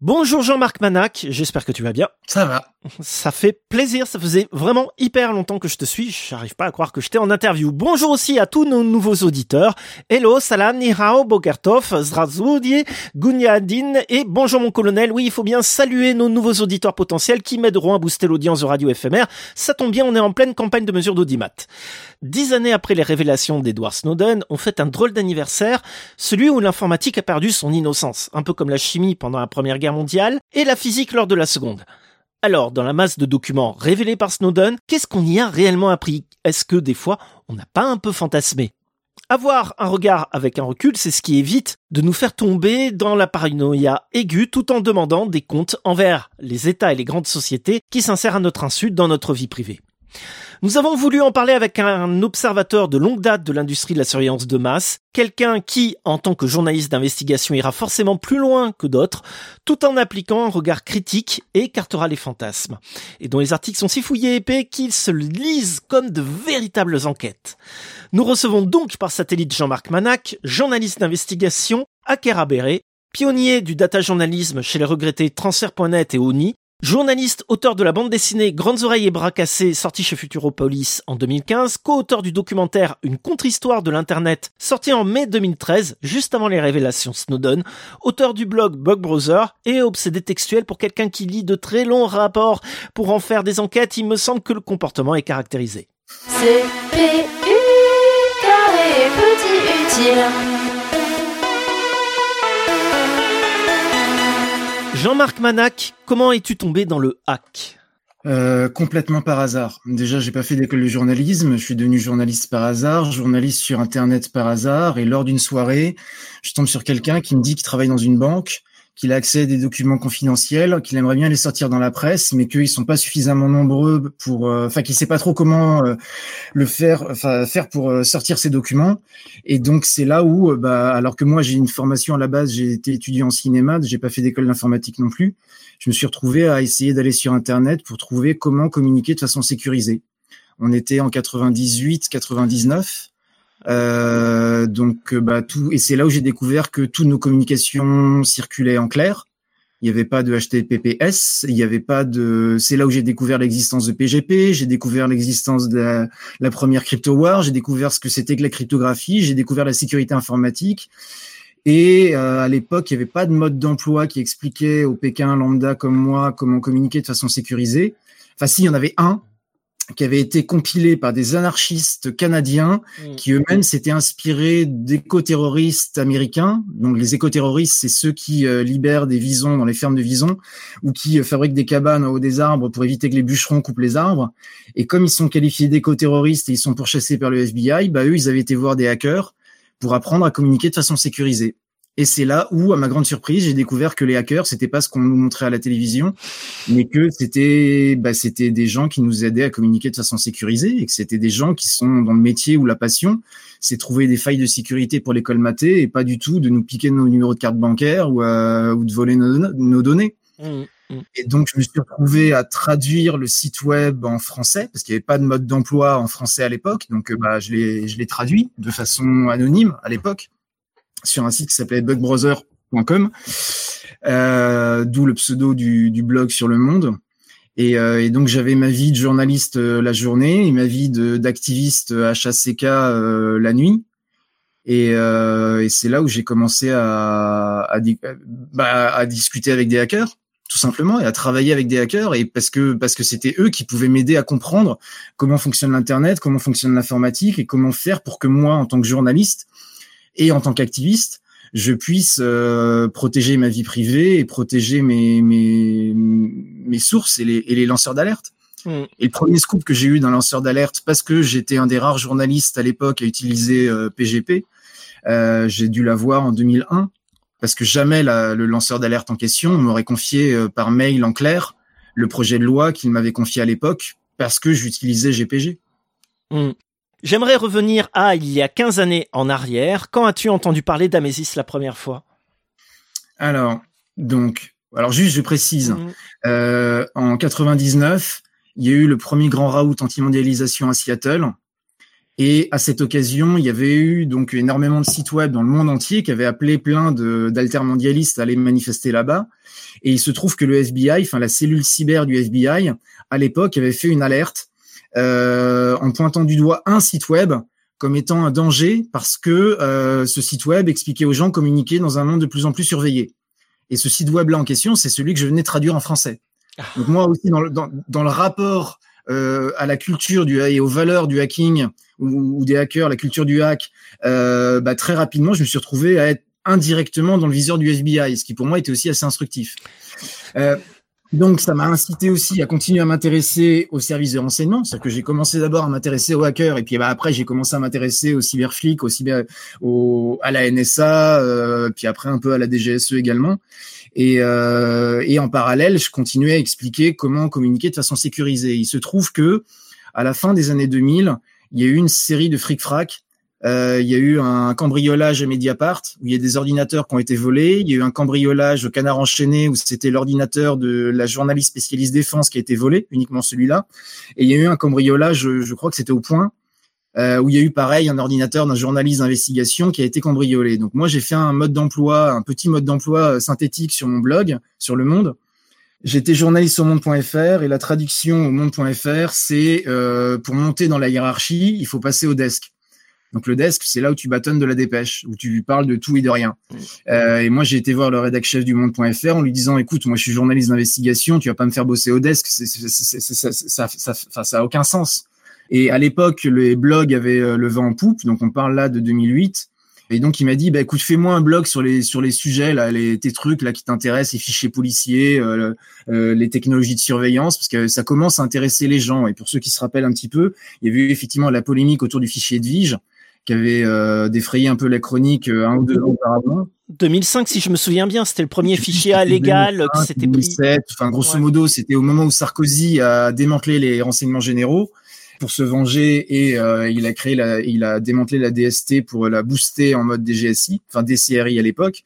Bonjour Jean-Marc Manac, j'espère que tu vas bien. Ça va. Ça fait plaisir, ça faisait vraiment hyper longtemps que je te suis, j'arrive pas à croire que j'étais en interview. Bonjour aussi à tous nos nouveaux auditeurs. Hello, salam, ni hao, bokertov, zdravstvuyte, gunyadin et bonjour mon colonel. Oui, il faut bien saluer nos nouveaux auditeurs potentiels qui m'aideront à booster l'audience de Radio FMR. Ça tombe bien, on est en pleine campagne de mesure d'audimat. 10 années après les révélations d'Edward Snowden, on fête un drôle d'anniversaire, celui où l'informatique a perdu son innocence, un peu comme la chimie pendant la Première Guerre mondiale et la physique lors de la Seconde. Alors, dans la masse de documents révélés par Snowden, qu'est-ce qu'on y a réellement appris ? Est-ce que, des fois, on n'a pas un peu fantasmé ? Avoir un regard avec un recul, c'est ce qui évite de nous faire tomber dans la paranoïa aiguë tout en demandant des comptes envers les États et les grandes sociétés qui s'insèrent à notre insu dans notre vie privée. Nous avons voulu en parler avec un observateur de longue date de l'industrie de la surveillance de masse, quelqu'un qui, en tant que journaliste d'investigation, ira forcément plus loin que d'autres, tout en appliquant un regard critique et écartera les fantasmes, et dont les articles sont si fouillés et épais qu'ils se lisent comme de véritables enquêtes. Nous recevons donc par satellite Jean-Marc Manac, journaliste d'investigation à Kera-Béré, pionnier du data-journalisme chez les regrettés Transfert.net et ONI, journaliste, auteur de la bande dessinée Grandes oreilles et bras cassés, sorti chez Futuropolis en 2015, co-auteur du documentaire Une contre-histoire de l'Internet, sorti en mai 2013, juste avant les révélations Snowden, auteur du blog Bug Browser et obsédé textuel pour quelqu'un qui lit de très longs rapports pour en faire des enquêtes, il me semble que le comportement est caractérisé. CPU, carré, petit utile. Jean-Marc Manac, comment es-tu tombé dans le hack ? Complètement par hasard. Déjà, j'ai pas fait d'école de journalisme. Je suis devenu journaliste par hasard, journaliste sur Internet par hasard. Et lors d'une soirée, je tombe sur quelqu'un qui me dit qu'il travaille dans une banque, qu'il a accès à des documents confidentiels, qu'il aimerait bien les sortir dans la presse, mais qu'ils sont pas suffisamment nombreux pour, qu'il sait pas trop comment faire pour sortir ces documents. Et donc c'est là où, alors que moi j'ai une formation à la base, j'ai été étudiant en cinéma, j'ai pas fait d'école d'informatique non plus. Je me suis retrouvé à essayer d'aller sur Internet pour trouver comment communiquer de façon sécurisée. On était en 98-99. Tout, et c'est là où j'ai découvert que toutes nos communications circulaient en clair. Il n'y avait pas de HTTPS, il y avait pas de. C'est là où j'ai découvert l'existence de PGP, j'ai découvert l'existence de la première crypto-war, j'ai découvert ce que c'était que la cryptographie, j'ai découvert la sécurité informatique. Et à l'époque, il n'y avait pas de mode d'emploi qui expliquait au Pékin lambda comme moi comment communiquer de façon sécurisée. Enfin, si, il y en avait un qui avait été compilé par des anarchistes canadiens qui eux-mêmes s'étaient inspirés d'éco-terroristes américains. Donc les éco-terroristes, c'est ceux qui libèrent des visons dans les fermes de visons ou qui fabriquent des cabanes au haut des arbres pour éviter que les bûcherons coupent les arbres. Et comme ils sont qualifiés d'éco-terroristes et ils sont pourchassés par le FBI, eux, ils avaient été voir des hackers pour apprendre à communiquer de façon sécurisée. Et c'est là où, à ma grande surprise, j'ai découvert que les hackers, c'était pas ce qu'on nous montrait à la télévision, mais que c'était des gens qui nous aidaient à communiquer de façon sécurisée et que c'était des gens qui sont dans le métier où la passion, c'est trouver des failles de sécurité pour les colmater et pas du tout de nous piquer nos numéros de carte bancaire ou de voler nos données. Et donc, je me suis retrouvé à traduire le site web en français parce qu'il n'y avait pas de mode d'emploi en français à l'époque. Donc, je l'ai traduit de façon anonyme à l'époque, sur un site qui s'appelait bugbrowser.com, d'où le pseudo du blog sur le monde. Et donc j'avais ma vie de journaliste la journée et ma vie d'activiste HACK la nuit. Et c'est là où j'ai commencé à discuter avec des hackers, tout simplement, et à travailler avec des hackers, et parce que c'était eux qui pouvaient m'aider à comprendre comment fonctionne l'Internet, comment fonctionne l'informatique et comment faire pour que moi, en tant que journaliste, et en tant qu'activiste, je puisse protéger ma vie privée et protéger mes sources et les lanceurs d'alerte. Et le premier scoop que j'ai eu d'un lanceur d'alerte, parce que j'étais un des rares journalistes à l'époque à utiliser PGP, j'ai dû l'avoir en 2001, parce que jamais le lanceur d'alerte en question m'aurait confié par mail en clair le projet de loi qu'il m'avait confié à l'époque, parce que j'utilisais GPG. J'aimerais revenir à il y a 15 années en arrière. Quand as-tu entendu parler d'Amesis la première fois ? Alors juste je précise, en 99, il y a eu le premier grand raout anti-mondialisation à Seattle. Et à cette occasion, il y avait eu donc énormément de sites web dans le monde entier qui avaient appelé plein d'altermondialistes à aller manifester là-bas. Et il se trouve que le FBI, enfin la cellule cyber du FBI, à l'époque, avait fait une alerte en pointant du doigt un site web comme étant un danger parce que ce site web expliquait aux gens communiquer dans un monde de plus en plus surveillé. Et ce site web-là en question, c'est celui que je venais de traduire en français. Donc moi aussi, dans le rapport à la culture et aux valeurs du hacking ou des hackers, la culture du hack, très rapidement, je me suis retrouvé à être indirectement dans le viseur du FBI, ce qui pour moi était aussi assez instructif. Donc ça m'a incité aussi à continuer à m'intéresser aux services de renseignement, c'est-à-dire que j'ai commencé d'abord à m'intéresser aux hackers et puis après j'ai commencé à m'intéresser aux cyberflics, à la NSA, puis après un peu à la DGSE également. Et en parallèle, je continuais à expliquer comment communiquer de façon sécurisée. Il se trouve que à la fin des années 2000, il y a eu une série de fric-frac. Il y a eu un cambriolage à Mediapart où il y a des ordinateurs qui ont été volés. Il y a eu un cambriolage au Canard enchaîné où c'était l'ordinateur de la journaliste spécialiste défense qui a été volé, uniquement celui-là. Et il y a eu un cambriolage, je crois que c'était au Point, où il y a eu pareil un ordinateur d'un journaliste d'investigation qui a été cambriolé. Donc moi j'ai fait un petit mode d'emploi synthétique sur mon blog, sur Le Monde. J'étais journaliste au monde.fr et la traduction au monde.fr, c'est pour monter dans la hiérarchie, il faut passer au desk. Donc le desk, c'est là où tu bâtonnes de la dépêche, où tu parles de tout et de rien. Et moi, j'ai été voir le rédac chef du Monde.fr en lui disant, écoute, moi je suis journaliste d'investigation, tu vas pas me faire bosser au desk, ça a aucun sens. Et à l'époque, les blogs avaient le vent en poupe, donc on parle là de 2008. Et donc il m'a dit, écoute, fais-moi un blog sur les sujets là, tes trucs là qui t'intéressent, les fichiers policiers, les technologies de surveillance, parce que ça commence à intéresser les gens. Et pour ceux qui se rappellent un petit peu, il y avait eu effectivement la polémique autour du fichier Edwige, qui avait défrayé un peu la chronique 1 ou 2 ans auparavant. 2005, si je me souviens bien, c'était le premier fichier légal qui s'était pris. 2007, enfin grosso modo, c'était au moment où Sarkozy a démantelé les renseignements généraux pour se venger et il a démantelé la DST pour la booster en mode DGSI, enfin DCRI à l'époque.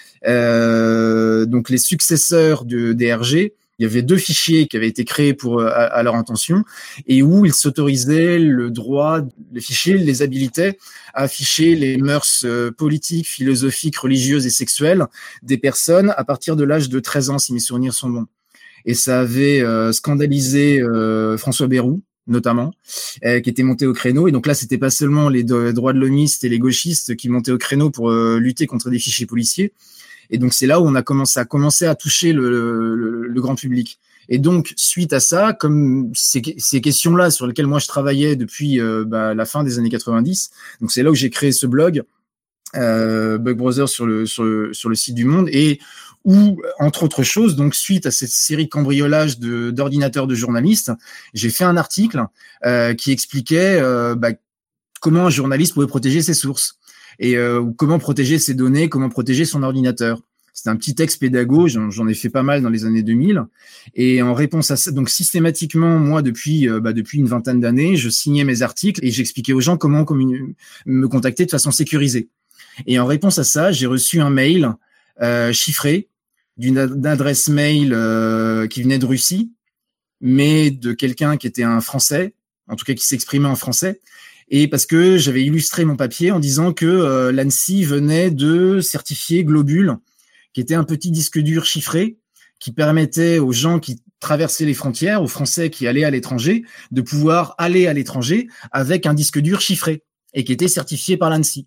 Donc les successeurs de DRG, il y avait 2 fichiers qui avaient été créés à leur intention et où ils s'autorisaient les fichiers les habilitaient à afficher les mœurs politiques, philosophiques, religieuses et sexuelles des personnes à partir de l'âge de 13 ans, si mes souvenirs sont bons. Et ça avait scandalisé François Bayrou, notamment, qui était monté au créneau. Et donc là, c'était pas seulement les droits de l'homiste et les gauchistes qui montaient au créneau pour lutter contre des fichiers policiers. Et donc c'est là où on a commencé à toucher le grand public. Et donc suite à ça, comme ces questions-là sur lesquelles moi je travaillais depuis la fin des années 90, donc c'est là où j'ai créé ce blog Bug Browser sur le site du Monde et où entre autres choses, donc suite à cette série de cambriolages d'ordinateurs de journalistes, j'ai fait un article qui expliquait comment un journaliste pouvait protéger ses sources. Et comment protéger ses données, comment protéger son ordinateur. C'était un petit texte pédago, j'en ai fait pas mal dans les années 2000. Et en réponse à ça, donc systématiquement, moi, depuis une vingtaine d'années, je signais mes articles et j'expliquais aux gens comment me contacter de façon sécurisée. Et en réponse à ça, j'ai reçu un mail chiffré d'une adresse mail qui venait de Russie, mais de quelqu'un qui était un Français, en tout cas qui s'exprimait en français. Et parce que j'avais illustré mon papier en disant que l'ANSSI venait de certifier Globule, qui était un petit disque dur chiffré qui permettait aux gens qui traversaient les frontières, aux Français qui allaient à l'étranger, de pouvoir aller à l'étranger avec un disque dur chiffré et qui était certifié par l'ANSSI.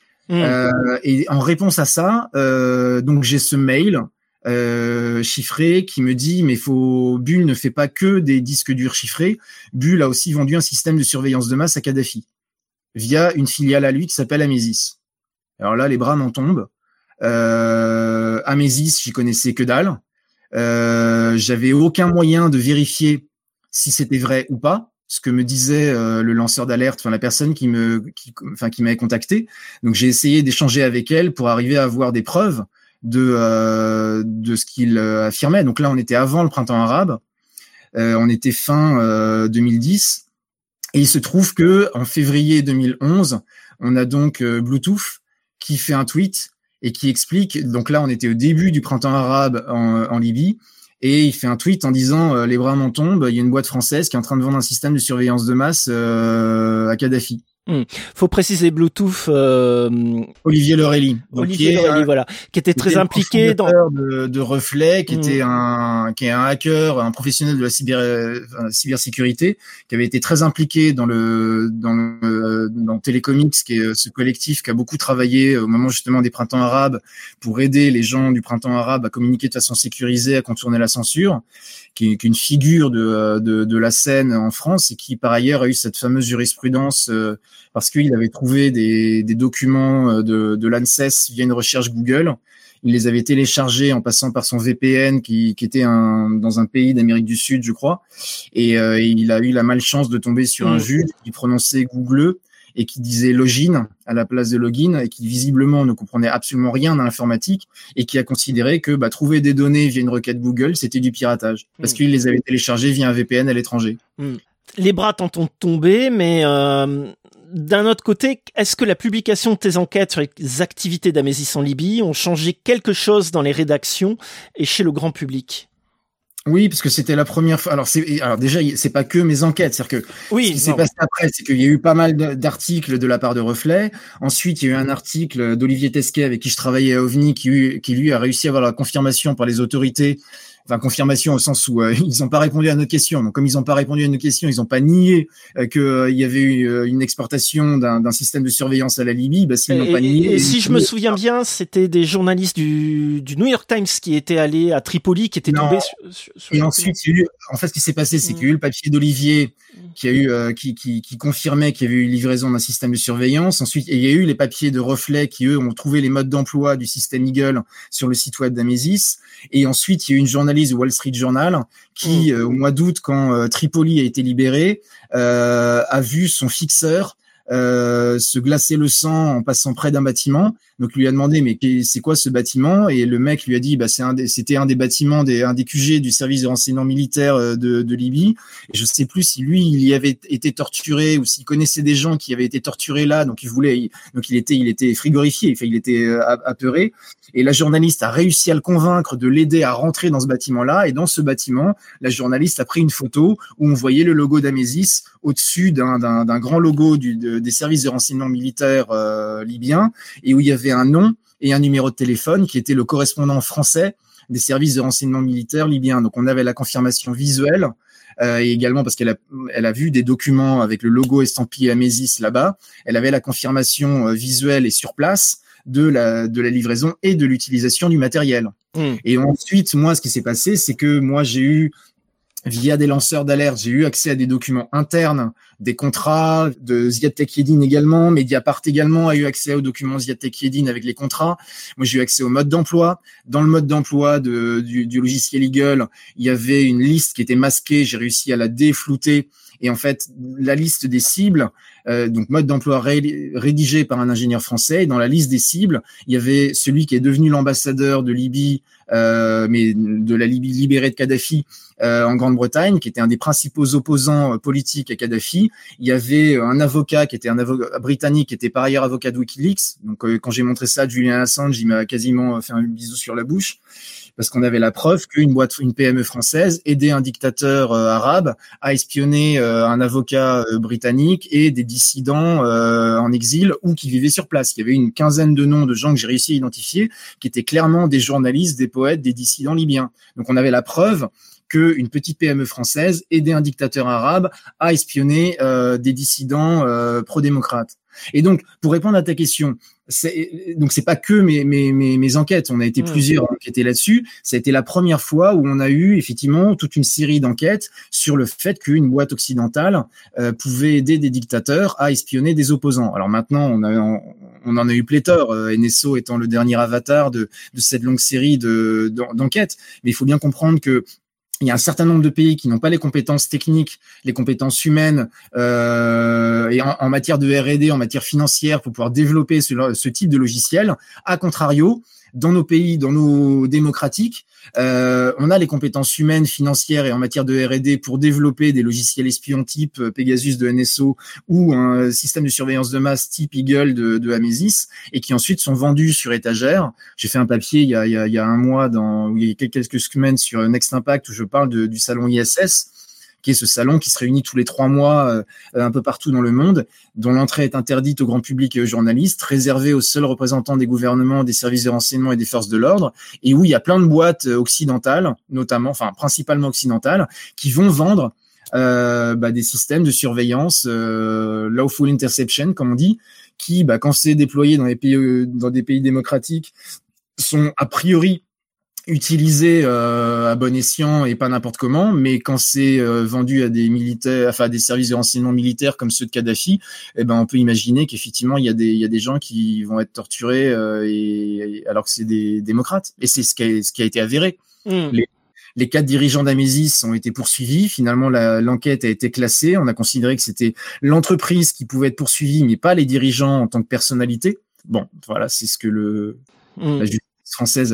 Et en réponse à ça, donc j'ai ce mail chiffré qui me dit mais Bull ne fait pas que des disques durs chiffrés. Bull a aussi vendu un système de surveillance de masse à Kadhafi via une filiale à lui qui s'appelle Amesis. Alors là, les bras m'en tombent. Amesis, j'y connaissais que dalle. J'avais aucun moyen de vérifier si c'était vrai ou pas, ce que me disait le lanceur d'alerte, enfin la personne qui m'avait contacté. Donc j'ai essayé d'échanger avec elle pour arriver à avoir des preuves de ce qu'il affirmait. Donc là, on était avant le printemps arabe. On était fin 2010. Et il se trouve que en février 2011, on a donc Bluetooth qui fait un tweet et qui explique. Donc là, on était au début du printemps arabe en Libye, et il fait un tweet en disant les bras m'en tombent. Il y a une boîte française qui est en train de vendre un système de surveillance de masse à Kadhafi. Faut préciser Bluetooth. Olivier Lorelli. Olivier Lorelli, voilà, qui était très impliqué dans de Reflet, qui est un hacker, un professionnel de la cybersécurité, qui avait été très impliqué dans Télécomics, qui est ce collectif qui a beaucoup travaillé au moment justement des printemps arabes pour aider les gens du printemps arabe à communiquer de façon sécurisée, à contourner la censure, qui est une figure de la scène en France et qui par ailleurs a eu cette fameuse jurisprudence parce qu'il avait trouvé des documents de l'ANSES via une recherche Google. Il les avait téléchargés en passant par son VPN qui était dans un pays d'Amérique du Sud, je crois. Et il a eu la malchance de tomber sur un juge qui prononçait Google et qui disait login à la place de login et qui visiblement ne comprenait absolument rien à l'informatique et qui a considéré que trouver des données via une requête Google, c'était du piratage parce qu'il les avait téléchargés via un VPN à l'étranger. Les bras t'en ont tombé, mais d'un autre côté, est-ce que la publication de tes enquêtes sur les activités d'Amesis en Libye ont changé quelque chose dans les rédactions et chez le grand public ? Oui, parce que c'était la première fois. Alors déjà, c'est pas que mes enquêtes, c'est-à-dire que ce qui s'est passé après, c'est qu'il y a eu pas mal d'articles de la part de Reflet. Ensuite, il y a eu un article d'Olivier Tesquet avec qui je travaillais à OVNI, qui lui a réussi à avoir la confirmation par les autorités. Enfin, confirmation au sens où ils n'ont pas répondu à nos questions. Donc, comme ils n'ont pas répondu à nos questions, ils n'ont pas nié qu'il y avait eu une exportation d'un système de surveillance à la Libye. S'ils n'ont pas nié. Et si je me souviens bien, c'était des journalistes du New York Times qui étaient allés à Tripoli, qui étaient tombés sur et ensuite, ce qui s'est passé, c'est qu'il y a eu le papier d'Olivier qui a eu qui confirmait qu'il y avait eu livraison d'un système de surveillance. Ensuite, il y a eu les papiers de Reflet qui eux ont trouvé les modes d'emploi du système Eagle sur le site web d'Amesis. Et ensuite, il y a eu une journaliste du Wall Street Journal qui, au mois d'août, quand Tripoli a été libéré, a vu son fixeur se glacer le sang en passant près d'un bâtiment. Donc lui a demandé mais c'est quoi ce bâtiment, et le mec lui a dit c'était un des bâtiments un des QG du service de renseignement militaire de Libye, et je sais plus si lui il y avait été torturé ou s'il connaissait des gens qui avaient été torturés là, donc il était frigorifié, enfin, il était apeuré, et la journaliste a réussi à le convaincre de l'aider à rentrer dans ce bâtiment-là, et dans ce bâtiment la journaliste a pris une photo où on voyait le logo d'Amesis au-dessus d'un grand logo des services de renseignement militaire libyens, et où il y avait un nom et un numéro de téléphone qui était le correspondant français des services de renseignement militaire libyens. Donc on avait la confirmation visuelle et également parce qu'elle a vu des documents avec le logo estampillé Amesis là-bas. Elle avait la confirmation visuelle et sur place de la livraison et de l'utilisation du matériel. Et ensuite, moi, ce qui s'est passé, c'est que moi, j'ai eu via des lanceurs d'alerte, j'ai eu accès à des documents internes, des contrats de Ziad Takieddine également, Mediapart également a eu accès aux documents Ziad Takieddine avec les contrats. Moi, j'ai eu accès au mode d'emploi. Dans le mode d'emploi du logiciel Eagle, il y avait une liste qui était masquée, j'ai réussi à la déflouter. Et en fait, la liste des cibles, donc mode d'emploi rédigé par un ingénieur français, et dans la liste des cibles, il y avait celui qui est devenu l'ambassadeur de Libye, mais de la Libye libérée de Kadhafi en Grande-Bretagne, qui était un des principaux opposants politiques à Kadhafi. Il y avait un avocat qui était un avocat britannique, qui était par ailleurs avocat de WikiLeaks. Donc quand j'ai montré ça à Julian Assange, il m'a quasiment fait un bisou sur la bouche, parce qu'on avait la preuve une PME française aidait un dictateur arabe à espionner un avocat britannique et des dissidents en exil ou qui vivaient sur place. Il y avait une quinzaine de noms de gens que j'ai réussi à identifier qui étaient clairement des journalistes, des poètes, des dissidents libyens. Donc on avait la preuve qu'une petite PME française aidait un dictateur arabe à espionner des dissidents pro-démocrates. Et donc, pour répondre à ta question, c'est pas que mes enquêtes, on a été plusieurs à enquêter là-dessus. Ça a été la première fois où on a eu effectivement toute une série d'enquêtes sur le fait qu'une boîte occidentale pouvait aider des dictateurs à espionner des opposants. Alors maintenant, on en a eu pléthore, NSO étant le dernier avatar de cette longue série d'enquêtes. Mais il faut bien comprendre que il y a un certain nombre de pays qui n'ont pas les compétences techniques, les compétences humaines et en matière de R&D, en matière financière pour pouvoir développer ce type de logiciel. A contrario, dans nos pays, dans nos démocratiques, on a les compétences humaines, financières et en matière de R&D pour développer des logiciels espions type Pegasus de NSO ou un système de surveillance de masse type Eagle de Amesis, et qui ensuite sont vendus sur étagère. J'ai fait un papier il y a un mois, il y a quelques semaines sur Next Impact où je parle du salon ISS, qui est ce salon qui se réunit tous les 3 mois un peu partout dans le monde, dont l'entrée est interdite au grand public et aux journalistes, réservée aux seuls représentants des gouvernements, des services de renseignement et des forces de l'ordre, et où il y a plein de boîtes occidentales, notamment, enfin principalement occidentales, qui vont vendre des systèmes de surveillance lawful interception, comme on dit, qui, quand c'est déployé dans des pays démocratiques, sont a priori utilisés à bon escient et pas n'importe comment, mais quand c'est vendu à des militaires, enfin à des services de renseignement militaires comme ceux de Kadhafi, on peut imaginer qu'effectivement il y a des gens qui vont être torturés alors que c'est des démocrates, et c'est ce qui a été avéré. Les 4 dirigeants d'Amesis ont été poursuivis. Finalement, l'enquête a été classée. On a considéré que c'était l'entreprise qui pouvait être poursuivie, mais pas les dirigeants en tant que personnalité. Bon, voilà, c'est ce que la justice française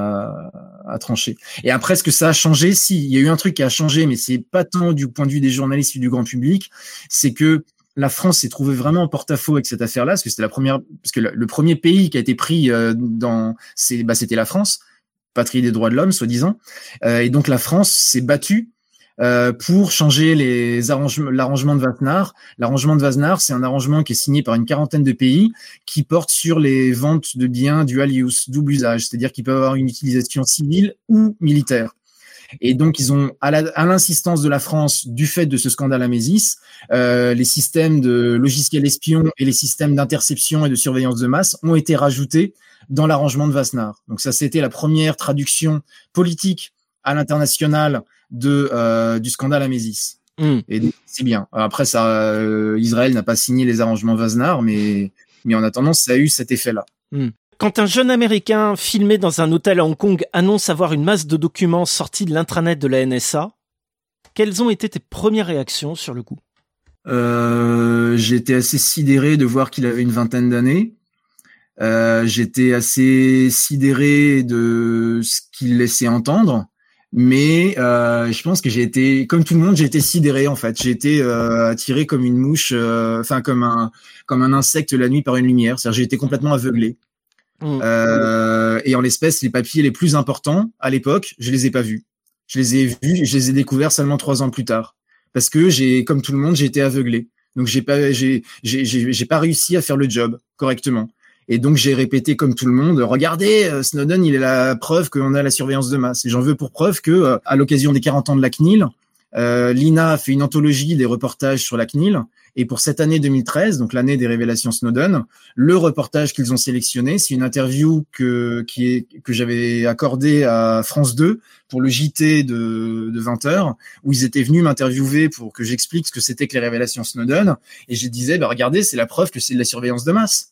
a tranché. Et après, est-ce que ça a changé? Si, il y a eu un truc qui a changé, mais c'est pas tant du point de vue des journalistes ou du grand public. C'est que la France s'est trouvée vraiment en porte-à-faux avec cette affaire-là, parce que c'était le premier pays qui a été pris c'était la France. Patrie des droits de l'homme, soi-disant. Et donc, la France s'est battue pour changer l'arrangement de Wassenaar. L'arrangement de Wassenaar, c'est un arrangement qui est signé par une 40aine de pays qui porte sur les ventes de biens dual use, double usage, c'est-à-dire qu'ils peuvent avoir une utilisation civile ou militaire. Et donc, ils ont, à l'insistance de la France, du fait de ce scandale Amesis, les systèmes de logiciels espions et les systèmes d'interception et de surveillance de masse ont été rajoutés dans l'arrangement de Wassenaar. Donc ça, c'était la première traduction politique à l'international du scandale Amesis. Et c'est bien. Après, ça, Israël n'a pas signé les arrangements Wassenaar, mais en attendant, ça a eu cet effet-là. Quand un jeune Américain filmé dans un hôtel à Hong Kong annonce avoir une masse de documents sortis de l'intranet de la NSA, quelles ont été tes premières réactions sur le coup? J'étais assez sidéré de voir qu'il avait une 20aine d'années. J'étais assez sidéré de ce qu'il laissait entendre, mais je pense que j'ai été, comme tout le monde, j'ai été sidéré en fait. J'ai été attiré comme une mouche, comme un insecte la nuit par une lumière. C'est-à-dire j'ai été complètement aveuglé. Et en l'espèce, les papiers les plus importants à l'époque, je les ai pas vus. Je les ai découverts seulement 3 ans plus tard, parce que comme tout le monde, j'ai été aveuglé. Donc j'ai pas réussi à faire le job correctement. Et donc, j'ai répété comme tout le monde, regardez, Snowden, il est la preuve qu'on a la surveillance de masse. Et j'en veux pour preuve que, à l'occasion des 40 ans de la CNIL, l'INA a fait une anthologie des reportages sur la CNIL. Et pour cette année 2013, donc l'année des révélations Snowden, le reportage qu'ils ont sélectionné, c'est une interview que j'avais accordée à France 2 pour le JT de 20h, où ils étaient venus m'interviewer pour que j'explique ce que c'était que les révélations Snowden. Et je disais, regardez, c'est la preuve que c'est de la surveillance de masse.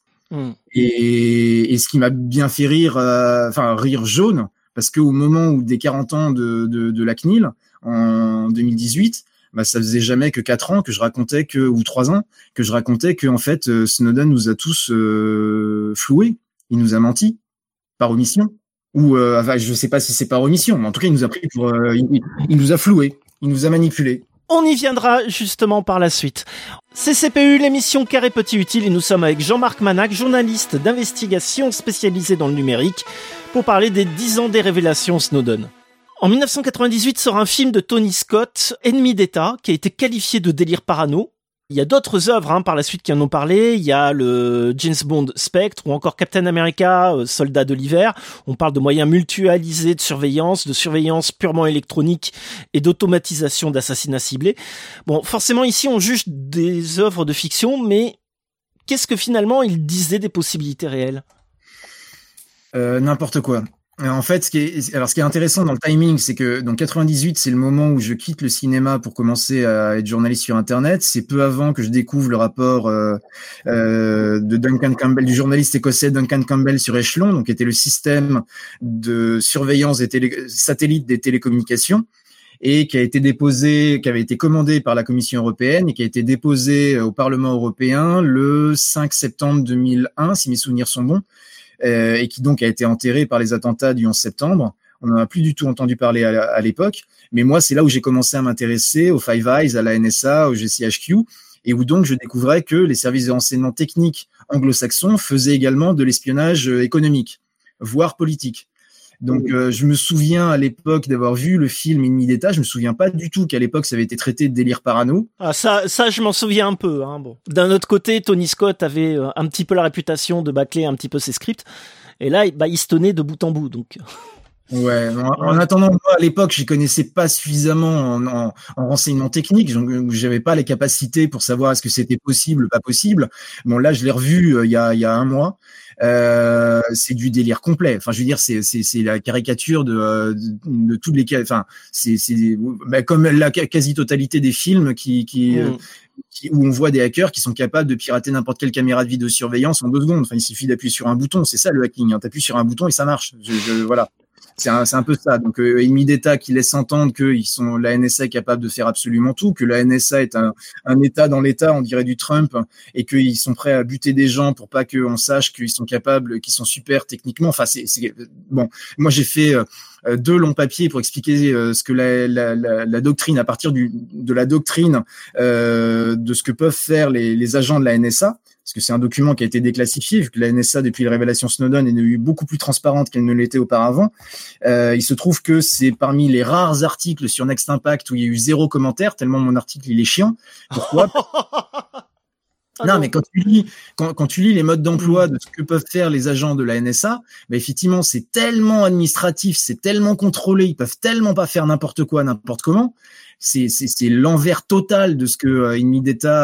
Et ce qui m'a bien fait rire, rire jaune, parce qu'au moment où des 40 ans de la CNIL, en 2018, ça faisait jamais que 4 ans que je racontais ou 3 ans, que je racontais que, en fait, Snowden nous a tous floués. Il nous a menti, par omission. Ou, je sais pas si c'est par omission, mais en tout cas, il nous a pris il nous a floués. Il nous a manipulés. On y viendra justement par la suite. CCPU, l'émission Carré Petit Utile, et nous sommes avec Jean-Marc Manac, journaliste d'investigation spécialisé dans le numérique, pour parler des 10 ans des révélations Snowden. En 1998 sort un film de Tony Scott, Ennemi d'État, qui a été qualifié de délire parano. Il y a d'autres œuvres par la suite qui en ont parlé. Il y a le James Bond Spectre ou encore Captain America, Soldat de l'hiver. On parle de moyens mutualisés de surveillance purement électronique et d'automatisation d'assassinats ciblés. Bon, forcément ici on juge des œuvres de fiction, mais qu'est-ce que finalement il disait des possibilités réelles? N'importe quoi. En fait, ce qui est intéressant dans le timing, c'est que donc 98, c'est le moment où je quitte le cinéma pour commencer à être journaliste sur Internet. C'est peu avant que je découvre le rapport de Duncan Campbell, du journaliste écossais Duncan Campbell sur Echelon, donc qui était le système de surveillance des satellites des télécommunications, et qui avait été commandé par la Commission européenne et qui a été déposé au Parlement européen le 5 septembre 2001, si mes souvenirs sont bons. Et qui donc a été enterré par les attentats du 11 septembre. On n'en a plus du tout entendu parler à l'époque, mais moi, c'est là où j'ai commencé à m'intéresser aux Five Eyes, à la NSA, au GCHQ, et où donc je découvrais que les services de renseignement technique anglo-saxons faisaient également de l'espionnage économique, voire politique. Donc, je me souviens à l'époque d'avoir vu le film Ennemi d'État. Je me souviens pas du tout qu'à l'époque ça avait été traité de délire parano. Ah, ça, je m'en souviens un peu. Hein, bon. D'un autre côté, Tony Scott avait un petit peu la réputation de bâcler un petit peu ses scripts. Et là, il se tenait de bout en bout. Donc. Ouais. En attendant, moi, à l'époque, je connaissais pas suffisamment en renseignement technique. J'avais pas les capacités pour savoir est-ce que c'était possible ou pas possible. Bon, là, je l'ai revu il y a un mois. C'est du délire complet. Enfin, je veux dire, c'est la caricature de toutes les, enfin, c'est comme la quasi-totalité des films où on voit des hackers qui sont capables de pirater n'importe quelle caméra de vidéosurveillance en 2 secondes. Enfin, il suffit d'appuyer sur un bouton. C'est ça le hacking. Hein. T'appuies sur un bouton et ça marche. Voilà. C'est un peu ça. Donc, Ennemi d'État qui laisse entendre que la NSA est capable de faire absolument tout, que la NSA est un État dans l'État, on dirait du Trump, et qu'ils sont prêts à buter des gens pour pas qu'on sache qu'ils sont capables, qu'ils sont super techniquement. Enfin, c'est bon. Moi, j'ai fait 2 longs papiers pour expliquer ce que la doctrine, à partir de la doctrine de ce que peuvent faire les agents de la NSA. Parce que c'est un document qui a été déclassifié, vu que la NSA, depuis les révélations Snowden, est devenue beaucoup plus transparente qu'elle ne l'était auparavant. Il se trouve que c'est parmi les rares articles sur Next Impact où il y a eu 0 commentaire, tellement mon article, il est chiant. Pourquoi? Non, mais quand tu lis les modes d'emploi de ce que peuvent faire les agents de la NSA, bah effectivement, c'est tellement administratif, c'est tellement contrôlé, ils peuvent tellement pas faire n'importe quoi, n'importe comment. C'est l'envers total de ce que Ennemi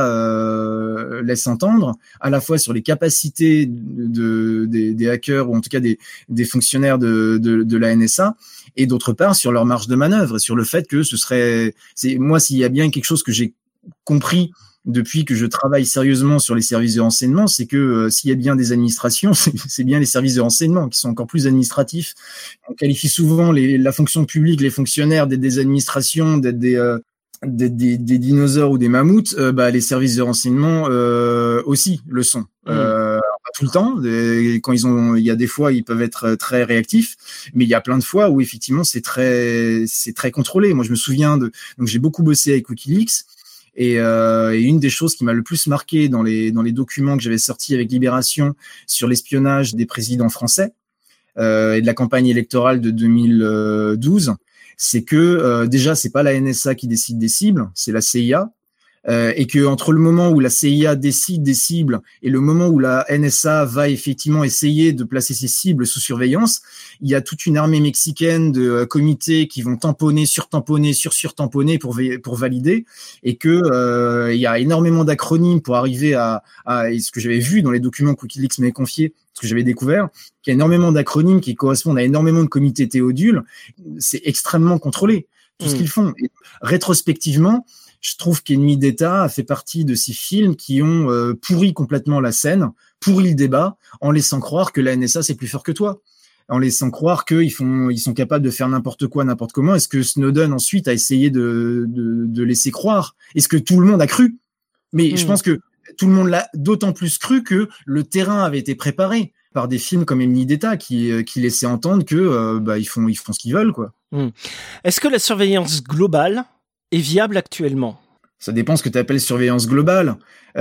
d'État laisse entendre, à la fois sur les capacités des hackers, ou en tout cas des fonctionnaires de la NSA, et d'autre part sur leur marge de manœuvre, et sur le fait que moi, s'il y a bien quelque chose que j'ai compris depuis que je travaille sérieusement sur les services de renseignement, c'est que s'il y a bien des administrations, c'est bien les services de renseignement qui sont encore plus administratifs. On qualifie souvent la fonction publique, les fonctionnaires d'être des administrations, d'être des dinosaures ou des mammouths. Les services de renseignement aussi le sont. Pas tout le temps. Quand il y a des fois, ils peuvent être très réactifs, mais il y a plein de fois où effectivement c'est très contrôlé. Moi, je me souviens donc j'ai beaucoup bossé avec WikiLeaks. Et une des choses qui m'a le plus marqué dans les documents que j'avais sortis avec Libération sur l'espionnage des présidents français et de la campagne électorale de 2012, c'est que déjà c'est pas la NSA qui décide des cibles, c'est la CIA. Et que entre le moment où la CIA décide des cibles et le moment où la NSA va effectivement essayer de placer ses cibles sous surveillance, il y a toute une armée mexicaine de comités qui vont tamponner, surtamponner, surtamponner pour valider, et que il y a énormément d'acronymes pour arriver à ce que j'avais vu dans les documents que WikiLeaks m'avait confiés, ce que j'avais découvert, qu'il y a énormément d'acronymes qui correspondent à énormément de comités théodules. C'est extrêmement contrôlé tout ce qu'ils font. Et rétrospectivement, je trouve qu'Ennemi d'État a fait partie de ces films qui ont pourri complètement la scène, pourri le débat, en laissant croire que la NSA c'est plus fort que toi, en laissant croire qu'ils sont capables de faire n'importe quoi, n'importe comment. Est-ce que Snowden ensuite a essayé de laisser croire? Est-ce que tout le monde a cru? Mais je pense que tout le monde l'a d'autant plus cru que le terrain avait été préparé par des films comme Ennemi d'État qui laissaient entendre que ils font ce qu'ils veulent, quoi. Est-ce que la surveillance globale est viable actuellement? Ça dépend ce que tu appelles surveillance globale.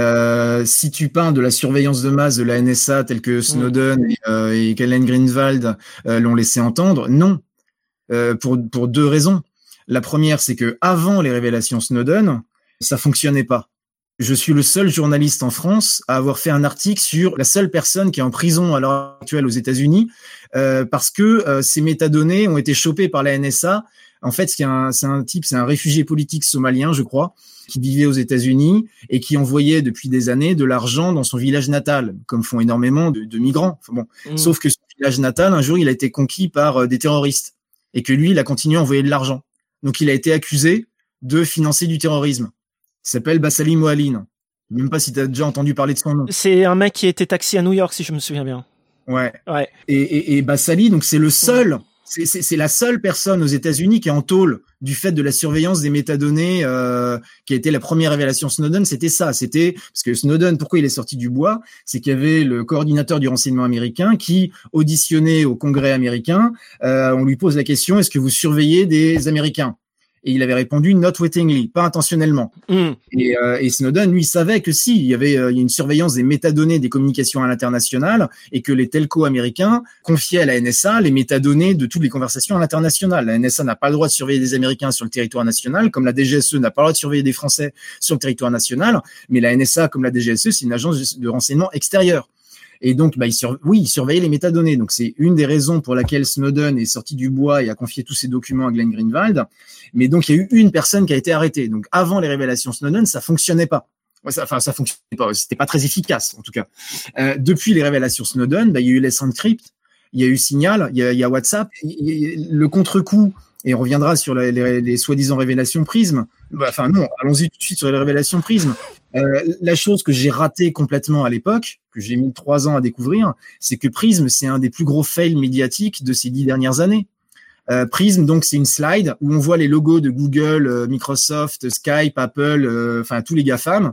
Si tu parles de la surveillance de masse de la NSA telle que Snowden et Ghislaine Greenwald l'ont laissé entendre, non. Pour 2 raisons. La première, c'est que avant les révélations Snowden, ça fonctionnait pas. Je suis le seul journaliste en France à avoir fait un article sur la seule personne qui est en prison à l'heure actuelle aux États-Unis parce que ces métadonnées ont été chopées par la NSA. En fait, c'est un réfugié politique somalien, je crois, qui vivait aux États-Unis et qui envoyait depuis des années de l'argent dans son village natal, comme font énormément de migrants. Enfin, bon. Sauf que son village natal, un jour, il a été conquis par des terroristes et que lui, il a continué à envoyer de l'argent. Donc, il a été accusé de financer du terrorisme. Il s'appelle Bassali Mohaline. Même pas si tu as déjà entendu parler de son nom. C'est un mec qui a été taxi à New York, si je me souviens bien. Ouais. Et Bassali, donc c'est le seul. C'est la seule personne aux États-Unis qui est en tôle du fait de la surveillance des métadonnées qui a été la première révélation Snowden. C'était ça. C'était parce que Snowden, pourquoi il est sorti du bois, c'est qu'il y avait le coordinateur du renseignement américain qui auditionnait au Congrès américain. On lui pose la question: est-ce que vous surveillez des Américains? Et il avait répondu not wittingly, pas intentionnellement. Et Snowden, lui, savait que il y a une surveillance des métadonnées des communications à l'international et que les telcos américains confiaient à la NSA les métadonnées de toutes les conversations à l'international. La NSA n'a pas le droit de surveiller des Américains sur le territoire national, comme la DGSE n'a pas le droit de surveiller des Français sur le territoire national, mais la NSA, comme la DGSE, c'est une agence de renseignement extérieure. Et donc, il surveillait les métadonnées. Donc, c'est une des raisons pour laquelle Snowden est sorti du bois et a confié tous ses documents à Glenn Greenwald. Mais donc, il y a eu une personne qui a été arrêtée. Donc, avant les révélations Snowden, ça fonctionnait pas. Ça fonctionnait pas. C'était pas très efficace, en tout cas. Depuis les révélations Snowden, il y a eu Let's Encrypt, il y a eu Signal, il y a WhatsApp. Le contre-coup, et on reviendra sur les soi-disant révélations Prism. Allons-y tout de suite sur les révélations Prism. La chose que j'ai ratée complètement à l'époque, que j'ai mis 3 ans à découvrir, c'est que Prism, c'est un des plus gros fails médiatiques de ces 10 dernières années. Prism, donc, c'est une slide où on voit les logos de Google, Microsoft, Skype, Apple, tous les GAFAM,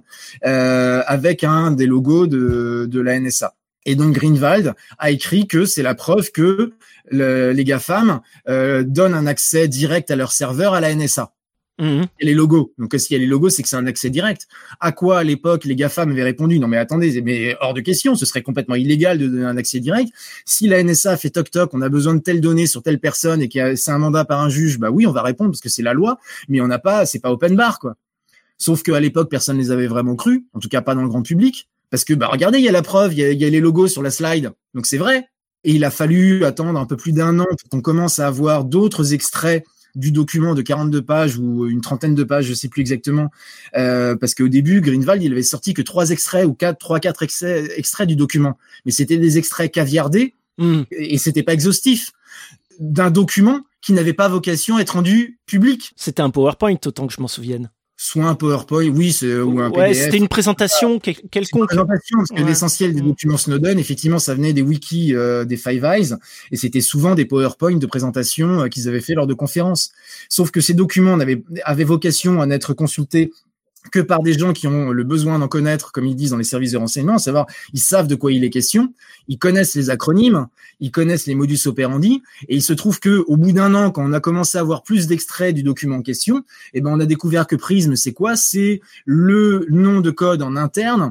avec un des logos de la NSA. Et donc, Greenwald a écrit que c'est la preuve que les GAFAM donnent un accès direct à leur serveur à la NSA. Et les logos. Donc, s'il y a les logos, c'est que c'est un accès direct. À quoi, à l'époque, les GAFAM avaient répondu, non, mais attendez, mais hors de question, ce serait complètement illégal de donner un accès direct. Si la NSA fait toc-toc, on a besoin de telles données sur telle personne et que c'est un mandat par un juge, oui, on va répondre parce que c'est la loi, mais c'est pas open bar, quoi. Sauf qu'à l'époque, personne ne les avait vraiment crus, en tout cas pas dans le grand public, parce que, regardez, il y a la preuve, il y a les logos sur la slide. Donc, c'est vrai. Et il a fallu attendre un peu plus d'1 an pour qu'on commence à avoir d'autres extraits du document de 42 pages ou une trentaine de pages, je sais plus exactement, parce qu'au début, Greenwald, il avait sorti que 3 extraits ou 4 extraits du document. Mais c'était des extraits caviardés et c'était pas exhaustif d'un document qui n'avait pas vocation à être rendu public. C'était un PowerPoint, autant que je m'en souvienne. Soit un PowerPoint, oui, ou un PDF. C'était une présentation quelconque. Une présentation, parce que l'essentiel des documents Snowden, effectivement, ça venait des wikis des Five Eyes, et c'était souvent des PowerPoint de présentation qu'ils avaient fait lors de conférences. Sauf que ces documents avaient vocation à n'être consultés que par des gens qui ont le besoin d'en connaître, comme ils disent dans les services de renseignement, à savoir, ils savent de quoi il est question, ils connaissent les acronymes, ils connaissent les modus operandi, et il se trouve que, au bout d'1 an, quand on a commencé à avoir plus d'extraits du document en question, on a découvert que Prism, c'est quoi? C'est le nom de code en interne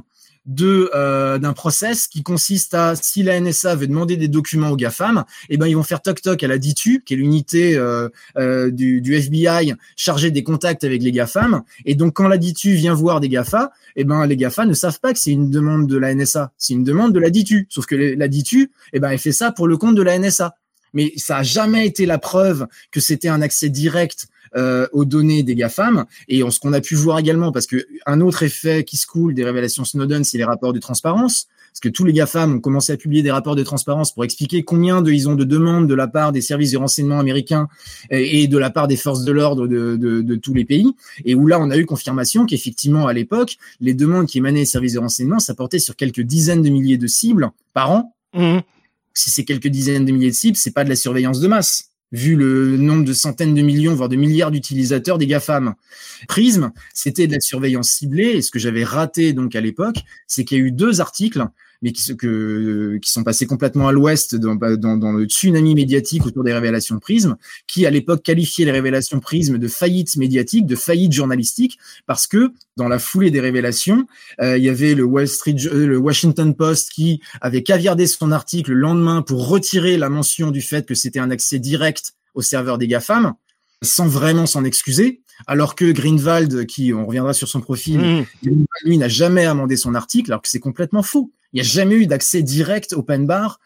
d'un process qui consiste à, si la NSA veut demander des documents aux GAFAM, ils vont faire toc-toc à la DITU, qui est l'unité du FBI chargée des contacts avec les GAFAM. Et donc, quand la DITU vient voir des GAFA, les GAFA ne savent pas que c'est une demande de la NSA, c'est une demande de la DITU. Sauf que la DITU, elle fait ça pour le compte de la NSA. Mais ça a jamais été la preuve que c'était un accès direct aux données des GAFAM, et ce qu'on a pu voir également, parce que un autre effet qui se coule des révélations Snowden, c'est les rapports de transparence, parce que tous les GAFAM ont commencé à publier des rapports de transparence pour expliquer combien ils ont de demandes de la part des services de renseignement américains et de la part des forces de l'ordre de tous les pays, et où là on a eu confirmation qu'effectivement à l'époque, les demandes qui émanaient des services de renseignement, ça portait sur quelques dizaines de milliers de cibles par an. Si c'est quelques dizaines de milliers de cibles, c'est pas de la surveillance de masse, vu le nombre de centaines de millions, voire de milliards d'utilisateurs des GAFAM. Prism, c'était de la surveillance ciblée, et ce que j'avais raté donc à l'époque, c'est qu'il y a eu 2 articles, mais qui sont passés complètement à l'ouest dans le tsunami médiatique autour des révélations Prism, qui à l'époque qualifiaient les révélations Prism de faillite médiatique, de faillite journalistique, parce que dans la foulée des révélations, il y avait le Washington Post qui avait caviardé son article le lendemain pour retirer la mention du fait que c'était un accès direct au serveur des GAFAM, sans vraiment s'en excuser, alors que Greenwald, on reviendra sur son profil, lui n'a jamais amendé son article, alors que c'est complètement faux. Il n'y a jamais eu d'accès direct open bar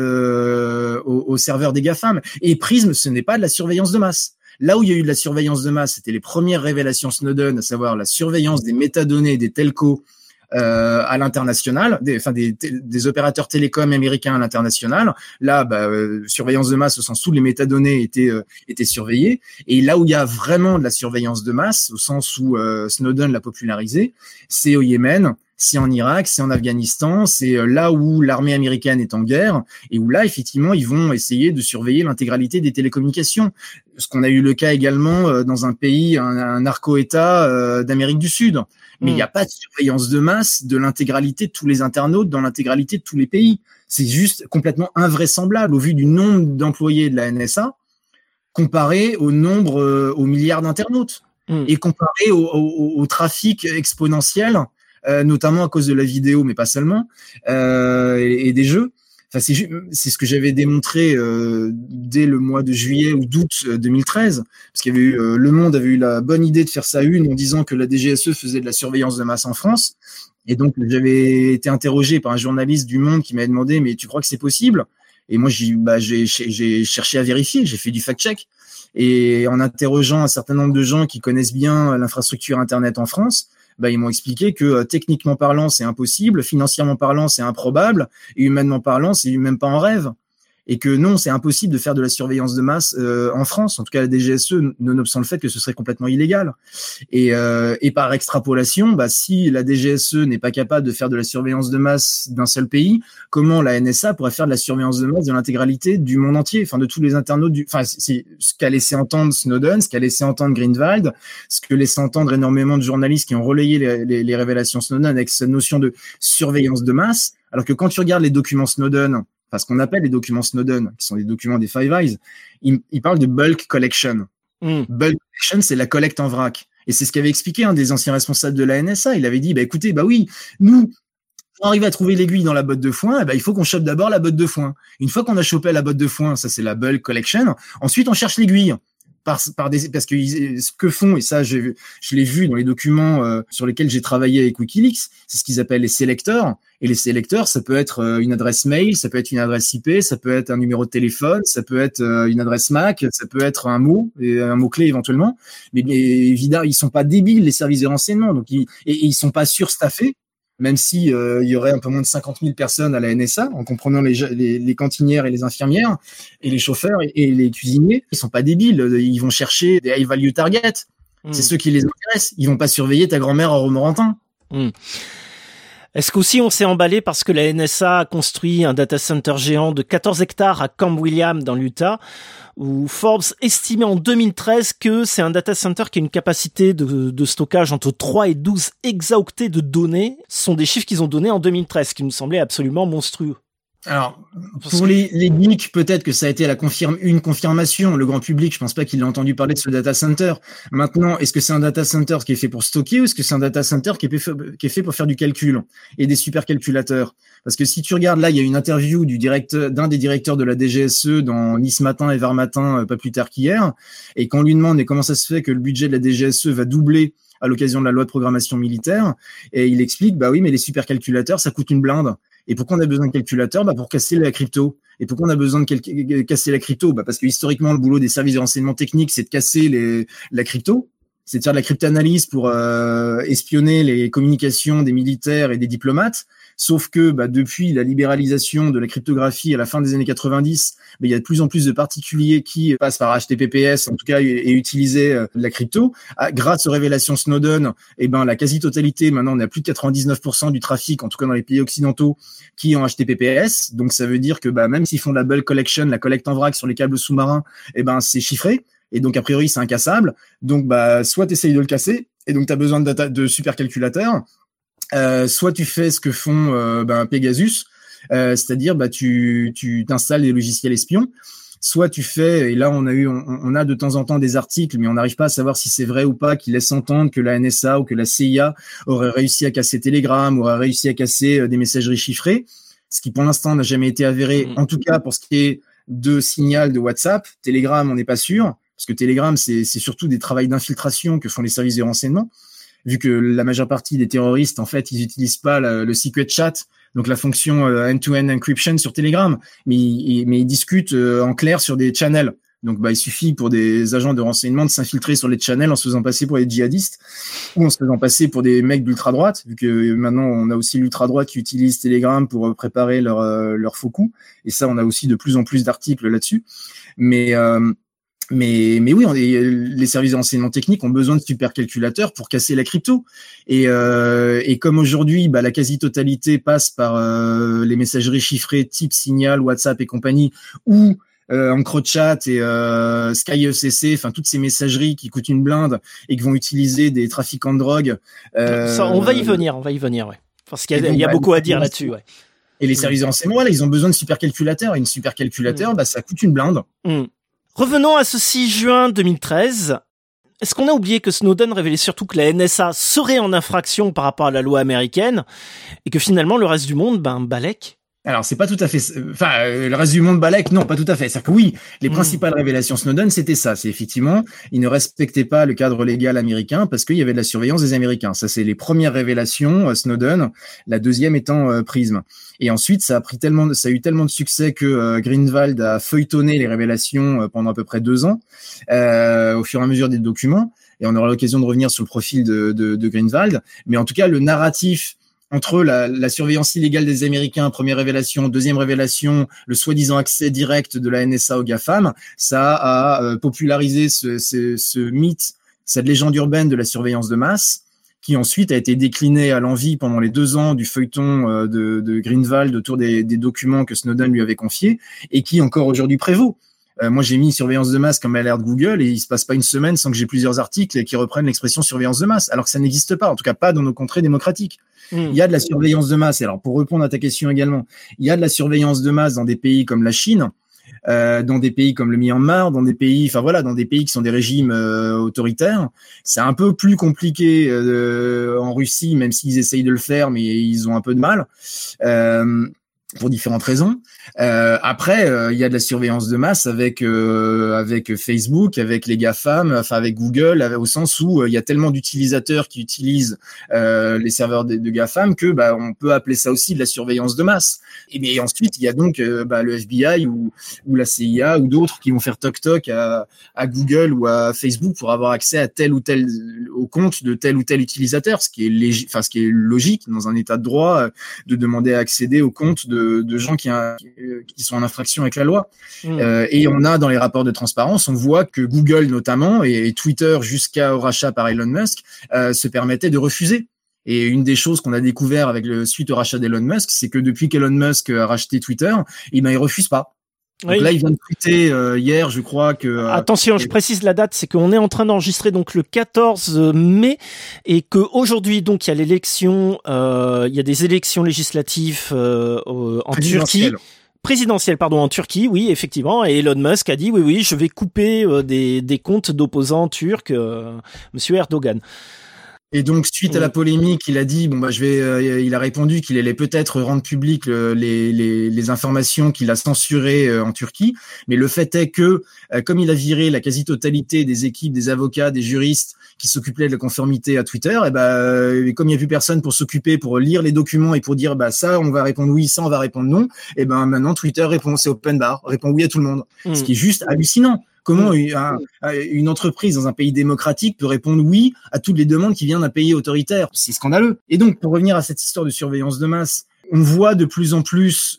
au serveur des GAFAM. Et Prism, ce n'est pas de la surveillance de masse. Là où il y a eu de la surveillance de masse, c'était les premières révélations Snowden, à savoir la surveillance des métadonnées des telcos à l'international, des opérateurs télécoms américains à l'international. Là, surveillance de masse au sens où les métadonnées étaient surveillées. Et là où il y a vraiment de la surveillance de masse, au sens où Snowden l'a popularisé, c'est au Yémen, c'est en Irak, c'est en Afghanistan, c'est là où l'armée américaine est en guerre, et où là, effectivement, ils vont essayer de surveiller l'intégralité des télécommunications. Ce qu'on a eu le cas également dans un pays, un narco-État d'Amérique du Sud. Mais il n'y a pas de surveillance de masse de l'intégralité de tous les internautes dans l'intégralité de tous les pays. C'est juste complètement invraisemblable au vu du nombre d'employés de la NSA comparé au nombre, aux milliards d'internautes, et comparé au trafic exponentiel, notamment à cause de la vidéo, mais pas seulement, et des jeux. Enfin, c'est ce que j'avais démontré dès le mois de juillet ou d'août 2013, parce qu'il y avait eu Le Monde avait eu la bonne idée de faire sa une en disant que la DGSE faisait de la surveillance de masse en France. Et donc j'avais été interrogé par un journaliste du Monde qui m'avait demandé mais tu crois que c'est possible? Et moi j'ai cherché à vérifier, j'ai fait du fact-check, et en interrogeant un certain nombre de gens qui connaissent bien l'infrastructure Internet en France, ils m'ont expliqué que techniquement parlant c'est impossible, financièrement parlant c'est improbable, et humainement parlant c'est même pas en rêve. Et que non, c'est impossible de faire de la surveillance de masse en France, en tout cas la DGSE, nonobstant le fait que ce serait complètement illégal. Et par extrapolation, si la DGSE n'est pas capable de faire de la surveillance de masse d'un seul pays, comment la NSA pourrait faire de la surveillance de masse de l'intégralité du monde entier, enfin de tous les internautes c'est ce qu'a laissé entendre Snowden, ce qu'a laissé entendre Greenwald, ce que laissé entendre énormément de journalistes qui ont relayé les révélations Snowden avec cette notion de surveillance de masse, alors que quand tu regardes les documents Snowden, ce qu'on appelle les documents Snowden, qui sont les documents des Five Eyes, ils parlent de bulk collection. Bulk collection, c'est la collecte en vrac. Et c'est ce qu'avait expliqué un des anciens responsables de la NSA. Il avait dit, écoutez, oui, nous, pour arriver à trouver l'aiguille dans la botte de foin, il faut qu'on chope d'abord la botte de foin. Une fois qu'on a chopé la botte de foin, ça c'est la bulk collection, ensuite on cherche l'aiguille. Parce que ce que font, et ça je l'ai vu dans les documents sur lesquels j'ai travaillé avec WikiLeaks, c'est ce qu'ils appellent les sélecteurs. Et les sélecteurs, ça peut être une adresse mail, ça peut être une adresse IP, ça peut être un numéro de téléphone, ça peut être une adresse MAC, ça peut être un mot, et un mot-clé éventuellement. Mais évidemment, ils sont pas débiles, les services de renseignement, donc ils sont pas surstaffés. Même si il y aurait un peu moins de 50 000 personnes à la NSA, en comprenant les cantinières et les infirmières, et les chauffeurs et les cuisiniers, ils sont pas débiles, ils vont chercher des high value targets. C'est ceux qui les intéressent. Ils vont pas surveiller ta grand-mère à Romorantin. Est-ce qu'aussi on s'est emballé parce que la NSA a construit un data center géant de 14 hectares à Camp William dans l'Utah, où Forbes estimait en 2013 que c'est un data center qui a une capacité de stockage entre 3 et 12 exaoctets de données. Ce sont des chiffres qu'ils ont donnés en 2013, ce qui nous semblait absolument monstrueux. Alors, pour les geeks, peut-être que ça a été une confirmation. Le grand public, je pense pas qu'il ait entendu parler de ce data center. Maintenant, est-ce que c'est un data center qui est fait pour stocker ou est-ce que c'est un data center qui est fait pour faire du calcul et des supercalculateurs? Parce que si tu regardes là, il y a une interview d'un des directeurs de la DGSE dans Nice Matin et Var Matin, pas plus tard qu'hier. Et quand on lui demande comment ça se fait que le budget de la DGSE va doubler à l'occasion de la loi de programmation militaire, et il explique, oui, mais les supercalculateurs, ça coûte une blinde. Et pourquoi on a besoin de calculateurs? Pour casser la crypto. Et pourquoi on a besoin de casser la crypto? Parce que historiquement, le boulot des services de renseignement technique, c'est de casser la crypto. C'est de faire de la cryptanalyse pour espionner les communications des militaires et des diplomates. Sauf que depuis la libéralisation de la cryptographie à la fin des années 90, il y a de plus en plus de particuliers qui passent par HTTPS, en tout cas, et utilisaient la crypto. Grâce aux révélations Snowden, la quasi-totalité, maintenant, on a plus de 99% du trafic, en tout cas dans les pays occidentaux, qui est en HTTPS. Donc ça veut dire que même s'ils font de la bulk collection, la collecte en vrac sur les câbles sous-marins, c'est chiffré. Et donc, a priori, c'est incassable. Donc, soit tu essayes de le casser, et donc tu as besoin de supercalculateurs, soit tu fais ce que font Pegasus, c'est-à-dire tu t'installes des logiciels espions, soit tu fais, et là on a de temps en temps des articles, mais on n'arrive pas à savoir si c'est vrai ou pas, qui laissent entendre que la NSA ou que la CIA aurait réussi à casser Telegram, aurait réussi à casser des messageries chiffrées, ce qui pour l'instant n'a jamais été avéré, en tout cas pour ce qui est de signal de WhatsApp. Telegram, on n'est pas sûr, parce que Telegram, c'est surtout des travails d'infiltration que font les services de renseignement, vu que la majeure partie des terroristes, en fait, ils utilisent pas le secret chat, donc la fonction end-to-end encryption sur Telegram, mais ils discutent en clair sur des channels. Donc, il suffit pour des agents de renseignement de s'infiltrer sur les channels en se faisant passer pour des djihadistes ou en se faisant passer pour des mecs d'ultra-droite, vu que maintenant, on a aussi l'ultra-droite qui utilise Telegram pour préparer leur faux coups. Et ça, on a aussi de plus en plus d'articles là-dessus. Mais oui, les services de renseignement technique ont besoin de supercalculateurs pour casser la crypto. Et comme aujourd'hui, la quasi-totalité passe par les messageries chiffrées type Signal, WhatsApp et compagnie, ou EncroChat et SkyECC, enfin toutes ces messageries qui coûtent une blinde et qui vont utiliser des trafiquants de drogue. Ça, on va y venir, ouais. Parce qu'il y a beaucoup à dire là-dessus, ouais. Et les services de renseignement, ils ont besoin de supercalculateurs. Et une supercalculateur, ça coûte une blinde. Revenons à ce 6 juin 2013. Est-ce qu'on a oublié que Snowden révélait surtout que la NSA serait en infraction par rapport à la loi américaine et que finalement le reste du monde, balèque? Alors, c'est pas tout à fait, le reste du monde balèque, non, pas tout à fait. C'est-à-dire que oui, les principales révélations Snowden, c'était ça. C'est effectivement, il ne respectait pas le cadre légal américain parce qu'il y avait de la surveillance des Américains. Ça, c'est les premières révélations, Snowden. La deuxième étant Prism. Et ensuite, ça a eu tellement de succès que Greenwald a feuilletonné les révélations pendant à peu près 2 ans, au fur et à mesure des documents. Et on aura l'occasion de revenir sur le profil de Greenwald. Mais en tout cas, le narratif entre la surveillance illégale des Américains, première révélation, deuxième révélation, le soi-disant accès direct de la NSA aux GAFAM, ça a popularisé ce mythe, cette légende urbaine de la surveillance de masse, qui ensuite a été déclinée à l'envi pendant les 2 ans du feuilleton de Greenwald autour des documents que Snowden lui avait confiés, et qui encore aujourd'hui prévaut. Moi, j'ai mis surveillance de masse comme alerte Google et il se passe pas une semaine sans que j'ai plusieurs articles qui reprennent l'expression surveillance de masse, alors que ça n'existe pas, en tout cas pas dans nos contrées démocratiques. Il y a de la surveillance de masse. Et alors, pour répondre à ta question également, il y a de la surveillance de masse dans des pays comme la Chine, dans des pays comme le Myanmar, dans des pays qui sont des régimes autoritaires. C'est un peu plus compliqué en Russie, même s'ils essayent de le faire, mais ils ont un peu de mal. Pour différentes raisons. Après, il y a de la surveillance de masse avec Facebook, avec les GAFAM, enfin avec Google, au sens où il y a tellement d'utilisateurs qui utilisent les serveurs de GAFAM que on peut appeler ça aussi de la surveillance de masse. Et mais ensuite, il y a donc le FBI ou la CIA ou d'autres qui vont faire toc-toc à Google ou à Facebook pour avoir accès à tel ou tel au compte de tel ou tel utilisateur, ce qui est logique dans un état de droit de demander à accéder au compte de gens qui sont en infraction avec la loi. Et on a dans les rapports de transparence, on voit que Google notamment et Twitter jusqu'au rachat par Elon Musk se permettaient de refuser. Et une des choses qu'on a découvert suite au rachat d'Elon Musk, c'est que depuis qu'Elon Musk a racheté Twitter, il refuse pas. Donc là, il vient de tweeter hier, je crois que... Attention, je précise la date, c'est qu'on est en train d'enregistrer donc le 14 mai et qu'aujourd'hui, donc, il y a l'élection, il y a des élections législatives en Turquie. Présidentielle, en Turquie, oui, effectivement. Et Elon Musk a dit, oui, je vais couper des comptes d'opposants turcs, Monsieur Erdogan. Et donc, suite à la polémique, il a dit, il a répondu qu'il allait peut-être rendre public les informations qu'il a censurées en Turquie. Mais le fait est que, comme il a viré la quasi-totalité des équipes, des avocats, des juristes qui s'occupaient de la conformité à Twitter, et comme il n'y a plus personne pour s'occuper, pour lire les documents et pour dire, ça, on va répondre oui, ça, on va répondre non, maintenant, Twitter c'est open bar, répond oui à tout le monde. Ce qui est juste hallucinant. Comment une entreprise dans un pays démocratique peut répondre oui à toutes les demandes qui viennent d'un pays autoritaire? C'est scandaleux. Et donc, pour revenir à cette histoire de surveillance de masse, on voit de plus en plus,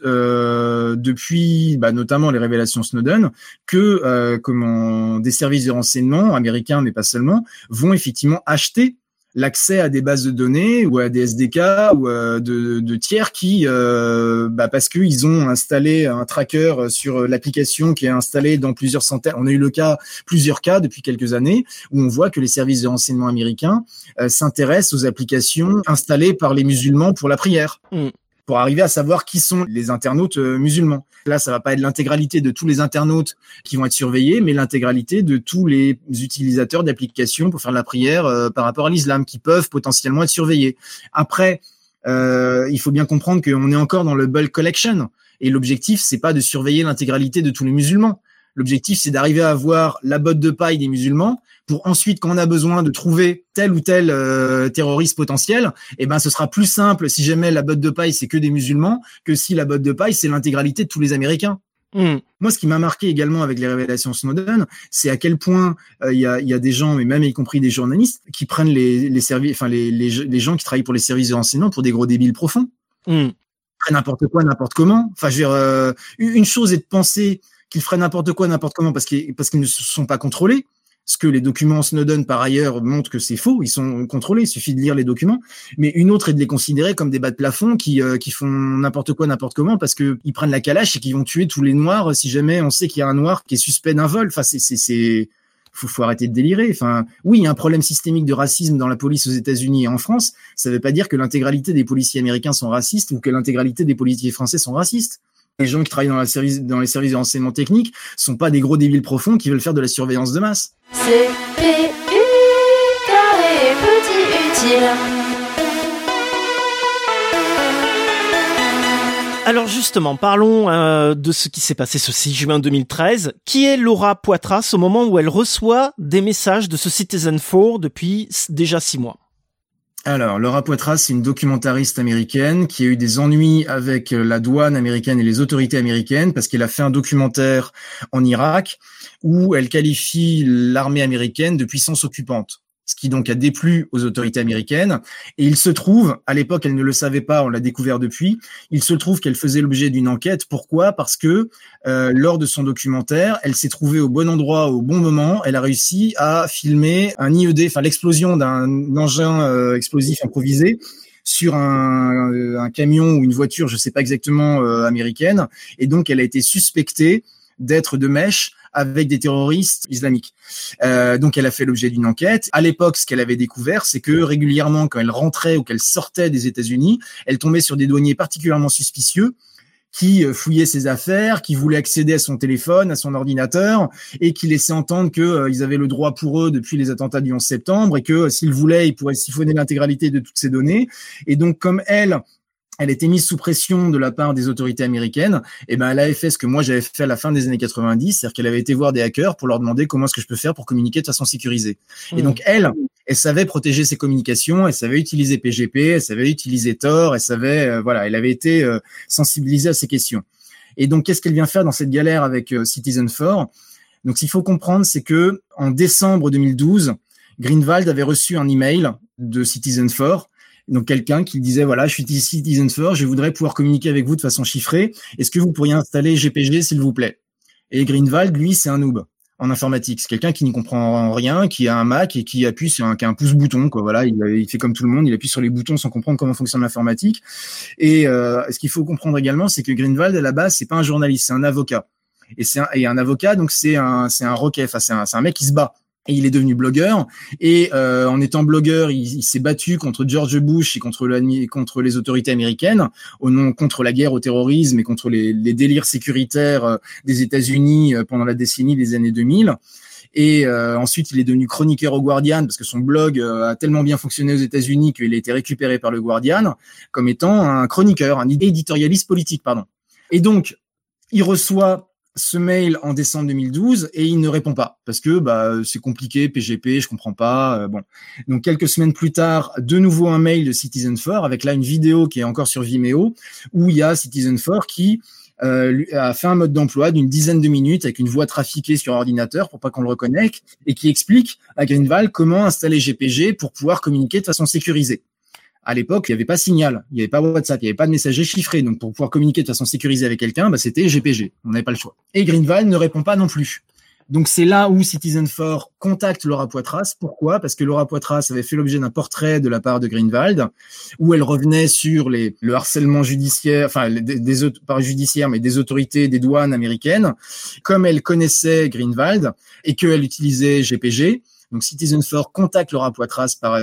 depuis notamment les révélations Snowden, que des services de renseignement américains, mais pas seulement, vont effectivement acheter l'accès à des bases de données ou à des SDK ou de tiers qui, parce qu'ils ont installé un tracker sur l'application qui est installée dans plusieurs centaines. On a eu plusieurs cas depuis quelques années où on voit que les services de renseignement américains s'intéressent aux applications installées par les musulmans pour la prière. Pour arriver à savoir qui sont les internautes musulmans. Là, ça va pas être l'intégralité de tous les internautes qui vont être surveillés, mais l'intégralité de tous les utilisateurs d'applications pour faire la prière par rapport à l'islam, qui peuvent potentiellement être surveillés. Après, il faut bien comprendre qu'on est encore dans le bulk collection, et l'objectif, c'est pas de surveiller l'intégralité de tous les musulmans. L'objectif, c'est d'arriver à avoir la botte de paille des musulmans pour ensuite, quand on a besoin de trouver tel ou tel terroriste potentiel, ce sera plus simple si jamais la botte de paille, c'est que des musulmans, que si la botte de paille, c'est l'intégralité de tous les Américains. Moi, ce qui m'a marqué également avec les révélations Snowden, c'est à quel point il y a des gens, mais même y compris des journalistes, qui prennent les gens qui travaillent pour les services de renseignement pour des gros débiles profonds. N'importe quoi, n'importe comment. Enfin, je veux dire, une chose est de penser qu'ils feraient n'importe quoi, n'importe comment parce qu'ils ne se sont pas contrôlés. Ce que les documents Snowden, par ailleurs, montrent que c'est faux. Ils sont contrôlés. Il suffit de lire les documents. Mais une autre est de les considérer comme des bas de plafond qui font n'importe quoi, n'importe comment parce que ils prennent la calache et qui vont tuer tous les noirs si jamais on sait qu'il y a un noir qui est suspect d'un vol. Enfin, faut arrêter de délirer. Enfin, oui, il y a un problème systémique de racisme dans la police aux États-Unis et en France. Ça veut pas dire que l'intégralité des policiers américains sont racistes ou que l'intégralité des policiers français sont racistes. Les gens qui travaillent dans les services de renseignement technique sont pas des gros débiles profonds qui veulent faire de la surveillance de masse. CPU, carré, petit utile. Alors justement, parlons de ce qui s'est passé ce 6 juin 2013. Qui est Laura Poitras au moment où elle reçoit des messages de ce Citizen4 depuis déjà 6 mois? Alors, Laura Poitras, c'est une documentariste américaine qui a eu des ennuis avec la douane américaine et les autorités américaines parce qu'elle a fait un documentaire en Irak où elle qualifie l'armée américaine de puissance occupante, ce qui donc a déplu aux autorités américaines. Et il se trouve, à l'époque, elle ne le savait pas, on l'a découvert depuis, il se trouve qu'elle faisait l'objet d'une enquête. Pourquoi ? Parce que lors de son documentaire, elle s'est trouvée au bon endroit, au bon moment. Elle a réussi à filmer un IED, enfin l'explosion d'un engin explosif improvisé sur un camion ou une voiture, je sais pas exactement, américaine. Et donc, elle a été suspectée d'être de mèche avec des terroristes islamiques. Donc, elle a fait l'objet d'une enquête. À l'époque, ce qu'elle avait découvert, c'est que régulièrement, quand elle rentrait ou qu'elle sortait des États-Unis, elle tombait sur des douaniers particulièrement suspicieux qui fouillaient ses affaires, qui voulaient accéder à son téléphone, à son ordinateur, et qui laissaient entendre que ils avaient le droit pour eux depuis les attentats du 11 septembre, et que s'ils voulaient, ils pourraient siphonner l'intégralité de toutes ces données. Et donc, comme elle était mise sous pression de la part des autorités américaines, et ben elle avait fait ce que moi j'avais fait à la fin des années 90, c'est-à-dire qu'elle avait été voir des hackers pour leur demander comment est-ce que je peux faire pour communiquer de façon sécurisée. Et donc elle savait protéger ses communications, elle savait utiliser PGP, elle savait utiliser Tor, elle savait elle avait été sensibilisée à ces questions. Et donc qu'est-ce qu'elle vient faire dans cette galère avec Citizen4 ? Donc ce qu'il faut comprendre, c'est que en décembre 2012, Greenwald avait reçu un email de Citizen4. Donc quelqu'un qui disait voilà, je suis Citizen4, je voudrais pouvoir communiquer avec vous de façon chiffrée. Est-ce que vous pourriez installer GPG s'il vous plaît ? Et Greenwald, lui, c'est un noob en informatique. C'est quelqu'un qui n'y comprend rien, qui a un Mac et qui appuie qui a un pouce-bouton quoi. Voilà, il fait comme tout le monde, il appuie sur les boutons sans comprendre comment fonctionne l'informatique. Et ce qu'il faut comprendre également, c'est que Greenwald à la base, c'est pas un journaliste, c'est un avocat. Et un avocat, donc c'est un roquet, enfin c'est un mec qui se bat. Et il est devenu blogueur. Et en étant blogueur, il s'est battu contre George Bush et contre les autorités américaines, contre la guerre au terrorisme et contre les délires sécuritaires des États-Unis pendant la décennie des années 2000. Et ensuite, il est devenu chroniqueur au Guardian parce que son blog a tellement bien fonctionné aux États-Unis qu'il a été récupéré par le Guardian comme étant un chroniqueur, un éditorialiste politique, pardon. Et donc, il reçoit ce mail en décembre 2012 et il ne répond pas parce que c'est compliqué, PGP, je comprends pas. Bon, donc quelques semaines plus tard, de nouveau un mail de Citizen4 avec là une vidéo qui est encore sur Vimeo où il y a Citizen4 qui a fait un mode d'emploi d'une dizaine de minutes avec une voix trafiquée sur ordinateur pour pas qu'on le reconnecte et qui explique à Greenwald comment installer GPG pour pouvoir communiquer de façon sécurisée. À l'époque, il n'y avait pas Signal, il n'y avait pas WhatsApp, il n'y avait pas de messager chiffré. Donc, pour pouvoir communiquer de façon sécurisée avec quelqu'un, c'était GPG. On n'avait pas le choix. Et Greenwald ne répond pas non plus. Donc, c'est là où Citizen4 contacte Laura Poitras. Pourquoi ? Parce que Laura Poitras avait fait l'objet d'un portrait de la part de Greenwald, où elle revenait sur le harcèlement judiciaire, enfin, pas judiciaire, mais des autorités, des douanes américaines. Comme elle connaissait Greenwald et qu'elle utilisait GPG, donc Citizen4 contacte Laura Poitras par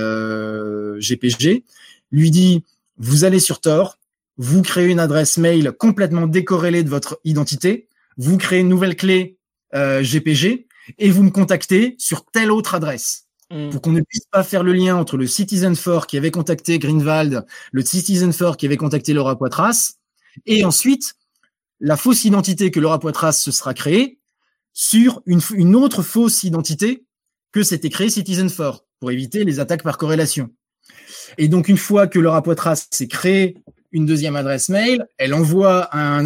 GPG, lui dit « Vous allez sur Tor, vous créez une adresse mail complètement décorrélée de votre identité, vous créez une nouvelle clé GPG et vous me contactez sur telle autre adresse. » Pour qu'on ne puisse pas faire le lien entre le Citizen4 qui avait contacté Greenwald, le Citizen4 qui avait contacté Laura Poitras, et ensuite la fausse identité que Laura Poitras se sera créée sur une autre fausse identité que s'était créée Citizen4 pour éviter les attaques par corrélation. Et donc, une fois que Laura Poitras s'est créé une deuxième adresse mail, elle envoie un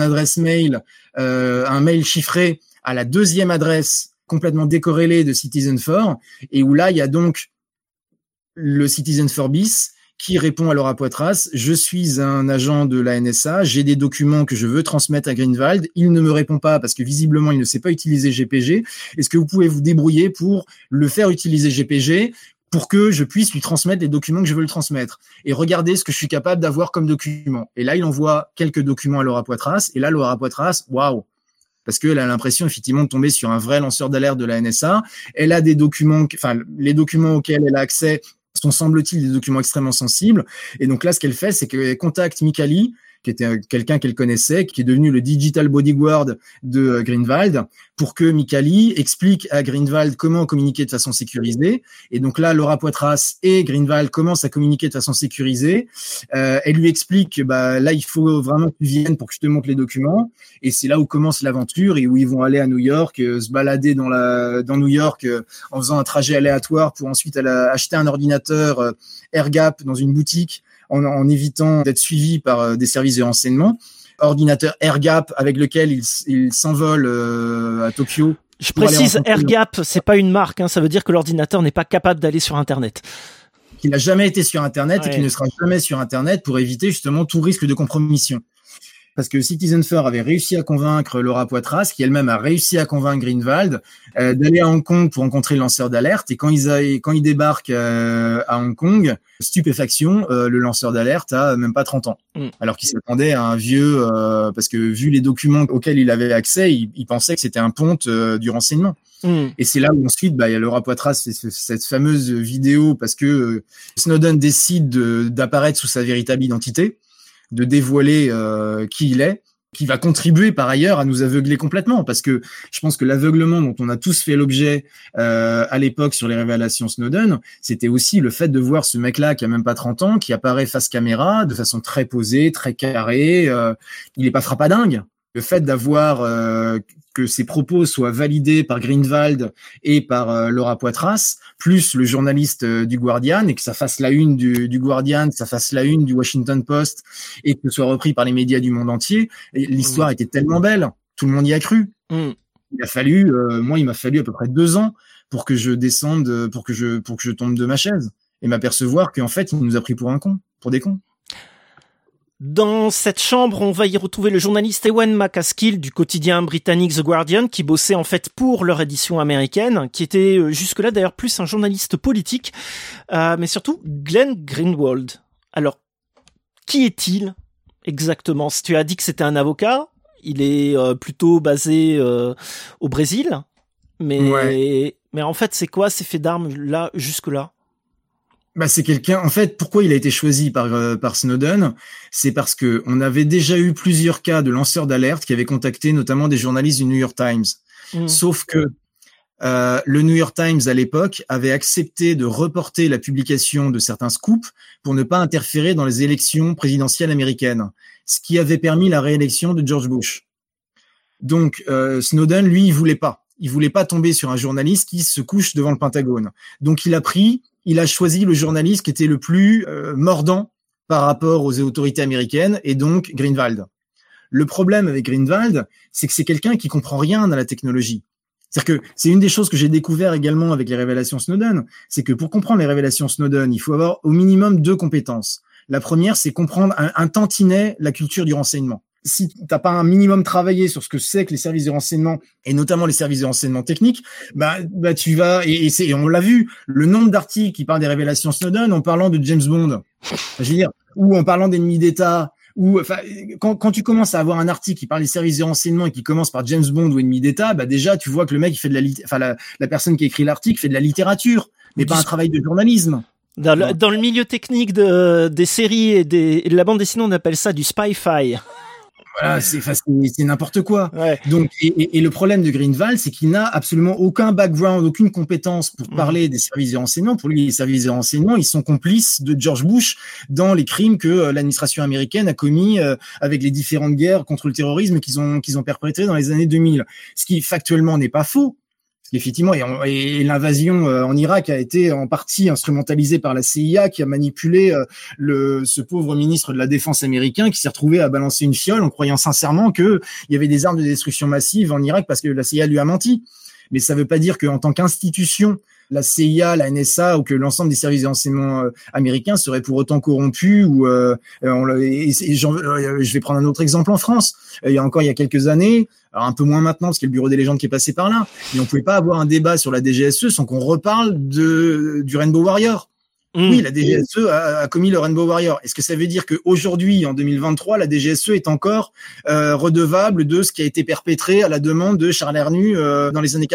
mail chiffré à la deuxième adresse complètement décorrélée de Citizen4, et où là, il y a donc le Citizen4 bis qui répond à Laura Poitras « Je suis un agent de la NSA, j'ai des documents que je veux transmettre à Greenwald, il ne me répond pas parce que visiblement, il ne sait pas utiliser GPG. Est-ce que vous pouvez vous débrouiller pour le faire utiliser GPG pour que je puisse lui transmettre les documents que je veux lui transmettre et regardez ce que je suis capable d'avoir comme documents. » Et là, il envoie quelques documents à Laura Poitras, et là, Laura Poitras, waouh, parce qu'elle a l'impression effectivement de tomber sur un vrai lanceur d'alerte de la NSA. Elle a des documents, les documents auxquels elle a accès sont, semble-t-il, des documents extrêmement sensibles. Et donc là, ce qu'elle fait, c'est qu'elle contacte Micali, qui était quelqu'un qu'elle connaissait, qui est devenu le digital bodyguard de Greenwald, pour que Mika Lee explique à Greenwald comment communiquer de façon sécurisée. Et donc là, Laura Poitras et Greenwald commencent à communiquer de façon sécurisée. Elle lui explique, là, il faut vraiment que tu viennes pour que je te montre les documents. Et c'est là où commence l'aventure et où ils vont aller à New York, se balader dans New York en faisant un trajet aléatoire pour ensuite acheter un ordinateur AirGap dans une boutique en évitant d'être suivi par des services de renseignement. Ordinateur AirGap avec lequel il s'envole à Tokyo. Je précise, AirGap, c'est pas une marque, ça veut dire que l'ordinateur n'est pas capable d'aller sur Internet. Qu'il n'a jamais été sur Internet et qu'il ne sera jamais sur Internet pour éviter justement tout risque de compromission. Parce que Citizen4 avait réussi à convaincre Laura Poitras, qui elle-même a réussi à convaincre Greenwald d'aller à Hong Kong pour rencontrer le lanceur d'alerte. Et quand ils débarquent à Hong Kong, stupéfaction, le lanceur d'alerte a même pas 30 ans. Alors qu'il s'attendait à un vieux, parce que vu les documents auxquels il avait accès, il pensait que c'était un ponte du renseignement. Et c'est là où ensuite, il y a Laura Poitras, cette fameuse vidéo, parce que Snowden décide d'apparaître sous sa véritable identité, de dévoiler qui il est, qui va contribuer par ailleurs à nous aveugler complètement, parce que je pense que l'aveuglement dont on a tous fait l'objet à l'époque sur les révélations Snowden, c'était aussi le fait de voir ce mec-là qui a même pas 30 ans, qui apparaît face caméra de façon très posée, très carrée, il est pas frappadingue. Le fait d'avoir que ses propos soient validés par Greenwald et par Laura Poitras, plus le journaliste du Guardian, et que ça fasse la une du Guardian, que ça fasse la une du Washington Post, et que ce soit repris par les médias du monde entier, l'histoire était tellement belle, tout le monde y a cru. Il a fallu, il m'a fallu à peu près 2 ans pour que je descende, pour que je tombe de ma chaise, et m'apercevoir qu'en fait, il nous a pris pour des cons. Dans cette chambre, on va y retrouver le journaliste Ewan MacAskill du quotidien britannique The Guardian, qui bossait en fait pour leur édition américaine, qui était jusque-là d'ailleurs plus un journaliste politique, mais surtout Glenn Greenwald. Alors, qui est-il exactement? Tu as dit que c'était un avocat, il est plutôt basé au Brésil, mais en fait c'est quoi ces faits d'armes là jusque-là? C'est quelqu'un, en fait, pourquoi il a été choisi par Snowden? C'est parce que on avait déjà eu plusieurs cas de lanceurs d'alerte qui avaient contacté notamment des journalistes du New York Times. Sauf que le New York Times, à l'époque, avait accepté de reporter la publication de certains scoops pour ne pas interférer dans les élections présidentielles américaines, ce qui avait permis la réélection de George Bush. Donc, Snowden, lui, il voulait pas tomber sur un journaliste qui se couche devant le Pentagone. Donc, il a choisi le journaliste qui était le plus mordant par rapport aux autorités américaines, et donc Greenwald. Le problème avec Greenwald, c'est que c'est quelqu'un qui comprend rien à la technologie. C'est-à-dire que c'est une des choses que j'ai découvert également avec les révélations Snowden, c'est que pour comprendre les révélations Snowden, il faut avoir au minimum 2 compétences. La première, c'est comprendre un tantinet la culture du renseignement. Si t'as pas un minimum travaillé sur ce que c'est que les services de renseignement, et notamment les services de renseignement techniques, tu vas, et on l'a vu, le nombre d'articles qui parlent des révélations Snowden en parlant de James Bond, je veux dire, ou en parlant d'ennemis d'État, ou quand tu commences à avoir un article qui parle des services de renseignement et qui commence par James Bond ou ennemi d'État, déjà tu vois que le mec il fait la personne qui écrit l'article fait de la littérature, mais pas un travail de journalisme. Dans le milieu technique des séries et de la bande dessinée, on appelle ça du spy-fi. Voilà, c'est n'importe quoi. Ouais. Donc, et le problème de Greenwald, c'est qu'il n'a absolument aucun background, aucune compétence pour parler des services de renseignement. Pour lui, les services de renseignement, ils sont complices de George Bush dans les crimes que l'administration américaine a commis avec les différentes guerres contre le terrorisme qu'ils ont perpétrés dans les années 2000. Ce qui factuellement n'est pas faux. Effectivement, et l'invasion en Irak a été en partie instrumentalisée par la CIA qui a manipulé ce pauvre ministre de la Défense américain qui s'est retrouvé à balancer une fiole en croyant sincèrement qu'il y avait des armes de destruction massive en Irak parce que la CIA lui a menti. Mais ça veut pas dire qu'en tant qu'institution, la CIA, la NSA ou que l'ensemble des services de renseignement américains seraient pour autant corrompus. Je vais prendre un autre exemple en France. Il y a quelques années, alors un peu moins maintenant parce qu'il y a le bureau des légendes qui est passé par là, mais on pouvait pas avoir un débat sur la DGSE sans qu'on reparle du Rainbow Warrior. Oui, la DGSE a commis le Rainbow Warrior. Est-ce que ça veut dire qu'aujourd'hui, en 2023, la DGSE est encore redevable de ce qui a été perpétré à la demande de Charles Hernu dans les années 80 ?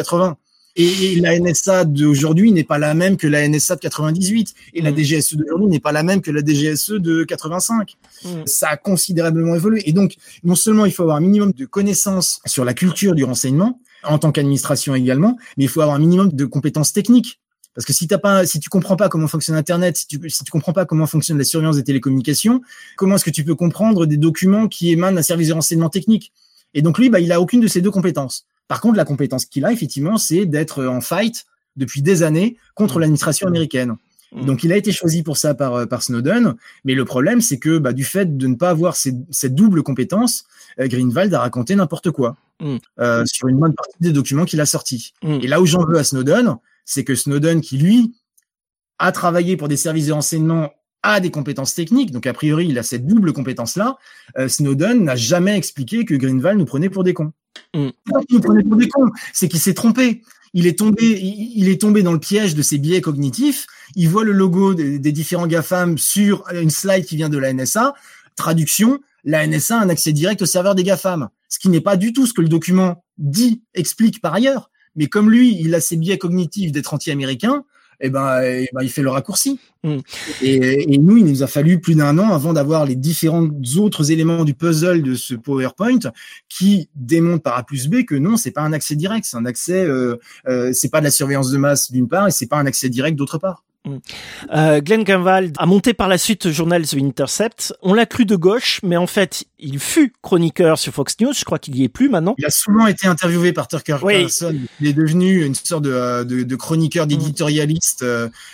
Et la NSA d'aujourd'hui n'est pas la même que la NSA de 98. Et la DGSE d'aujourd'hui n'est pas la même que la DGSE de 85. Ça a considérablement évolué. Et donc, non seulement il faut avoir un minimum de connaissances sur la culture du renseignement, en tant qu'administration également, mais il faut avoir un minimum de compétences techniques. Parce que si tu comprends pas comment fonctionne Internet, si tu comprends pas comment fonctionne la surveillance des télécommunications, comment est-ce que tu peux comprendre des documents qui émanent d'un service de renseignement technique? Et donc lui, il a aucune de ces deux compétences. Par contre, la compétence qu'il a, effectivement, c'est d'être en fight depuis des années contre l'administration américaine. Et donc, il a été choisi pour ça par Snowden. Mais le problème, c'est que du fait de ne pas avoir cette double compétence, Greenwald a raconté n'importe quoi sur une bonne partie des documents qu'il a sortis. Et là où j'en veux à Snowden, c'est que Snowden, qui lui a travaillé pour des services de renseignement, a des compétences techniques, donc a priori il a cette double compétence-là. Snowden n'a jamais expliqué que Greenwald nous prenait pour des cons. Il nous prenait pour des cons, c'est qu'il s'est trompé. Il est tombé dans le piège de ses biais cognitifs. Il voit le logo des différents GAFAM sur une slide qui vient de la NSA. Traduction, la NSA a un accès direct au serveur des GAFAM, ce qui n'est pas du tout ce que le document explique par ailleurs. Mais comme lui, il a ses biais cognitifs d'être anti-américain, il fait le raccourci. Et nous, il nous a fallu plus d'1 an avant d'avoir les différents autres éléments du puzzle de ce PowerPoint qui démontrent par A plus B que non, c'est pas un accès direct, c'est un accès, c'est pas de la surveillance de masse d'une part et c'est pas un accès direct d'autre part. Glenn Greenwald a monté par la suite le journal The Intercept. On l'a cru de gauche, mais en fait, il fut chroniqueur sur Fox News. Je crois qu'il y est plus maintenant. Il a souvent été interviewé par Tucker Carlson. Il est devenu une sorte de chroniqueur, d'éditorialiste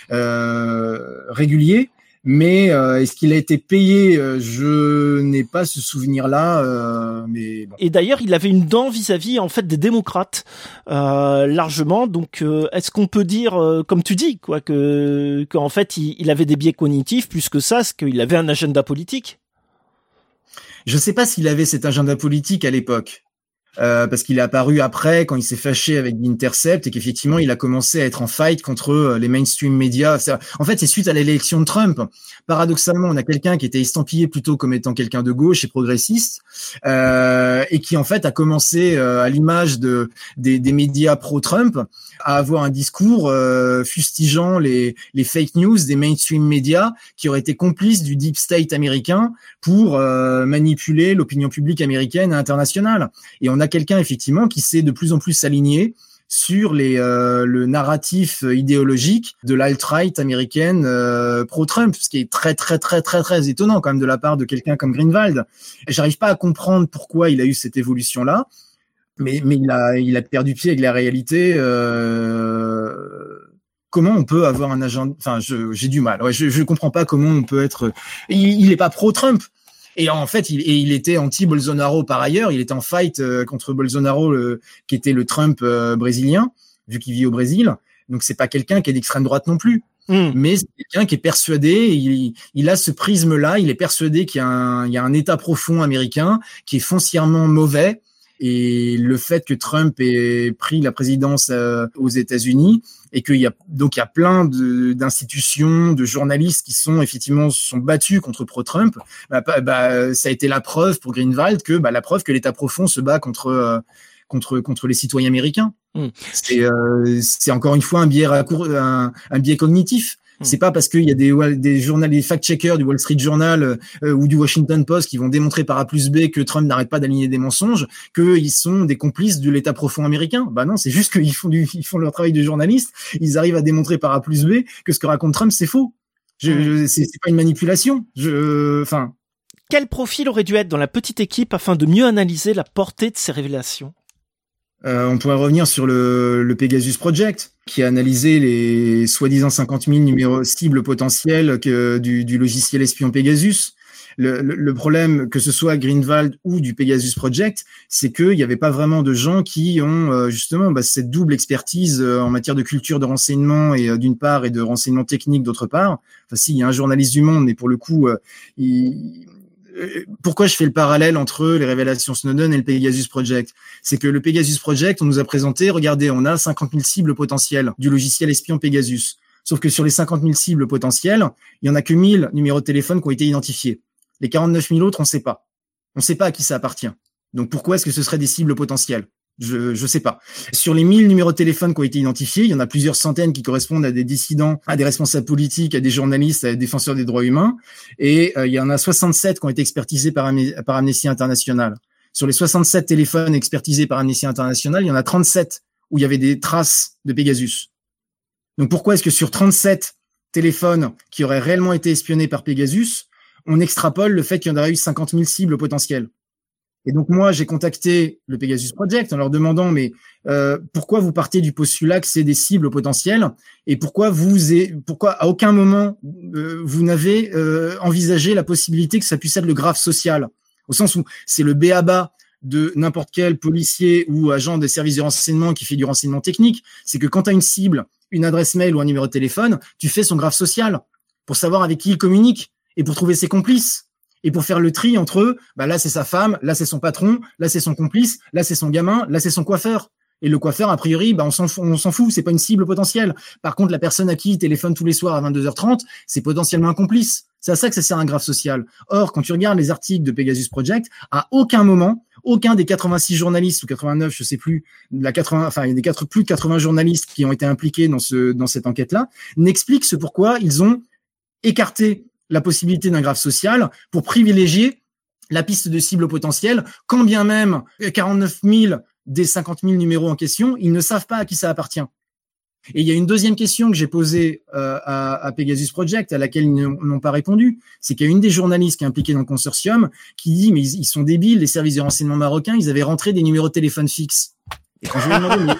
régulier. Mais est-ce qu'il a été payé? Je n'ai pas ce souvenir-là. Mais bon. Et d'ailleurs, il avait une dent vis-à-vis en fait des démocrates largement. Donc, est-ce qu'on peut dire, comme tu dis, qu'en fait, il avait des biais cognitifs plus que ça, c'est qu'il avait un agenda politique? Je ne sais pas s'il avait cet agenda politique à l'époque. Parce qu'il est apparu après, quand il s'est fâché avec l'Intercept et qu'effectivement il a commencé à être en fight contre les mainstream médias. En fait, c'est suite à l'élection de Trump. Paradoxalement, on a quelqu'un qui était estampillé plutôt comme étant quelqu'un de gauche et progressiste, et qui en fait a commencé, à l'image des médias pro-Trump, à avoir un discours fustigeant les fake news des mainstream médias qui auraient été complices du deep state américain pour manipuler l'opinion publique américaine et internationale. Et on a quelqu'un effectivement qui sait de plus en plus s'aligner sur le narratif idéologique de l'alt-right américaine pro-Trump, ce qui est très très très très très étonnant quand même de la part de quelqu'un comme Greenwald. Et j'arrive pas à comprendre pourquoi il a eu cette évolution-là, mais il a perdu pied avec la réalité. Comment on peut avoir un agenda? Enfin, j'ai du mal. Ouais, je comprends pas comment on peut être. Il est pas pro-Trump. Et en fait, il était anti-Bolsonaro par ailleurs. Il était en fight contre Bolsonaro, qui était le Trump brésilien, vu qu'il vit au Brésil. Donc, c'est pas quelqu'un qui est d'extrême droite non plus. Mais c'est quelqu'un qui est persuadé, il a ce prisme-là, il est persuadé qu'il y a un État profond américain qui est foncièrement mauvais. Et le fait que Trump ait pris la présidence aux États-Unis et qu'il y a plein d'institutions, de journalistes qui sont battus contre pro-Trump, ça a été la preuve pour Greenwald que l'État profond se bat contre les citoyens américains. C'est encore une fois un biais cognitif. C'est pas parce qu'il y a des fact-checkers du Wall Street Journal ou du Washington Post qui vont démontrer par A plus B que Trump n'arrête pas d'aligner des mensonges qu'ils sont des complices de l'État profond américain. Bah non, c'est juste qu'ils font leur travail de journaliste. Ils arrivent à démontrer par A plus B que ce que raconte Trump, c'est faux. C'est pas une manipulation. Quel profil aurait dû être dans la petite équipe afin de mieux analyser la portée de ces révélations? On pourrait revenir sur le Pegasus Project, qui a analysé les soi-disant 50 000 numéros cibles potentiels du logiciel espion Pegasus. Le problème, que ce soit Greenwald ou du Pegasus Project, c'est qu'il n'y avait pas vraiment de gens qui ont justement cette double expertise en matière de culture de renseignement et d'une part et de renseignement technique d'autre part. Enfin, si, il y a un journaliste du Monde, mais pour le coup, pourquoi je fais le parallèle entre les révélations Snowden et le Pegasus Project? C'est que le Pegasus Project, on nous a présenté, regardez, on a 50 000 cibles potentielles du logiciel espion Pegasus. Sauf que sur les 50 000 cibles potentielles, il y en a que 1000 numéros de téléphone qui ont été identifiés. Les 49 000 autres, on sait pas. On sait pas à qui ça appartient. Donc pourquoi est-ce que ce serait des cibles potentielles? Je sais pas. Sur les 1000 numéros de téléphone qui ont été identifiés, il y en a plusieurs centaines qui correspondent à des dissidents, à des responsables politiques, à des journalistes, à des défenseurs des droits humains. Et il y en a 67 qui ont été expertisés par Amnesty International. Sur les 67 téléphones expertisés par Amnesty International, il y en a 37 où il y avait des traces de Pegasus. Donc pourquoi est-ce que sur 37 téléphones qui auraient réellement été espionnés par Pegasus, on extrapole le fait qu'il y en aurait eu 50 000 cibles potentielles? Et donc moi, j'ai contacté le Pegasus Project en leur demandant pourquoi vous partez du postulat que c'est des cibles potentielles et pourquoi à aucun moment vous n'avez envisagé la possibilité que ça puisse être le graphe social, au sens où c'est le b.a.-ba de n'importe quel policier ou agent des services de renseignement qui fait du renseignement technique, c'est que quand tu as une cible, une adresse mail ou un numéro de téléphone, tu fais son graphe social pour savoir avec qui il communique et pour trouver ses complices. Et pour faire le tri entre eux, là c'est sa femme, là c'est son patron, là c'est son complice, là c'est son gamin, là c'est son coiffeur. Et le coiffeur, a priori, on s'en fout, c'est pas une cible potentielle. Par contre, la personne à qui il téléphone tous les soirs à 22h30, c'est potentiellement un complice. C'est à ça que ça sert un graphe social. Or, quand tu regardes les articles de Pegasus Project, à aucun moment, aucun des 86 journalistes ou 89, je sais plus, il y a plus de 80 journalistes qui ont été impliqués dans cette enquête-là, n'explique ce pourquoi ils ont écarté la possibilité d'un graphe social pour privilégier la piste de cible potentielle, quand bien même 49 000 des 50 000 numéros en question, ils ne savent pas à qui ça appartient. Et il y a une deuxième question que j'ai posée à Pegasus Project, à laquelle ils n'ont pas répondu, c'est qu'il y a une des journalistes qui est impliquée dans le consortium qui dit « mais ils sont débiles, les services de renseignement marocains, ils avaient rentré des numéros de téléphone fixes ». Et quand je lui ai demandé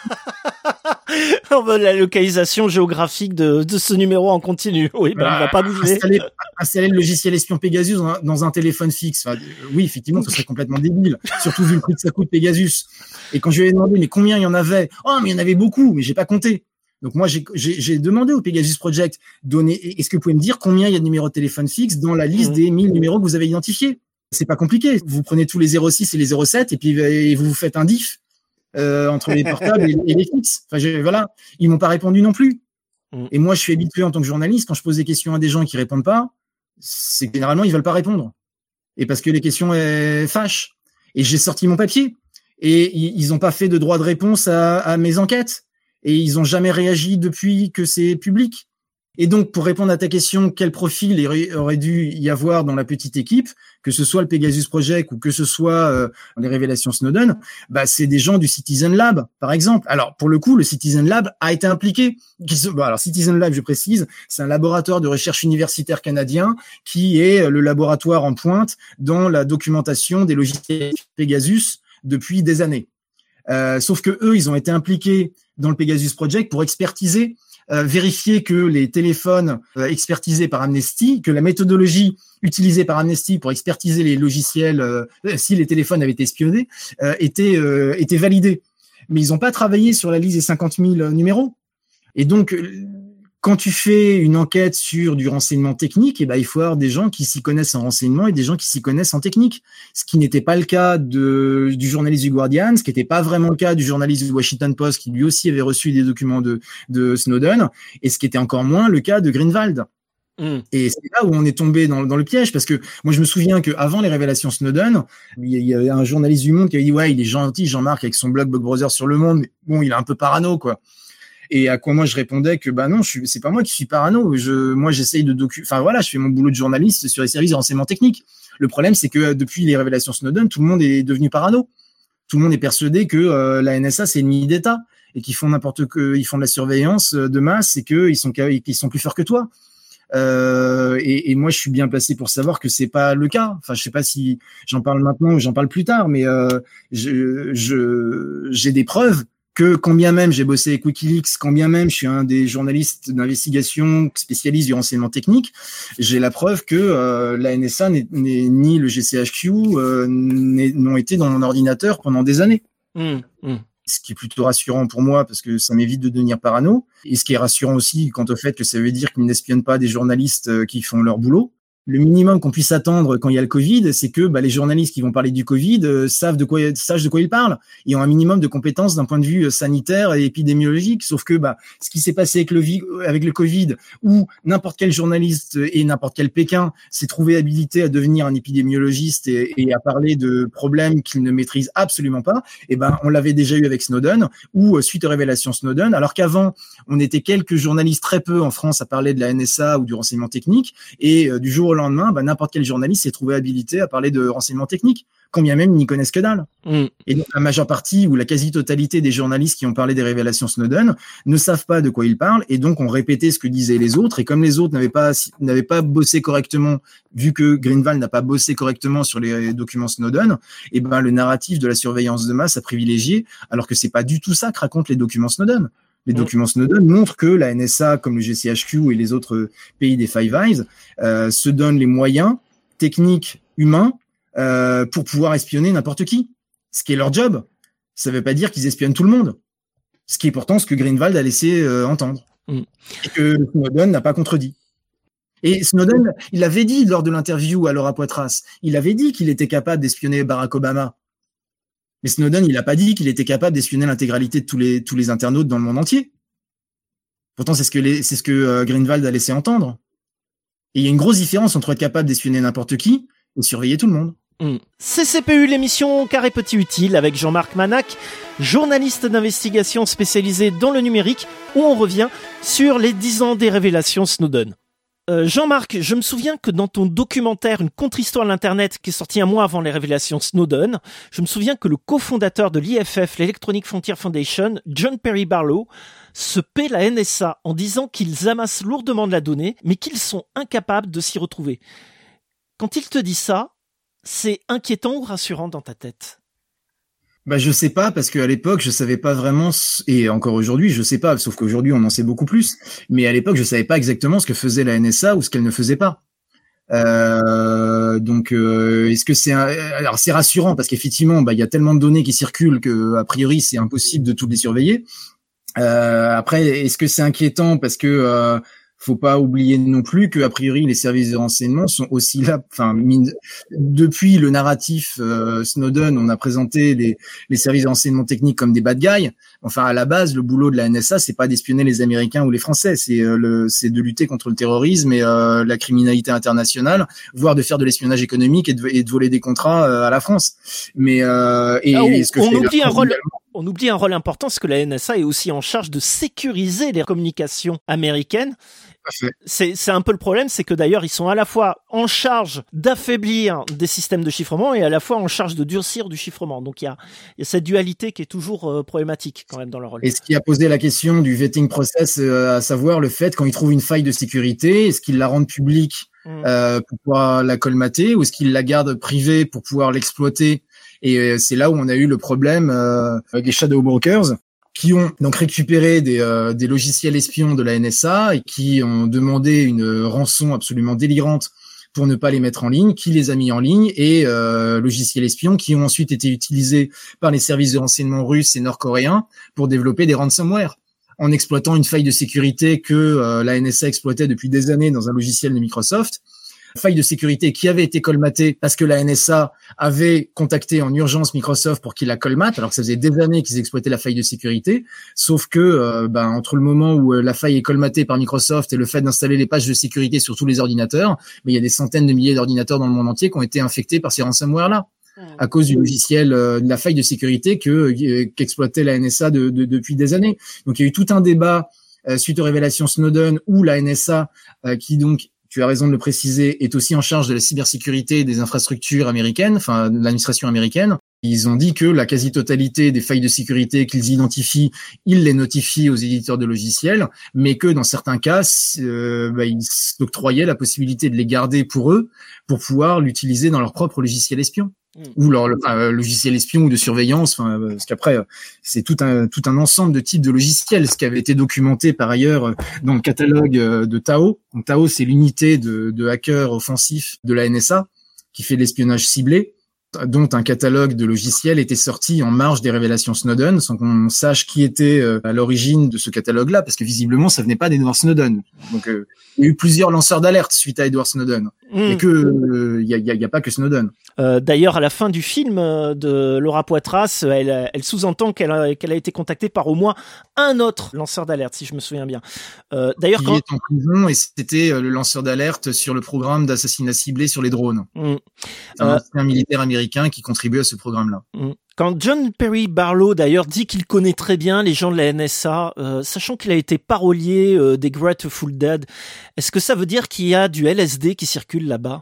on veut la localisation géographique de ce numéro en continu. Oui, il va pas bouger. Installer le logiciel espion Pegasus dans un téléphone fixe. Oui, effectivement, ce serait complètement débile. Surtout vu le prix que ça coûte Pegasus. Et quand je lui ai demandé, mais combien il y en avait? Oh, mais il y en avait beaucoup, mais j'ai pas compté. Donc moi, j'ai demandé au Pegasus Project, est-ce que vous pouvez me dire combien il y a de numéros de téléphone fixe dans la liste des 1000 numéros que vous avez identifiés? C'est pas compliqué. Vous prenez tous les 06 et les 07 et puis vous faites un diff. Entre les portables et les fixes. Voilà, ils m'ont pas répondu non plus. Et moi, je suis habitué en tant que journaliste, quand je pose des questions à des gens qui répondent pas, c'est que généralement ils veulent pas répondre. Et parce que les questions fâchent. Et j'ai sorti mon papier. Et ils ont pas fait de droit de réponse à mes enquêtes. Et ils ont jamais réagi depuis que c'est public. Et donc, pour répondre à ta question, quel profil aurait dû y avoir dans la petite équipe, que ce soit le Pegasus Project ou que ce soit les révélations Snowden, c'est des gens du Citizen Lab, par exemple. Alors, pour le coup, le Citizen Lab a été impliqué. Alors, Citizen Lab, je précise, c'est un laboratoire de recherche universitaire canadien qui est le laboratoire en pointe dans la documentation des logiciels Pegasus depuis des années. Sauf que eux, ils ont été impliqués dans le Pegasus Project pour expertiser, vérifier que les téléphones expertisés par Amnesty, que la méthodologie utilisée par Amnesty pour expertiser les logiciels, si les téléphones avaient été espionnés, était validée. Mais ils n'ont pas travaillé sur la liste des 50 000 numéros. Et donc, quand tu fais une enquête sur du renseignement technique, il faut avoir des gens qui s'y connaissent en renseignement et des gens qui s'y connaissent en technique. Ce qui n'était pas le cas du journaliste du Guardian, ce qui n'était pas vraiment le cas du journaliste du Washington Post, qui lui aussi avait reçu des documents de Snowden, et ce qui était encore moins le cas de Greenwald. Et c'est là où on est tombé dans le piège, parce que moi je me souviens qu'avant les révélations Snowden, il y avait un journaliste du Monde qui avait dit « ouais, il est gentil, Jean-Marc, avec son blog Bug Brother sur Le Monde, mais bon, il est un peu parano, quoi ». Et à quoi moi je répondais que non, c'est pas moi qui suis parano. Moi j'essaye de je fais mon boulot de journaliste sur les services de renseignement technique. Le problème c'est que depuis les révélations Snowden, tout le monde est devenu parano. Tout le monde est persuadé que la NSA c'est ennemi d'État et qu'ils font ils font de la surveillance de masse et qu'ils sont plus forts que toi. Et moi je suis bien placé pour savoir que c'est pas le cas. Enfin, je sais pas si j'en parle maintenant ou j'en parle plus tard, mais j'ai des preuves que quand bien même j'ai bossé avec Wikileaks, quand bien même je suis un des journalistes d'investigation spécialistes du renseignement technique, j'ai la preuve que la NSA ni le GCHQ n'ont été dans mon ordinateur pendant des années. Ce qui est plutôt rassurant pour moi parce que ça m'évite de devenir parano. Et ce qui est rassurant aussi quant au fait que ça veut dire qu'ils n'espionnent pas des journalistes qui font leur boulot. le minimum qu'on puisse attendre quand il y a le Covid, c'est que les journalistes qui vont parler du Covid sachent de quoi ils parlent et ont un minimum de compétences d'un point de vue sanitaire et épidémiologique. Sauf que ce qui s'est passé avec le Covid, où n'importe quel journaliste et n'importe quel Pékin s'est trouvé habilité à devenir un épidémiologiste et à parler de problèmes qu'il ne maîtrise absolument pas, on l'avait déjà eu avec Snowden, ou suite aux révélations Snowden, alors qu'avant, on était quelques journalistes très peu en France à parler de la NSA ou du renseignement technique, et du jour au lendemain, n'importe quel journaliste s'est trouvé habilité à parler de renseignement technique, quand bien même ils n'y connaissent que dalle. Et donc la majeure partie ou la quasi-totalité des journalistes qui ont parlé des révélations Snowden ne savent pas de quoi ils parlent, et donc ont répété ce que disaient les autres, et comme les autres n'avaient pas bossé correctement, vu que Greenwald n'a pas bossé correctement sur les documents Snowden, le narratif de la surveillance de masse a privilégié, alors que c'est pas du tout ça que racontent les documents Snowden. Les documents Snowden montrent que la NSA, comme le GCHQ et les autres pays des Five Eyes, se donnent les moyens techniques, humains, pour pouvoir espionner n'importe qui. Ce qui est leur job. Ça veut pas dire qu'ils espionnent tout le monde. Ce qui est pourtant ce que Greenwald a laissé entendre. Et que Snowden n'a pas contredit. Et Snowden, il avait dit lors de l'interview à Laura Poitras, il avait dit qu'il était capable d'espionner Barack Obama. Mais Snowden, il n'a pas dit qu'il était capable d'espionner l'intégralité de tous les internautes dans le monde entier. Pourtant, c'est ce que Greenwald a laissé entendre. Et il y a une grosse différence entre être capable d'espionner n'importe qui et surveiller tout le monde. CCPU, l'émission Carré Petit Utile avec Jean-Marc Manac, journaliste d'investigation spécialisé dans le numérique, où on revient sur les 10 ans des révélations Snowden. Jean-Marc, je me souviens que dans ton documentaire Une contre-histoire de l'Internet, qui est sorti un mois avant les révélations Snowden, je me souviens que le cofondateur de l'IFF, l'Electronic Frontier Foundation, John Perry Barlow, se paie la NSA en disant qu'ils amassent lourdement de la donnée, mais qu'ils sont incapables de s'y retrouver. Quand il te dit ça, c'est inquiétant ou rassurant dans ta tête ? Je sais pas, parce qu'à l'époque, je savais pas vraiment, et encore aujourd'hui, je sais pas, sauf qu'aujourd'hui, on en sait beaucoup plus. Mais à l'époque, je savais pas exactement ce que faisait la NSA ou ce qu'elle ne faisait pas. Est-ce que alors c'est rassurant parce qu'effectivement, il y a tellement de données qui circulent que, a priori, c'est impossible de toutes les surveiller. Après, est-ce que c'est inquiétant parce que, faut pas oublier non plus que a priori les services de renseignement sont aussi là. Depuis le narratif Snowden, on a présenté les services de renseignement technique comme des bad guys. Enfin, à la base, le boulot de la NSA, c'est pas d'espionner les Américains ou les Français, c'est de lutter contre le terrorisme et la criminalité internationale, voire de faire de l'espionnage économique et de voler des contrats à la France. Mais on oublie un rôle important, c'est que la NSA est aussi en charge de sécuriser les communications américaines. C'est un peu le problème, c'est que d'ailleurs ils sont à la fois en charge d'affaiblir des systèmes de chiffrement et à la fois en charge de durcir du chiffrement. Donc il y a cette dualité qui est toujours problématique quand même dans leur rôle. Et ce qui a posé la question du vetting process, à savoir le fait quand ils trouvent une faille de sécurité, est-ce qu'ils la rendent publique pour pouvoir la colmater ou est-ce qu'ils la gardent privée pour pouvoir l'exploiter? Et c'est là où on a eu le problème des shadow brokers qui ont donc récupéré des logiciels espions de la NSA et qui ont demandé une rançon absolument délirante pour ne pas les mettre en ligne, qui les a mis en ligne et logiciels espions qui ont ensuite été utilisés par les services de renseignement russes et nord-coréens pour développer des ransomware en exploitant une faille de sécurité que la NSA exploitait depuis des années dans un logiciel de Microsoft. Faille de sécurité qui avait été colmatée parce que la NSA avait contacté en urgence Microsoft pour qu'il la colmate, alors que ça faisait des années qu'ils exploitaient la faille de sécurité, sauf que entre le moment où la faille est colmatée par Microsoft et le fait d'installer les patchs de sécurité sur tous les ordinateurs, il y a des centaines de milliers d'ordinateurs dans le monde entier qui ont été infectés par ces ransomware-là, à cause du logiciel, de la faille de sécurité qu'exploitait la NSA depuis des années. Donc il y a eu tout un débat suite aux révélations Snowden où la NSA, qui donc, tu as raison de le préciser, est aussi en charge de la cybersécurité des infrastructures américaines, enfin de l'administration américaine. Ils ont dit que la quasi-totalité des failles de sécurité qu'ils identifient, ils les notifient aux éditeurs de logiciels, mais que dans certains cas, ils octroyaient la possibilité de les garder pour eux, pour pouvoir l'utiliser dans leur propre logiciel espion. Ou leur logiciel espion ou de surveillance, parce qu'après c'est tout un ensemble de types de logiciels, ce qui avait été documenté par ailleurs dans le catalogue de Tao. Donc Tao, c'est l'unité de hackers offensifs de la NSA qui fait de l'espionnage ciblé. dont un catalogue de logiciels était sorti en marge des révélations Snowden, sans qu'on sache qui était à l'origine de ce catalogue-là, parce que visiblement, ça venait pas d'Edward Snowden. Donc, il y a eu plusieurs lanceurs d'alerte suite à Edward Snowden. Et que y a pas que Snowden. D'ailleurs, à la fin du film de Laura Poitras, elle sous-entend qu'elle a été contactée par au moins un autre lanceur d'alerte, si je me souviens bien. D'ailleurs, qui est en prison, et c'était le lanceur d'alerte sur le programme d'assassinat ciblé sur les drones. C'est un ancien militaire américain qui contribuait à ce programme-là. Quand John Perry Barlow, d'ailleurs, dit qu'il connaît très bien les gens de la NSA, sachant qu'il a été parolier des Grateful Dead, est-ce que ça veut dire qu'il y a du LSD qui circule là-bas?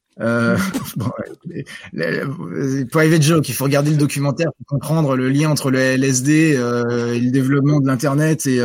Private joke, il faut regarder le documentaire pour comprendre le lien entre le LSD et le développement de l'Internet. Et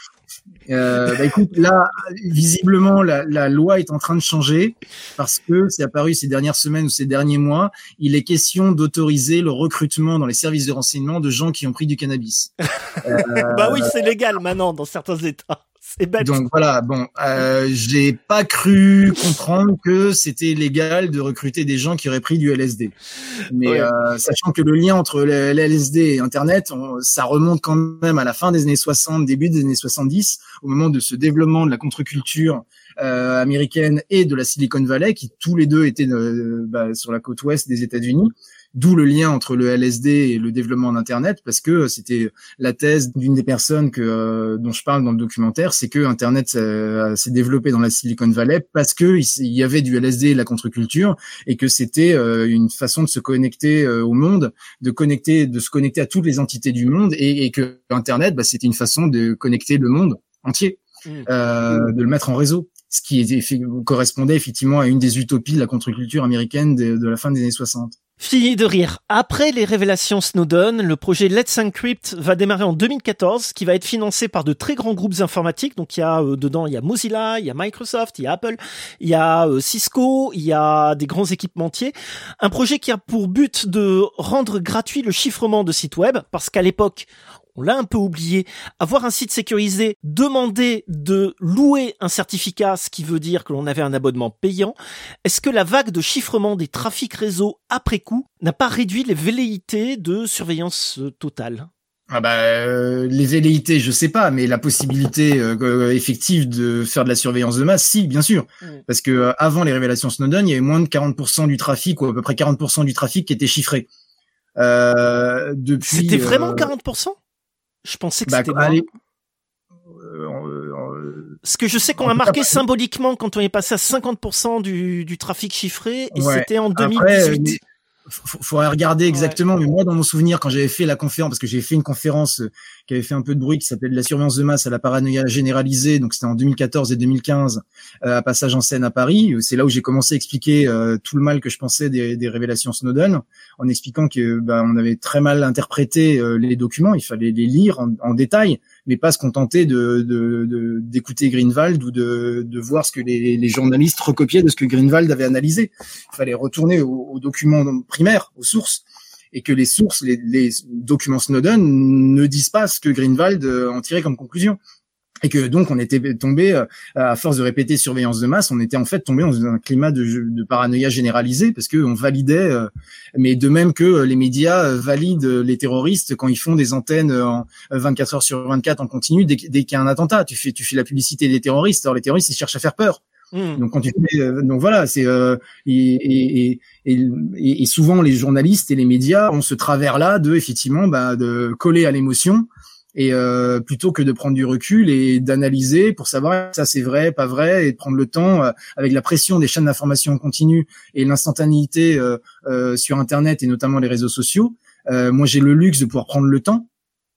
écoute, là, visiblement, la loi est en train de changer parce que c'est apparu ces dernières semaines ou ces derniers mois. Il est question d'autoriser le recrutement dans les services de renseignement de gens qui ont pris du cannabis. Bah oui, c'est légal maintenant dans certains États. C'est bête. Donc voilà, j'ai pas cru comprendre que c'était légal de recruter des gens qui auraient pris du LSD. Mais sachant que le lien entre le LSD et Internet, ça remonte quand même à la fin des années 60, début des années 70, au moment de ce développement de la contre-culture américaine et de la Silicon Valley, qui tous les deux étaient sur la côte ouest des États-Unis. D'où le lien entre le LSD et le développement d'Internet, parce que c'était la thèse d'une des personnes dont je parle dans le documentaire, c'est que Internet s'est développé dans la Silicon Valley parce que il y avait du LSD et de la contre-culture, et que c'était une façon de se connecter au monde, de se connecter à toutes les entités du monde, et que Internet, c'était une façon de connecter le monde entier, de le mettre en réseau. Ce qui correspondait effectivement à une des utopies de la contre-culture américaine de la fin des années 60. Fini de rire. Après les révélations Snowden, le projet Let's Encrypt va démarrer en 2014, qui va être financé par de très grands groupes informatiques. Donc il y a dedans, il y a Mozilla, il y a Microsoft, il y a Apple, il y a Cisco, il y a des grands équipementiers. Un projet qui a pour but de rendre gratuit le chiffrement de sites web, parce qu'à l'époque, on l'a un peu oublié, avoir un site sécurisé, demander de louer un certificat, ce qui veut dire que l'on avait un abonnement payant. Est-ce que la vague de chiffrement des trafics réseau après coup n'a pas réduit les velléités de surveillance totale ? Les velléités, je sais pas, mais la possibilité effective de faire de la surveillance de masse, si, bien sûr. Parce que avant les révélations Snowden, il y avait moins de 40% du trafic, ou à peu près 40% du trafic qui était chiffré. C'était vraiment 40%? Je pensais que c'était moins. Parce que je sais qu'on a marqué symboliquement quand on est passé à 50% du trafic chiffré, et c'était en 2018. Faudrait regarder exactement, mais moi, dans mon souvenir, quand j'avais fait la conférence, parce que j'ai fait une conférence qui avait fait un peu de bruit, qui s'appelait de la surveillance de masse à la paranoïa généralisée, donc c'était en 2014 et 2015, à Passage en Seine à Paris. C'est là où j'ai commencé à expliquer tout le mal que je pensais des révélations Snowden, en expliquant que on avait très mal interprété les documents, il fallait les lire en détail, mais pas se contenter d'écouter Greenwald ou de voir ce que les journalistes recopiaient de ce que Greenwald avait analysé. Il fallait retourner aux documents primaires, aux sources, et que les sources, les documents Snowden ne disent pas ce que Greenwald en tirait comme conclusion. Et que donc on était tombé, à force de répéter surveillance de masse, on était en fait tombé dans un climat de paranoïa généralisée, parce que on validait, mais de même que les médias valident les terroristes quand ils font des antennes en 24 heures sur 24 en continu dès qu'il y a un attentat. Tu fais la publicité des terroristes. Alors les terroristes, ils cherchent à faire peur. Donc quand tu fais, donc voilà, c'est et souvent les journalistes et les médias ont ce travers-là de coller à l'émotion, et plutôt que de prendre du recul et d'analyser pour savoir si ça c'est vrai, pas vrai, et de prendre le temps avec la pression des chaînes d'information en continu et l'instantanéité sur Internet et notamment les réseaux sociaux. Moi j'ai le luxe de pouvoir prendre le temps.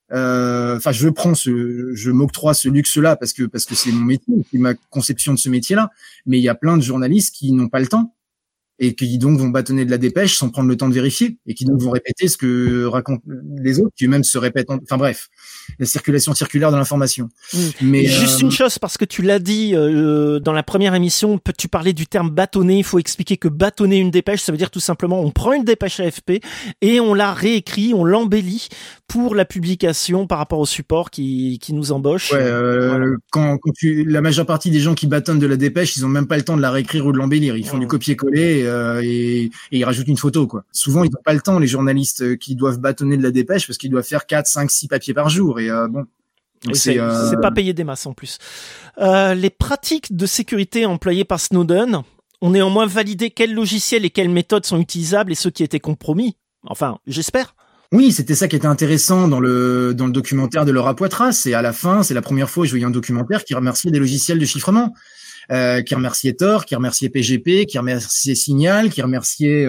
Je m'octroie ce luxe-là parce que c'est mon métier, c'est ma conception de ce métier-là. Mais il y a plein de journalistes qui n'ont pas le temps et qui donc vont bâtonner de la dépêche sans prendre le temps de vérifier, et qui donc vont répéter ce que racontent les autres, qui eux-mêmes se répètent. Enfin bref, la circulation circulaire de l'information. Mais juste une chose, parce que tu l'as dit dans la première émission, tu parlais du terme bâtonner. Il faut expliquer que bâtonner une dépêche, ça veut dire tout simplement on prend une dépêche AFP et on la réécrit, on l'embellit pour la publication par rapport au support qui nous embauche. Voilà. La majeure partie des gens qui bâtonnent de la dépêche, ils ont même pas le temps de la réécrire ou de l'embellir. Ils font du copier-coller et ils rajoutent une photo, quoi. Souvent, ils n'ont pas le temps, les journalistes qui doivent bâtonner de la dépêche parce qu'ils doivent faire 4, 5, 6 papiers par jour. Et bon, donc c'est pas payé des masses en plus. Les pratiques de sécurité employées par Snowden ont néanmoins validé quels logiciels et quelles méthodes sont utilisables et ceux qui étaient compromis. Enfin, j'espère. Oui, c'était ça qui était intéressant dans le documentaire de Laura Poitras. Et à la fin, c'est la première fois que je voyais un documentaire qui remerciait des logiciels de chiffrement, qui remerciait Tor, qui remerciait PGP, qui remerciait Signal, qui remerciait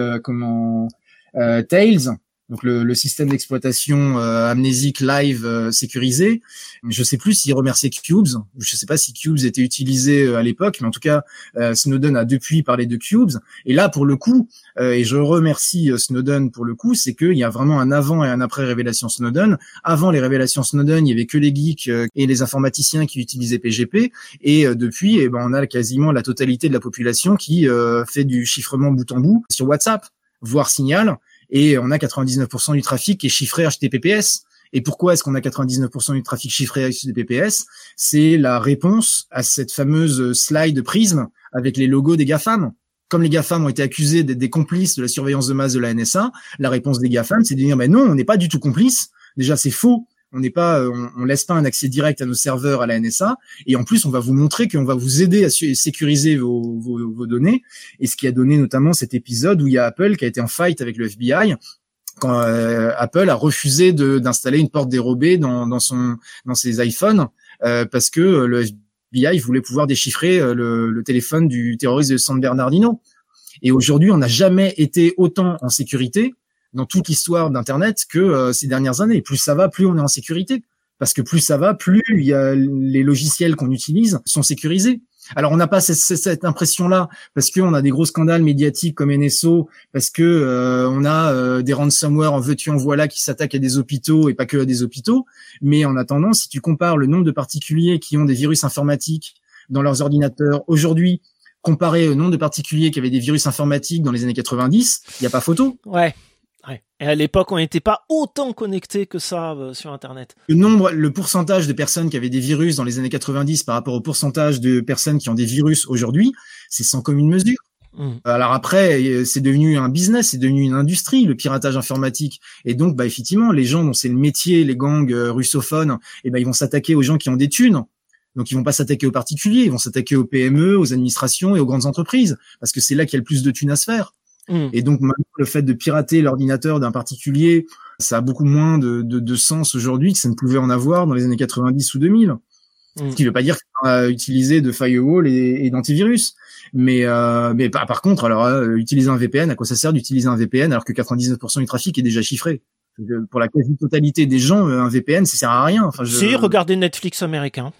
Tails. Donc le système d'exploitation amnésique live sécurisé. Je sais plus s'il remerciait Cubes. Je sais pas si Cubes était utilisé à l'époque, mais en tout cas Snowden a depuis parlé de Cubes. Et là pour le coup, et je remercie Snowden pour le coup, c'est qu'il y a vraiment un avant et un après révélation Snowden. Avant les révélations Snowden, il y avait que les geeks et les informaticiens qui utilisaient PGP. Et depuis, on a quasiment la totalité de la population qui fait du chiffrement bout en bout sur WhatsApp, voire Signal. Et on a 99% du trafic qui est chiffré HTTPS. Et pourquoi est-ce qu'on a 99% du trafic chiffré HTTPS? C'est la réponse à cette fameuse slide Prism avec les logos des GAFAM. Comme les GAFAM ont été accusés d'être des complices de la surveillance de masse de la NSA, la réponse des GAFAM, c'est de dire, non, on n'est pas du tout complices. Déjà, c'est faux. On n'est pas, on laisse pas un accès direct à nos serveurs à la NSA, et en plus on va vous montrer qu'on va vous aider à sécuriser vos données. Et ce qui a donné notamment cet épisode où il y a Apple qui a été en fight avec le FBI quand Apple a refusé d'installer une porte dérobée dans ses iPhones parce que le FBI voulait pouvoir déchiffrer le téléphone du terroriste de San Bernardino. Et aujourd'hui, on n'a jamais été autant en sécurité dans toute l'histoire d'Internet que ces dernières années. Plus ça va, plus on est en sécurité. Parce que plus ça va, plus il y a les logiciels qu'on utilise sont sécurisés. Alors on n'a pas cette impression-là parce qu'on a des gros scandales médiatiques comme NSO, parce que on a des ransomware en veux-tu en voilà qui s'attaquent à des hôpitaux et pas que à des hôpitaux. Mais en attendant, si tu compares le nombre de particuliers qui ont des virus informatiques dans leurs ordinateurs aujourd'hui, comparé au nombre de particuliers qui avaient des virus informatiques dans les années 90, il n'y a pas photo. Ouais. Et à l'époque, on n'était pas autant connectés que ça sur Internet. Le pourcentage de personnes qui avaient des virus dans les années 90 par rapport au pourcentage de personnes qui ont des virus aujourd'hui, c'est sans commune mesure. Alors après, c'est devenu un business, c'est devenu une industrie, le piratage informatique. Et donc, effectivement, les gens dont c'est le métier, les gangs russophones, ils vont s'attaquer aux gens qui ont des thunes. Donc, ils vont pas s'attaquer aux particuliers, ils vont s'attaquer aux PME, aux administrations et aux grandes entreprises, parce que c'est là qu'il y a le plus de thunes à se faire. Et donc, maintenant, le fait de pirater l'ordinateur d'un particulier, ça a beaucoup moins de sens aujourd'hui que ça ne pouvait en avoir dans les années 90 ou 2000. Ce qui ne veut pas dire qu'on a utilisé de firewall et d'antivirus. Mais par contre, utiliser un VPN, à quoi ça sert d'utiliser un VPN alors que 99% du trafic est déjà chiffré? Pour la quasi-totalité des gens, un VPN, ça sert à rien. Si, regardez Netflix américain.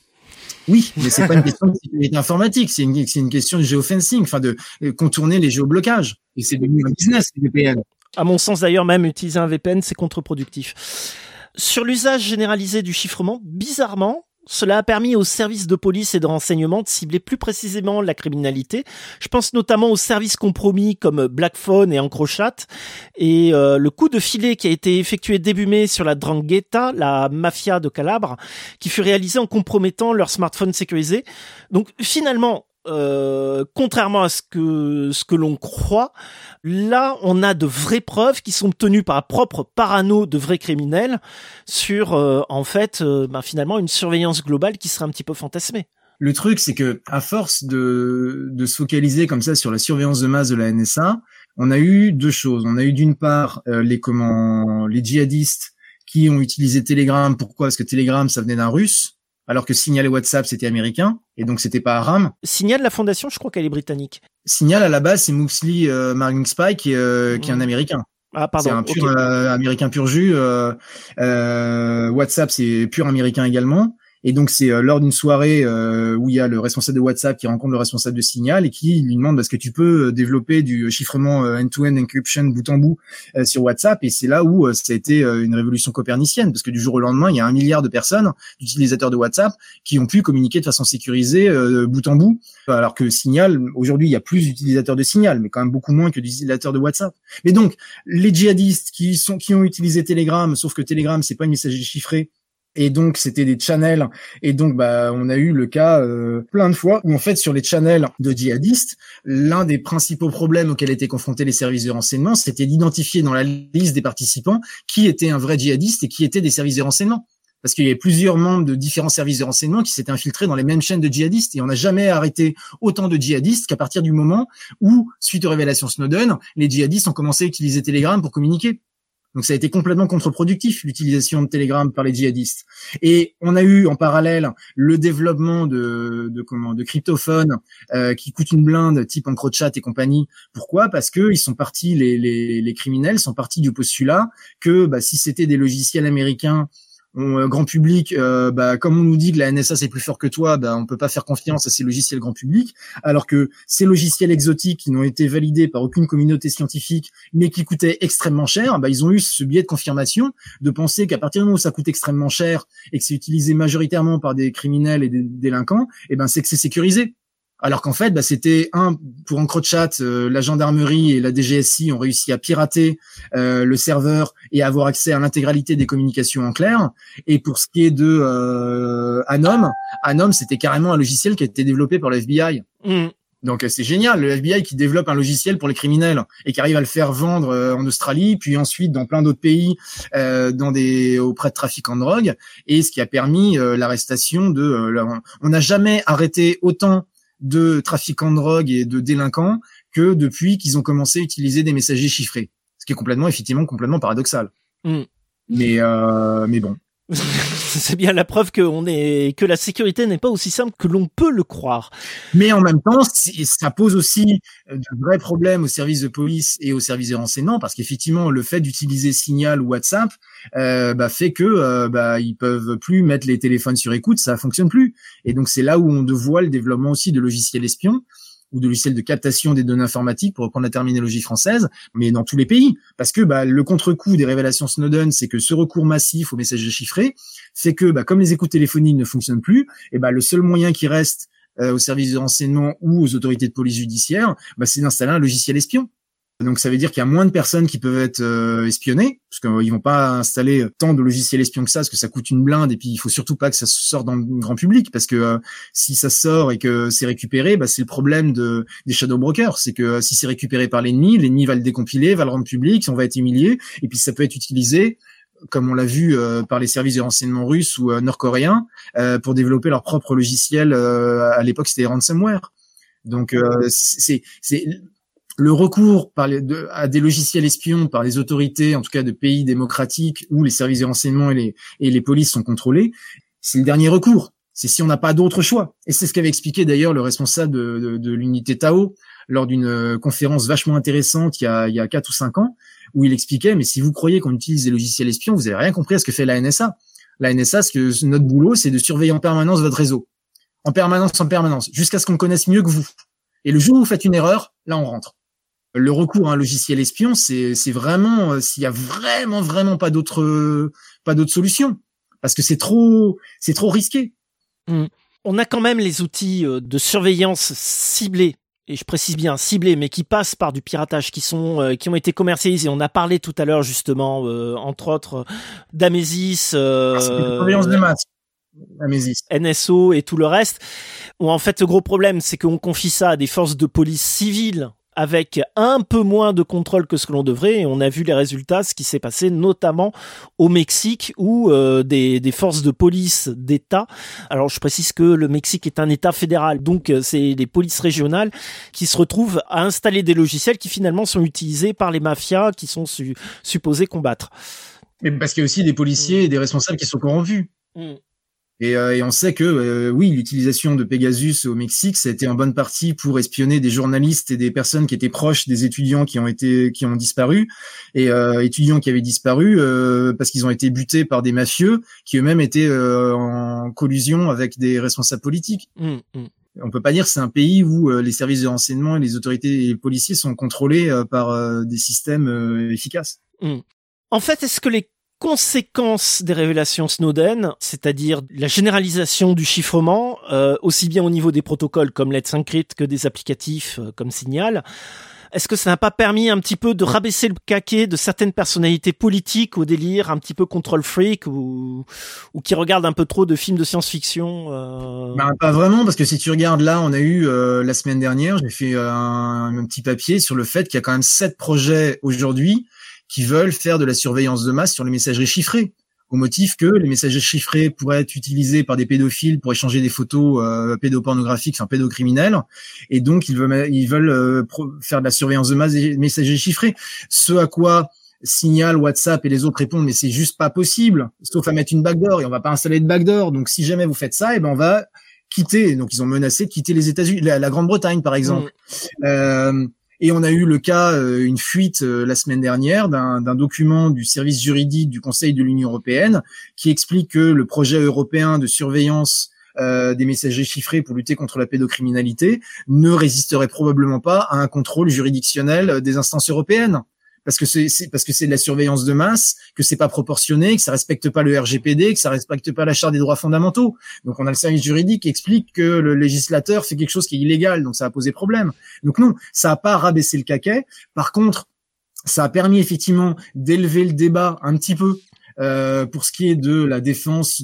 Oui, mais c'est pas une question de sécurité informatique, c'est une question de géofencing, de contourner les géoblocages. Et c'est devenu un business, les VPN. À mon sens d'ailleurs, même utiliser un VPN, c'est contre-productif. Sur l'usage généralisé du chiffrement, bizarrement, cela a permis aux services de police et de renseignement de cibler plus précisément la criminalité. Je pense notamment aux services compromis comme Blackphone et Encrochat. Et le coup de filet qui a été effectué début mai sur la 'Ndrangheta, la mafia de Calabre, qui fut réalisé en compromettant leur smartphone sécurisé. Donc finalement, contrairement à ce que l'on croit, là on a de vraies preuves qui sont obtenues par la propre parano de vrais criminels sur finalement une surveillance globale qui serait un petit peu fantasmée. Le truc, c'est que à force de se focaliser comme ça sur la surveillance de masse de la NSA, on a eu deux choses. On a eu d'une part les djihadistes qui ont utilisé Telegram. Pourquoi? Parce que Telegram ça venait d'un russe. Alors que Signal et WhatsApp, c'était américain, et donc c'était pas Aram. Signal, la fondation, je crois qu'elle est britannique. Signal, à la base, c'est Moxley Marlinspike, qui est un américain. Ah, pardon. C'est un pur américain pur jus. WhatsApp, c'est pur américain également. Et donc, c'est lors d'une soirée où il y a le responsable de WhatsApp qui rencontre le responsable de Signal et qui lui demande est-ce que tu peux développer du chiffrement end-to-end encryption bout en bout sur WhatsApp. Et c'est là où ça a été une révolution copernicienne, parce que du jour au lendemain, il y a 1 milliard de personnes, d'utilisateurs de WhatsApp, qui ont pu communiquer de façon sécurisée bout en bout. Alors que Signal, aujourd'hui, il y a plus d'utilisateurs de Signal, mais quand même beaucoup moins que d'utilisateurs de WhatsApp. Mais donc, les djihadistes qui ont utilisé Telegram, sauf que Telegram, c'est pas une messagerie chiffrée, Et donc c'était des channels, et donc on a eu le cas plein de fois où en fait sur les channels de djihadistes, l'un des principaux problèmes auxquels étaient confrontés les services de renseignement, c'était d'identifier dans la liste des participants qui était un vrai djihadiste et qui était des services de renseignement. Parce qu'il y avait plusieurs membres de différents services de renseignement qui s'étaient infiltrés dans les mêmes chaînes de djihadistes, et on n'a jamais arrêté autant de djihadistes qu'à partir du moment où, suite aux révélations Snowden, les djihadistes ont commencé à utiliser Telegram pour communiquer. Donc ça a été complètement contre-productif, l'utilisation de Telegram par les djihadistes. Et on a eu en parallèle le développement de cryptophones qui coûtent une blinde, type EncroChat et compagnie. Pourquoi ? Parce que ils sont partis, les criminels sont partis du postulat que si c'était des logiciels américains grand public, comme on nous dit que la NSA c'est plus fort que toi, on peut pas faire confiance à ces logiciels grand public, alors que ces logiciels exotiques qui n'ont été validés par aucune communauté scientifique, mais qui coûtaient extrêmement cher, ils ont eu ce biais de confirmation de penser qu'à partir du moment où ça coûte extrêmement cher et que c'est utilisé majoritairement par des criminels et des délinquants, c'est que c'est sécurisé. Alors qu'en fait, c'était pour EncroChat, la gendarmerie et la DGSI ont réussi à pirater le serveur et à avoir accès à l'intégralité des communications en clair. Et pour ce qui est de Anom, c'était carrément un logiciel qui a été développé par le FBI. Donc c'est génial, le FBI qui développe un logiciel pour les criminels et qui arrive à le faire vendre en Australie, puis ensuite dans plein d'autres pays, auprès de trafiquants de drogue, et ce qui a permis l'arrestation on n'a jamais arrêté autant de trafiquants de drogue et de délinquants que depuis qu'ils ont commencé à utiliser des messagers chiffrés. Ce qui est complètement paradoxal. Mais bon. C'est bien la preuve que la sécurité n'est pas aussi simple que l'on peut le croire. Mais en même temps, ça pose aussi de vrais problèmes aux services de police et aux services de renseignement, parce qu'effectivement, le fait d'utiliser Signal ou WhatsApp fait que ils peuvent plus mettre les téléphones sur écoute, ça fonctionne plus. Et donc c'est là où on voit le développement aussi de logiciels espions ou de logiciels de captation des données informatiques, pour reprendre la terminologie française, mais dans tous les pays. Parce que le contre-coup des révélations Snowden, c'est que ce recours massif aux messages chiffrés fait que, comme les écoutes téléphoniques ne fonctionnent plus, le seul moyen qui reste aux services de renseignement ou aux autorités de police judiciaire, c'est d'installer un logiciel espion. Donc ça veut dire qu'il y a moins de personnes qui peuvent être espionnées, parce qu'ils vont pas installer tant de logiciels espions que ça, parce que ça coûte une blinde, et puis il faut surtout pas que ça sorte dans le grand public, parce que si ça sort et que c'est récupéré, c'est le problème des shadow brokers, c'est que si c'est récupéré par l'ennemi va le décompiler, va le rendre public, on va être humilié, et puis ça peut être utilisé, comme on l'a vu par les services de renseignement russes ou nord-coréens, pour développer leur propre logiciel. À l'époque, c'était ransomware. Donc c'est le recours à des logiciels espions par les autorités, en tout cas de pays démocratiques où les services de renseignement et les polices sont contrôlés, c'est le dernier recours. C'est si on n'a pas d'autre choix. Et c'est ce qu'avait expliqué d'ailleurs le responsable de l'unité Tao lors d'une conférence vachement intéressante il y a 4 ou 5 ans, où il expliquait, mais si vous croyez qu'on utilise des logiciels espions, vous avez rien compris à ce que fait la NSA. La NSA, notre boulot, c'est de surveiller en permanence votre réseau. En permanence, jusqu'à ce qu'on connaisse mieux que vous. Et le jour où vous faites une erreur, là, on rentre. Le recours à un logiciel espion, c'est vraiment, s'il y a vraiment pas d'autre solution. Parce que c'est trop risqué. On a quand même les outils de surveillance ciblés, et je précise bien ciblés, mais qui passent par du piratage, qui ont été commercialisés. On a parlé tout à l'heure justement, entre autres, d'Amesis, surveillance de masse. Amesis. NSO et tout le reste. Où en fait, le gros problème, c'est qu'on confie ça à des forces de police civiles avec un peu moins de contrôle que ce que l'on devrait, et on a vu les résultats, ce qui s'est passé notamment au Mexique, où des forces de police d'État, alors je précise que le Mexique est un État fédéral, donc c'est les polices régionales qui se retrouvent à installer des logiciels qui finalement sont utilisés par les mafias qui sont supposés combattre. Mais parce qu'il y a aussi des policiers et des responsables qui sont corrompus. Et on sait que oui, l'utilisation de Pegasus au Mexique, ça a été en bonne partie pour espionner des journalistes et des personnes qui étaient proches des étudiants qui ont disparu, et étudiants qui avaient disparu parce qu'ils ont été butés par des mafieux qui eux-mêmes étaient en collusion avec des responsables politiques. On peut pas dire que c'est un pays où les services de renseignement et les autorités et les policiers sont contrôlés par des systèmes efficaces. En fait, est-ce que les conséquences des révélations Snowden, c'est-à-dire la généralisation du chiffrement, aussi bien au niveau des protocoles comme Let's Encrypt que des applicatifs comme Signal, est-ce que ça n'a pas permis un petit peu de rabaisser le caquet de certaines personnalités politiques au délire un petit peu control freak ou qui regardent un peu trop de films de science-fiction Pas vraiment, parce que si tu regardes là, on a eu la semaine dernière, j'ai fait un petit papier sur le fait qu'il y a quand même 7 projets aujourd'hui qui veulent faire de la surveillance de masse sur les messageries chiffrées, au motif que les messageries chiffrées pourraient être utilisées par des pédophiles pour échanger des photos pédopornographiques, enfin pédocriminelles, et donc ils veulent faire de la surveillance de masse des messageries chiffrées. Ce à quoi Signal, WhatsApp et les autres répondent, mais c'est juste pas possible, sauf à mettre une backdoor, et on va pas installer de backdoor. Donc si jamais vous faites ça, on va quitter. Donc ils ont menacé de quitter les États-Unis, la Grande-Bretagne par exemple. Et on a eu le cas, une fuite la semaine dernière d'un document du service juridique du Conseil de l'Union européenne qui explique que le projet européen de surveillance des messageries chiffrées pour lutter contre la pédocriminalité ne résisterait probablement pas à un contrôle juridictionnel des instances européennes. Parce que c'est de la surveillance de masse, que c'est pas proportionné, que ça respecte pas le RGPD, que ça respecte pas la Charte des droits fondamentaux. Donc on a le service juridique qui explique que le législateur fait quelque chose qui est illégal, donc ça a posé problème. Donc non, ça a pas rabaissé le caquet. Par contre, ça a permis effectivement d'élever le débat un petit peu pour ce qui est de la défense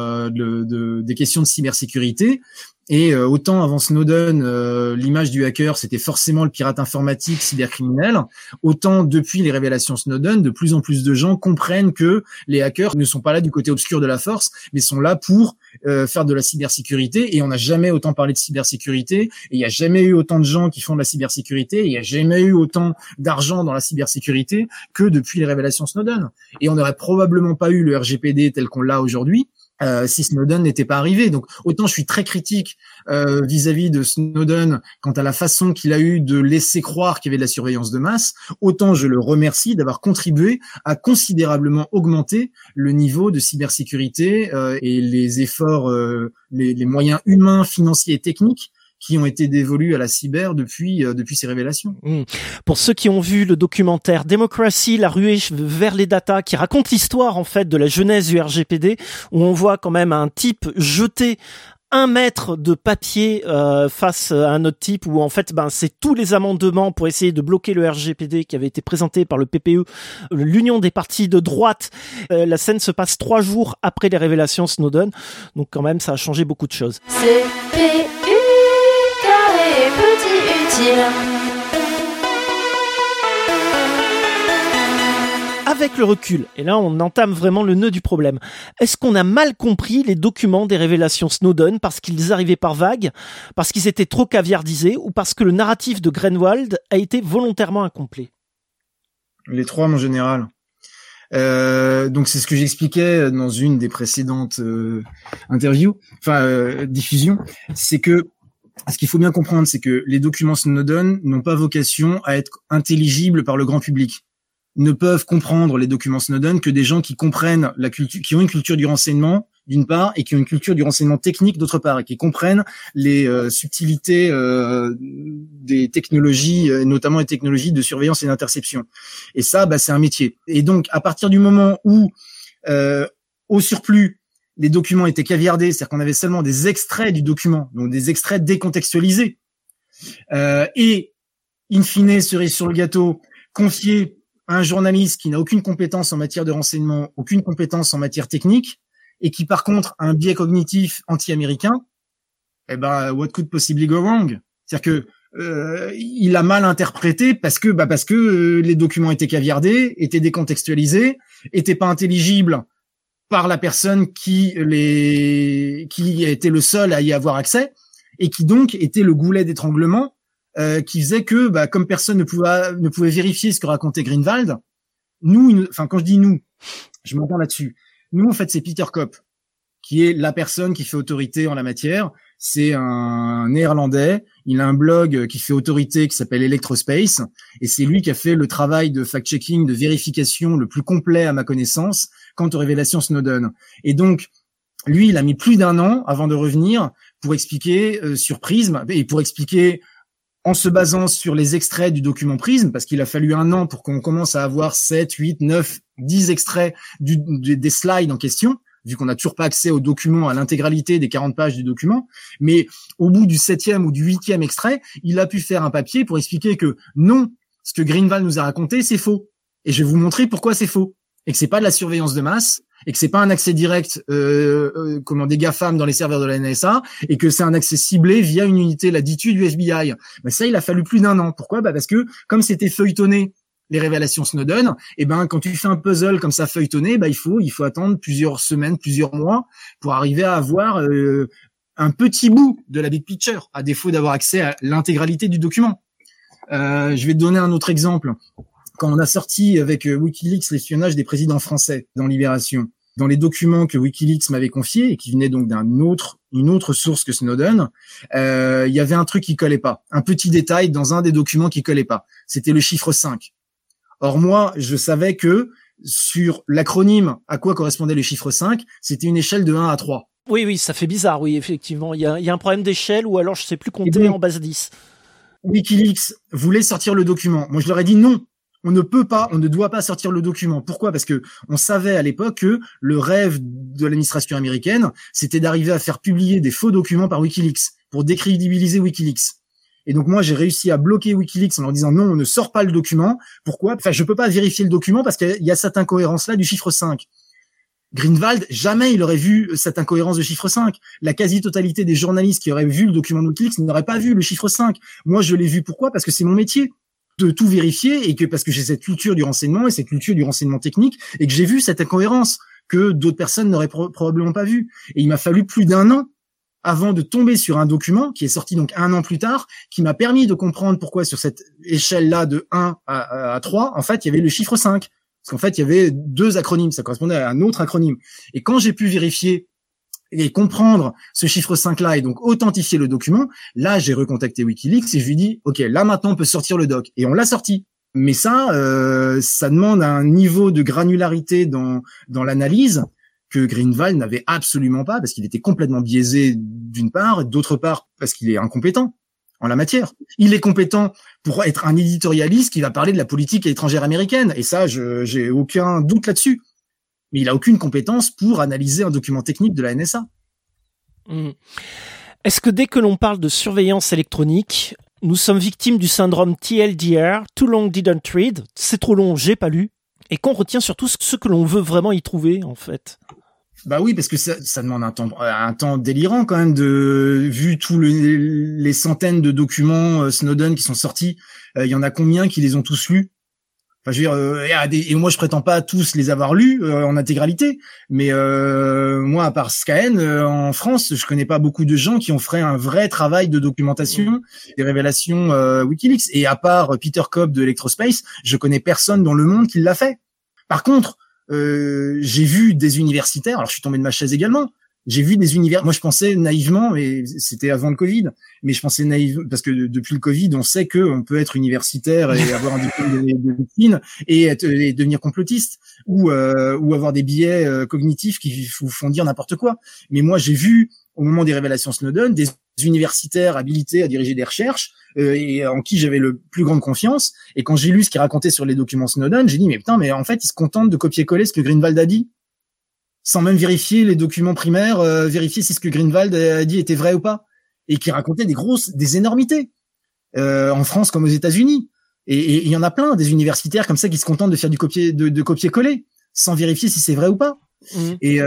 des questions de cybersécurité. Et autant avant Snowden, l'image du hacker, c'était forcément le pirate informatique cybercriminel, autant depuis les révélations Snowden, de plus en plus de gens comprennent que les hackers ne sont pas là du côté obscur de la force, mais sont là pour faire de la cybersécurité. Et on n'a jamais autant parlé de cybersécurité, et il n'y a jamais eu autant de gens qui font de la cybersécurité, et il n'y a jamais eu autant d'argent dans la cybersécurité que depuis les révélations Snowden. Et on n'aurait probablement pas eu le RGPD tel qu'on l'a aujourd'hui si Snowden n'était pas arrivé. Donc autant je suis très critique vis-à-vis de Snowden quant à la façon qu'il a eu de laisser croire qu'il y avait de la surveillance de masse, autant je le remercie d'avoir contribué à considérablement augmenter le niveau de cybersécurité et les efforts, les moyens humains, financiers et techniques qui ont été dévolus à la cyber depuis ces révélations. Pour ceux qui ont vu le documentaire Democracy, la ruée vers les data, qui raconte l'histoire en fait de la genèse du RGPD, où on voit quand même un type jeter 1 mètre de papier face à un autre type, où en fait c'est tous les amendements pour essayer de bloquer le RGPD qui avait été présenté par le PPE, l'Union des partis de droite. La scène se passe 3 jours après les révélations Snowden, donc quand même ça a changé beaucoup de choses. CPU carré petit utile. Avec le recul, et là on entame vraiment le nœud du problème, est-ce qu'on a mal compris les documents des révélations Snowden parce qu'ils arrivaient par vagues, parce qu'ils étaient trop caviardisés, ou parce que le narratif de Greenwald a été volontairement incomplet? Les 3 en général. Donc c'est ce que j'expliquais dans une des précédentes diffusions, c'est que ce qu'il faut bien comprendre, c'est que les documents Snowden n'ont pas vocation à être intelligibles par le grand public. Ne peuvent comprendre les documents Snowden que des gens qui comprennent la culture, qui ont une culture du renseignement d'une part, et qui ont une culture du renseignement technique d'autre part, et qui comprennent les subtilités des technologies, notamment les technologies de surveillance et d'interception. Et ça, c'est un métier. Et donc, à partir du moment où, au surplus, les documents étaient caviardés, c'est-à-dire qu'on avait seulement des extraits du document, donc des extraits décontextualisés, et in fine, cerise sur le gâteau, confiés un journaliste qui n'a aucune compétence en matière de renseignement, aucune compétence en matière technique, et qui par contre a un biais cognitif anti-américain, what could possibly go wrong? C'est-à-dire que il a mal interprété parce que les documents étaient caviardés, étaient décontextualisés, étaient pas intelligibles par la personne qui était le seul à y avoir accès, et qui donc était le goulet d'étranglement qui faisait que, comme personne ne pouvait vérifier ce que racontait Greenwald, quand je dis nous, je m'entends là-dessus. Nous, en fait, c'est Peter Kopp, qui est la personne qui fait autorité en la matière. C'est un Néerlandais. Il a un blog qui fait autorité qui s'appelle Electrospace. Et c'est lui qui a fait le travail de fact-checking, de vérification le plus complet à ma connaissance quant aux révélations Snowden. Et donc, lui, il a mis plus d'1 an avant de revenir pour expliquer sur Prism et pour expliquer en se basant sur les extraits du document Prism, parce qu'il a fallu 1 an pour qu'on commence à avoir 7, 8, 9, 10 extraits des slides en question, vu qu'on n'a toujours pas accès au document, à l'intégralité des 40 pages du document. Mais au bout du 7e ou du 8e extrait, il a pu faire un papier pour expliquer que non, ce que Greenwald nous a raconté, c'est faux. Et je vais vous montrer pourquoi c'est faux. Et que c'est pas de la surveillance de masse, et que c'est pas un accès direct des GAFAM dans les serveurs de la NSA, et que c'est un accès ciblé via une unité, la DITU du FBI. Mais ça, il a fallu plus d'1 an. Pourquoi? Parce que comme c'était feuilletonné, les révélations Snowden, quand tu fais un puzzle comme ça feuilletonné, il faut attendre plusieurs semaines, plusieurs mois pour arriver à avoir un petit bout de la big picture, à défaut d'avoir accès à l'intégralité du document. Je vais te donner un autre exemple. Quand on a sorti avec WikiLeaks l'espionnage des présidents français dans Libération, dans les documents que WikiLeaks m'avait confiés et qui venaient donc une autre source que Snowden, il y avait un truc qui collait pas, un petit détail dans un des documents qui collait pas. C'était le chiffre 5. Or moi, je savais que sur l'acronyme à quoi correspondait le chiffre 5, c'était une échelle de 1 à 3. Oui, ça fait bizarre, oui, effectivement. Il y a un problème d'échelle ou alors je sais plus compter en base 10. WikiLeaks voulait sortir le document. Moi, je leur ai dit non. On ne doit pas sortir le document. Pourquoi? Parce que on savait à l'époque que le rêve de l'administration américaine, c'était d'arriver à faire publier des faux documents par WikiLeaks pour décrédibiliser WikiLeaks. Et donc moi, j'ai réussi à bloquer WikiLeaks en leur disant non, on ne sort pas le document. Pourquoi? Je peux pas vérifier le document parce qu'il y a cette incohérence-là du chiffre 5. Greenwald, jamais il aurait vu cette incohérence de chiffre 5. La quasi-totalité des journalistes qui auraient vu le document de WikiLeaks n'auraient pas vu le chiffre 5. Moi, je l'ai vu. Pourquoi? Parce que c'est mon métier de tout vérifier et parce que j'ai cette culture du renseignement et cette culture du renseignement technique et que j'ai vu cette incohérence que d'autres personnes n'auraient probablement pas vu. Et il m'a fallu plus d'1 an avant de tomber sur un document qui est sorti donc 1 an plus tard, qui m'a permis de comprendre pourquoi sur cette échelle-là de 1 à 3, en fait, il y avait le chiffre 5. Parce qu'en fait, il y avait 2 acronymes, ça correspondait à un autre acronyme. Et quand j'ai pu vérifier et comprendre ce chiffre 5-là et donc authentifier le document, là, j'ai recontacté WikiLeaks et je lui ai dit, OK, là, maintenant, on peut sortir le doc. Et on l'a sorti. Mais ça demande un niveau de granularité dans l'analyse que Greenwald n'avait absolument pas parce qu'il était complètement biaisé d'une part, d'autre part parce qu'il est incompétent en la matière. Il est compétent pour être un éditorialiste qui va parler de la politique étrangère américaine et ça, j'ai aucun doute là-dessus. Mais il a aucune compétence pour analyser un document technique de la NSA. Est-ce que dès que l'on parle de surveillance électronique, nous sommes victimes du syndrome TLDR, Too Long Didn't Read, c'est trop long, j'ai pas lu, et qu'on retient surtout ce que l'on veut vraiment y trouver, en fait? Bah oui, parce que ça demande un temps délirant quand même vu tous les centaines de documents Snowden qui sont sortis. Il y en a combien qui les ont tous lus? Enfin, je veux dire, et moi je prétends pas tous les avoir lus en intégralité, mais moi à part Scaen en France, je connais pas beaucoup de gens qui ont fait un vrai travail de documentation des révélations WikiLeaks. Et à part Peter Cobb de Electrospace, je connais personne dans le monde qui l'a fait. Par contre, j'ai vu des universitaires, alors je suis tombé de ma chaise également. J'ai vu des univers. Moi, je pensais naïvement, et c'était avant le Covid, mais je pensais naïvement parce que depuis le Covid, on sait que on peut être universitaire et avoir un diplôme de médecine et devenir complotiste ou avoir des biais cognitifs qui vous font dire n'importe quoi. Mais moi, j'ai vu au moment des révélations Snowden des universitaires habilités à diriger des recherches et en qui j'avais le plus grande confiance. Et quand j'ai lu ce qu'ils racontaient sur les documents Snowden, j'ai dit mais putain, mais en fait, ils se contentent de copier-coller ce que Greenwald a dit, sans même vérifier les documents primaires, vérifier si ce que Greenwald a dit était vrai ou pas, et qui racontait des énormités en France comme aux États-Unis. Et il y en a plein des universitaires comme ça qui se contentent de faire de copier-coller, sans vérifier si c'est vrai ou pas. Et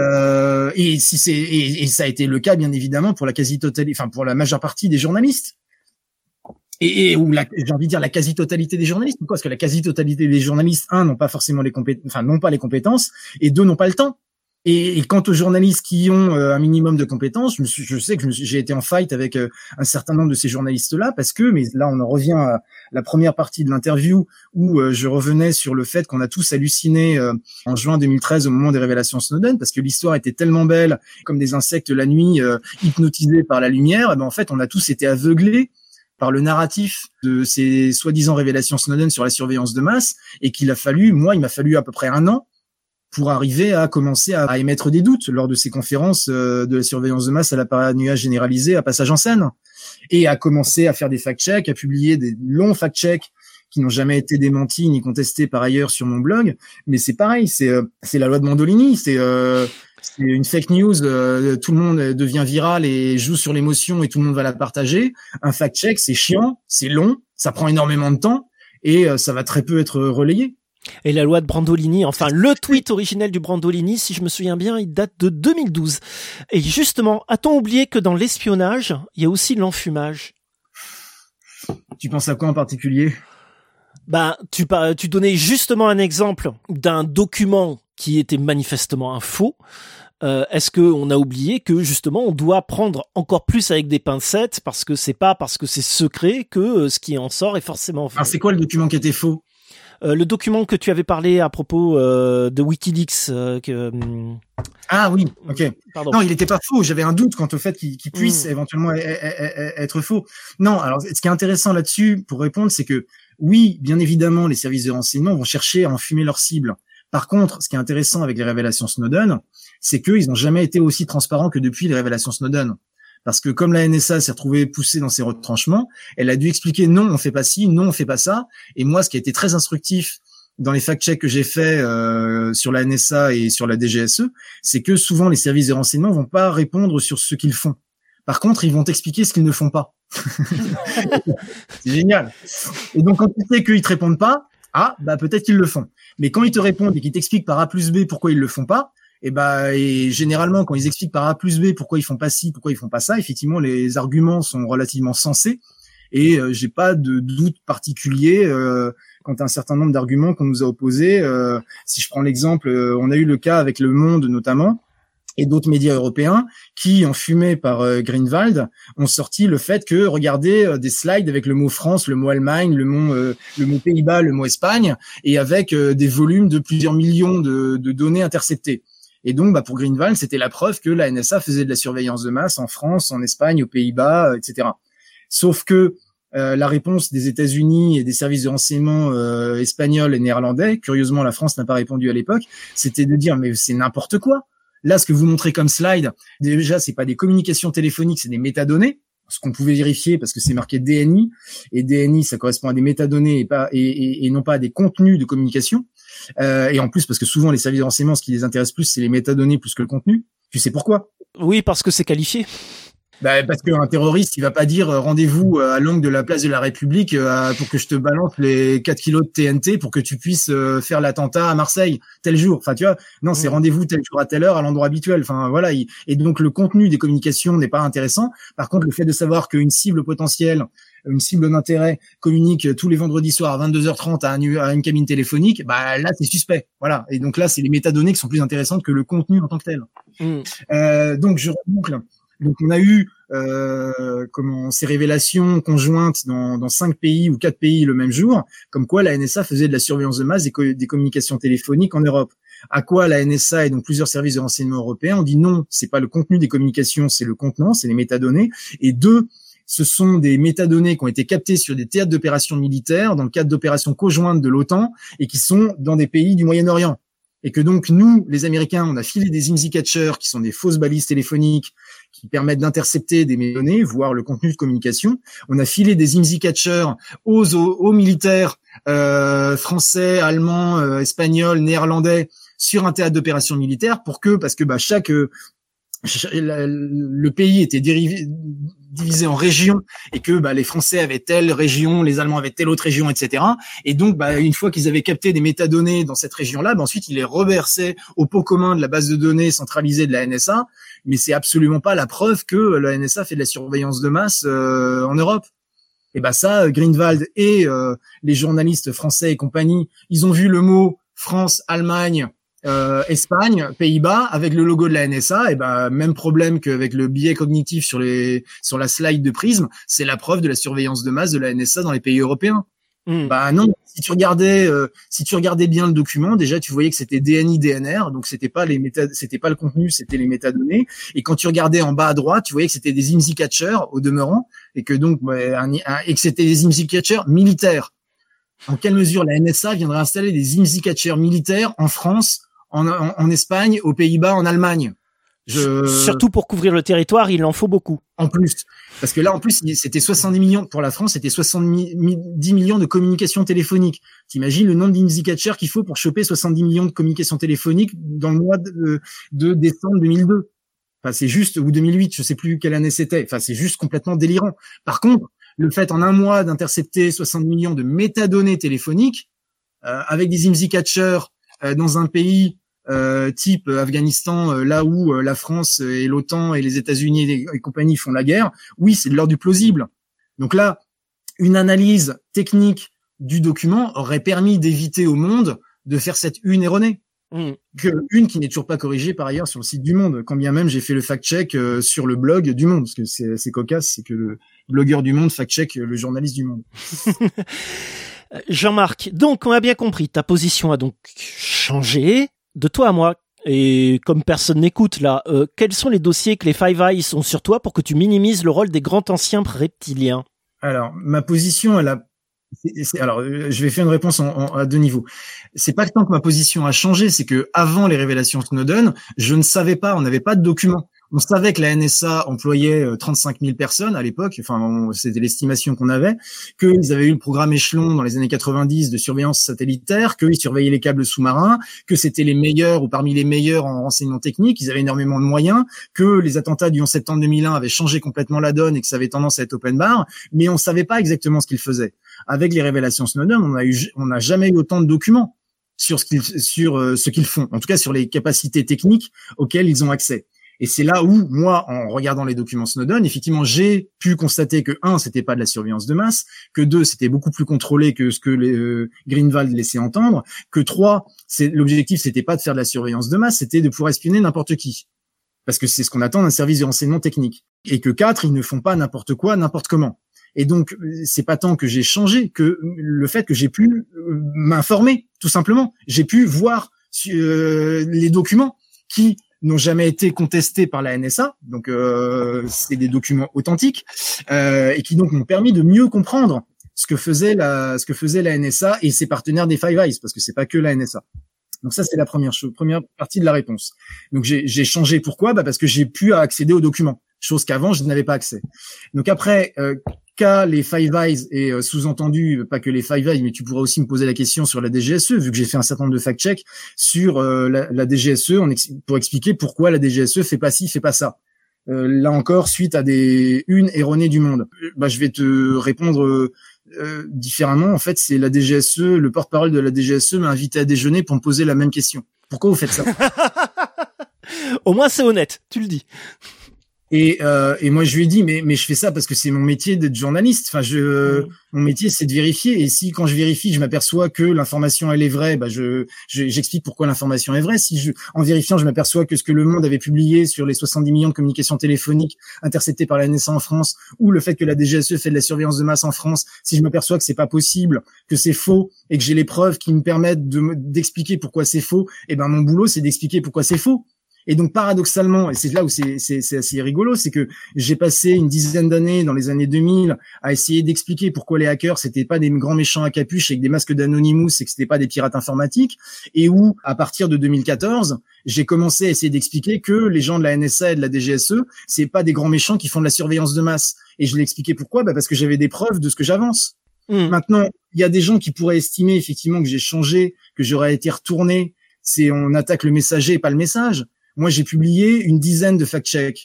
ça a été le cas bien évidemment pour la quasi-totalité, enfin pour la majeure partie des journalistes. J'ai envie de dire la quasi-totalité des journalistes. Pourquoi? Parce que la quasi-totalité des journalistes, n'ont pas forcément n'ont pas les compétences, et 2, n'ont pas le temps. Et quant aux journalistes qui ont un minimum de compétences, je sais que j'ai été en fight avec un certain nombre de ces journalistes-là mais là on en revient à la première partie de l'interview où je revenais sur le fait qu'on a tous halluciné en juin 2013 au moment des révélations Snowden parce que l'histoire était tellement belle, comme des insectes la nuit, hypnotisés par la lumière. En fait, on a tous été aveuglés par le narratif de ces soi-disant révélations Snowden sur la surveillance de masse et il m'a fallu à peu près 1 an pour arriver à commencer à émettre des doutes lors de ces conférences de la surveillance de masse à la paranoïa généralisée à passage en scène. et a commencé à faire des fact-checks, à publier des longs fact-checks qui n'ont jamais été démentis ni contestés par ailleurs sur mon blog. Mais c'est pareil, c'est la loi de Mandolini, c'est une fake news, tout le monde devient viral et joue sur l'émotion et tout le monde va la partager. Un fact-check, c'est chiant, c'est long, ça prend énormément de temps et ça va très peu être relayé. Et la loi de Brandolini, enfin le tweet originel du Brandolini, si je me souviens bien, il date de 2012. Et justement, a-t-on oublié que dans l'espionnage, il y a aussi l'enfumage? Tu penses à quoi en particulier? Tu donnais justement un exemple d'un document qui était manifestement un faux. Est-ce que on a oublié que justement on doit prendre encore plus avec des pincettes parce que c'est pas parce que c'est secret que ce qui en sort est forcément faux. Alors c'est quoi le document qui était faux? Le document que tu avais parlé à propos de WikiLeaks. Ah oui, ok. Pardon. Non, il n'était pas faux. J'avais un doute quant au fait qu'il puisse éventuellement être faux. Non, alors ce qui est intéressant là-dessus, pour répondre, c'est que oui, bien évidemment, les services de renseignement vont chercher à enfumer leur cible. Par contre, ce qui est intéressant avec les révélations Snowden, c'est qu'ils n'ont jamais été aussi transparents que depuis les révélations Snowden. Parce que comme la NSA s'est retrouvée poussée dans ses retranchements, elle a dû expliquer non, on fait pas ci, non, on fait pas ça. Et moi, ce qui a été très instructif dans les fact-checks que j'ai fait sur la NSA et sur la DGSE, c'est que souvent les services de renseignement vont pas répondre sur ce qu'ils font. Par contre, ils vont t'expliquer ce qu'ils ne font pas. C'est génial. Et donc, quand tu sais qu'ils te répondent pas, peut-être qu'ils le font. Mais quand ils te répondent et qu'ils t'expliquent par A plus B pourquoi ils le font pas, et généralement, quand ils expliquent par A plus B pourquoi ils font pas ci, pourquoi ils font pas ça, effectivement, les arguments sont relativement sensés et j'ai pas de doute particulier quant à un certain nombre d'arguments qu'on nous a opposés. Si je prends l'exemple, on a eu le cas avec Le Monde notamment et d'autres médias européens qui, enfumés par Greenwald, ont sorti le fait que, regardez, des slides avec le mot France, le mot Allemagne, le mot Pays-Bas, le mot Espagne, et avec des volumes de plusieurs millions de données interceptées. Et donc, pour Greenwald, c'était la preuve que la NSA faisait de la surveillance de masse en France, en Espagne, aux Pays-Bas, etc. Sauf que la réponse des États-Unis et des services de renseignement espagnols et néerlandais, curieusement, la France n'a pas répondu à l'époque, c'était de dire mais c'est n'importe quoi. Là, ce que vous montrez comme slide, déjà, c'est pas des communications téléphoniques, c'est des métadonnées. Ce qu'on pouvait vérifier parce que c'est marqué DNI et DNI, ça correspond à des métadonnées et non pas à des contenus de communication. Et en plus, parce que souvent les services de renseignement, ce qui les intéresse plus, c'est les métadonnées plus que le contenu. Tu sais pourquoi? Oui, parce que c'est qualifié. Parce qu'un terroriste, il va pas dire rendez-vous à l'angle de la place de la République pour que je te balance les 4 kilos de TNT pour que tu puisses faire l'attentat à Marseille tel jour. Enfin, tu vois, non, c'est rendez-vous tel jour à telle heure à l'endroit habituel. Enfin, voilà. Et donc, le contenu des communications n'est pas intéressant. Par contre, le fait de savoir qu'une cible potentielle, une cible d'intérêt communique tous les vendredis soirs à 22h30 à une cabine téléphonique, là, c'est suspect. Voilà. Et donc là, c'est les métadonnées qui sont plus intéressantes que le contenu en tant que tel. Donc, je reboucle. Donc on a eu ces révélations conjointes dans 5 pays ou 4 pays le même jour, comme quoi la NSA faisait de la surveillance de masse des communications téléphoniques en Europe. À quoi la NSA et donc plusieurs services de renseignement européens ont dit non, c'est pas le contenu des communications, c'est le contenant, c'est les métadonnées. Et 2, ce sont des métadonnées qui ont été captées sur des théâtres d'opérations militaires dans le cadre d'opérations conjointes de l'OTAN et qui sont dans des pays du Moyen-Orient. Et que donc nous, les Américains, on a filé des IMSI catchers qui sont des fausses balises téléphoniques qui permettent d'intercepter des données, voire le contenu de communication. On a filé des IMSI catchers aux militaires français, allemands, espagnols, néerlandais sur un théâtre d'opération militaire parce que le pays était divisé en régions et que les Français avaient telle région, les Allemands avaient telle autre région, etc. Et donc, une fois qu'ils avaient capté des métadonnées dans cette région-là, ensuite ils les reversaient au pot commun de la base de données centralisée de la NSA. Mais c'est absolument pas la preuve que la NSA fait de la surveillance de masse en Europe. Et ça, Greenwald et les journalistes français et compagnie, ils ont vu le mot France, Allemagne, Espagne, Pays-Bas avec le logo de la NSA, même problème qu'avec le biais cognitif sur la slide de Prism, c'est la preuve de la surveillance de masse de la NSA dans les pays européens. Non, si tu regardais bien le document, déjà tu voyais que c'était DNI DNR, donc c'était pas le contenu, c'était les métadonnées. Et quand tu regardais en bas à droite, tu voyais que c'était des IMSI catchers au demeurant et que donc et que c'était des IMSI catchers militaires. En quelle mesure la NSA viendrait installer des IMSI catchers militaires en France, en Espagne, aux Pays-Bas, en Allemagne? Surtout pour couvrir le territoire, il en faut beaucoup. En plus. Parce que là, en plus, c'était 70 millions, pour la France, c'était 70 millions de communications téléphoniques. T'imagines le nombre d'IMSI catchers qu'il faut pour choper 70 millions de communications téléphoniques dans le mois de décembre 2002. Enfin, c'est juste, ou 2008, je sais plus quelle année c'était. Enfin, c'est juste complètement délirant. Par contre, le fait en un mois d'intercepter 70 millions de métadonnées téléphoniques, avec des IMSI catchers, dans un pays type Afghanistan, là où la France et l'OTAN et les États-Unis et compagnie font la guerre, oui, c'est de l'ordre du plausible. Donc là, une analyse technique du document aurait permis d'éviter au Monde de faire cette une erronée. Une qui n'est toujours pas corrigée par ailleurs sur le site du Monde, quand bien même j'ai fait le fact-check sur le blog du Monde, parce que c'est assez cocasse, c'est que le blogueur du Monde fact-check le journaliste du Monde. Jean-Marc, donc on a bien compris, ta position a donc changé. De toi à moi, et comme personne n'écoute là, quels sont les dossiers que les Five Eyes ont sur toi pour que tu minimises le rôle des grands anciens reptiliens? Alors, ma position, alors, je vais faire une réponse à deux niveaux. C'est pas tant que ma position a changé, c'est que avant les révélations Snowden, je ne savais pas, on n'avait pas de documents. On savait que la NSA employait 35 000 personnes à l'époque, enfin c'était l'estimation qu'on avait, qu'ils avaient eu le programme Échelon dans les années 90 de surveillance satellitaire, qu'ils surveillaient les câbles sous-marins, que c'était les meilleurs ou parmi les meilleurs en renseignement technique, ils avaient énormément de moyens, que les attentats du 11 septembre 2001 avaient changé complètement la donne et que ça avait tendance à être open bar, mais on savait pas exactement ce qu'ils faisaient. Avec les révélations Snowden, on n'a jamais eu autant de documents sur ce qu'ils font, en tout cas sur les capacités techniques auxquelles ils ont accès. Et c'est là où, moi, en regardant les documents Snowden, effectivement, j'ai pu constater que, 1, c'était pas de la surveillance de masse, que 2, c'était beaucoup plus contrôlé que ce que Greenwald laissait entendre, que 3, l'objectif, c'était pas de faire de la surveillance de masse, c'était de pouvoir espionner n'importe qui. Parce que c'est ce qu'on attend d'un service de renseignement technique. Et que 4, ils ne font pas n'importe quoi, n'importe comment. Et donc, c'est pas tant que j'ai changé que le fait que j'ai pu m'informer, tout simplement. J'ai pu voir les documents qui n'ont jamais été contestés par la NSA, donc c'est des documents authentiques et qui donc m'ont permis de mieux comprendre ce que faisait la NSA et ses partenaires des Five Eyes, parce que c'est pas que la NSA. Donc ça c'est la première partie de la réponse. Donc j'ai changé, pourquoi ? Parce que j'ai pu accéder aux documents, chose qu'avant je n'avais pas accès. Donc après les Five Eyes et sous-entendu pas que les Five Eyes, mais tu pourras aussi me poser la question sur la DGSE, vu que j'ai fait un certain nombre de fact-check sur la DGSE pour expliquer pourquoi la DGSE fait pas ci, fait pas ça. Là encore, suite à des unes erronées du Monde. Je vais te répondre différemment. En fait, c'est la DGSE, le porte-parole de la DGSE m'a invité à déjeuner pour me poser la même question. Pourquoi vous faites ça ? Au moins c'est honnête, tu le dis. Et moi je lui ai dit mais je fais ça parce que c'est mon métier d'être journaliste. Enfin mon métier c'est de vérifier, et si quand je vérifie je m'aperçois que l'information elle est vraie, j'explique pourquoi l'information est vraie. Si en vérifiant je m'aperçois que ce que Le Monde avait publié sur les 70 millions de communications téléphoniques interceptées par la NSA en France, ou le fait que la DGSE fait de la surveillance de masse en France, si je m'aperçois que c'est pas possible, que c'est faux et que j'ai les preuves qui me permettent d'expliquer pourquoi c'est faux, mon boulot c'est d'expliquer pourquoi c'est faux. Et donc paradoxalement, et c'est là où c'est assez rigolo, c'est que j'ai passé une dizaine d'années dans les années 2000 à essayer d'expliquer pourquoi les hackers c'était pas des grands méchants à capuche avec des masques d'Anonymous et que c'était pas des pirates informatiques, et où à partir de 2014 j'ai commencé à essayer d'expliquer que les gens de la NSA et de la DGSE c'est pas des grands méchants qui font de la surveillance de masse. Et je l'ai expliqué pourquoi, parce que j'avais des preuves de ce que j'avance. Maintenant, il y a des gens qui pourraient estimer effectivement que j'ai changé, que j'aurais été retourné. On attaque le messager et pas le message. Moi, j'ai publié une dizaine de fact-checks.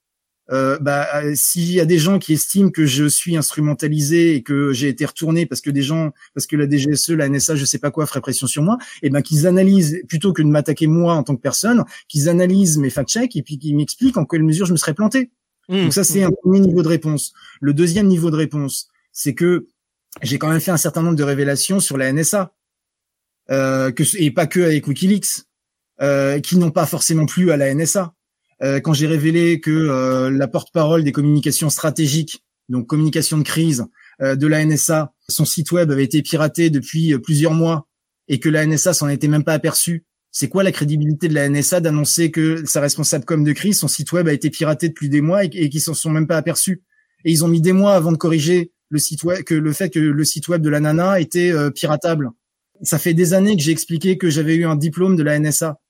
S'il y a des gens qui estiment que je suis instrumentalisé et que j'ai été retourné parce que la DGSE, la NSA, je sais pas quoi, ferait pression sur moi, qu'ils analysent, plutôt que de m'attaquer moi en tant que personne, qu'ils analysent mes fact-checks et puis qu'ils m'expliquent en quelle mesure je me serais planté. Donc ça, c'est un premier niveau de réponse. Le deuxième niveau de réponse, c'est que j'ai quand même fait un certain nombre de révélations sur la NSA, et pas que avec WikiLeaks. Qui n'ont pas forcément plu à la NSA. Quand j'ai révélé que la porte-parole des communications stratégiques, donc communication de crise, de la NSA, son site web avait été piraté depuis plusieurs mois et que la NSA s'en était même pas aperçue. C'est quoi la crédibilité de la NSA d'annoncer que sa responsable com de crise, son site web a été piraté depuis des mois et qu'ils s'en sont même pas aperçus? Et ils ont mis des mois avant de corriger le site web, le fait que le site web de la nana était piratable. Ça fait des années que j'ai expliqué que j'avais eu un diplôme de la NSA.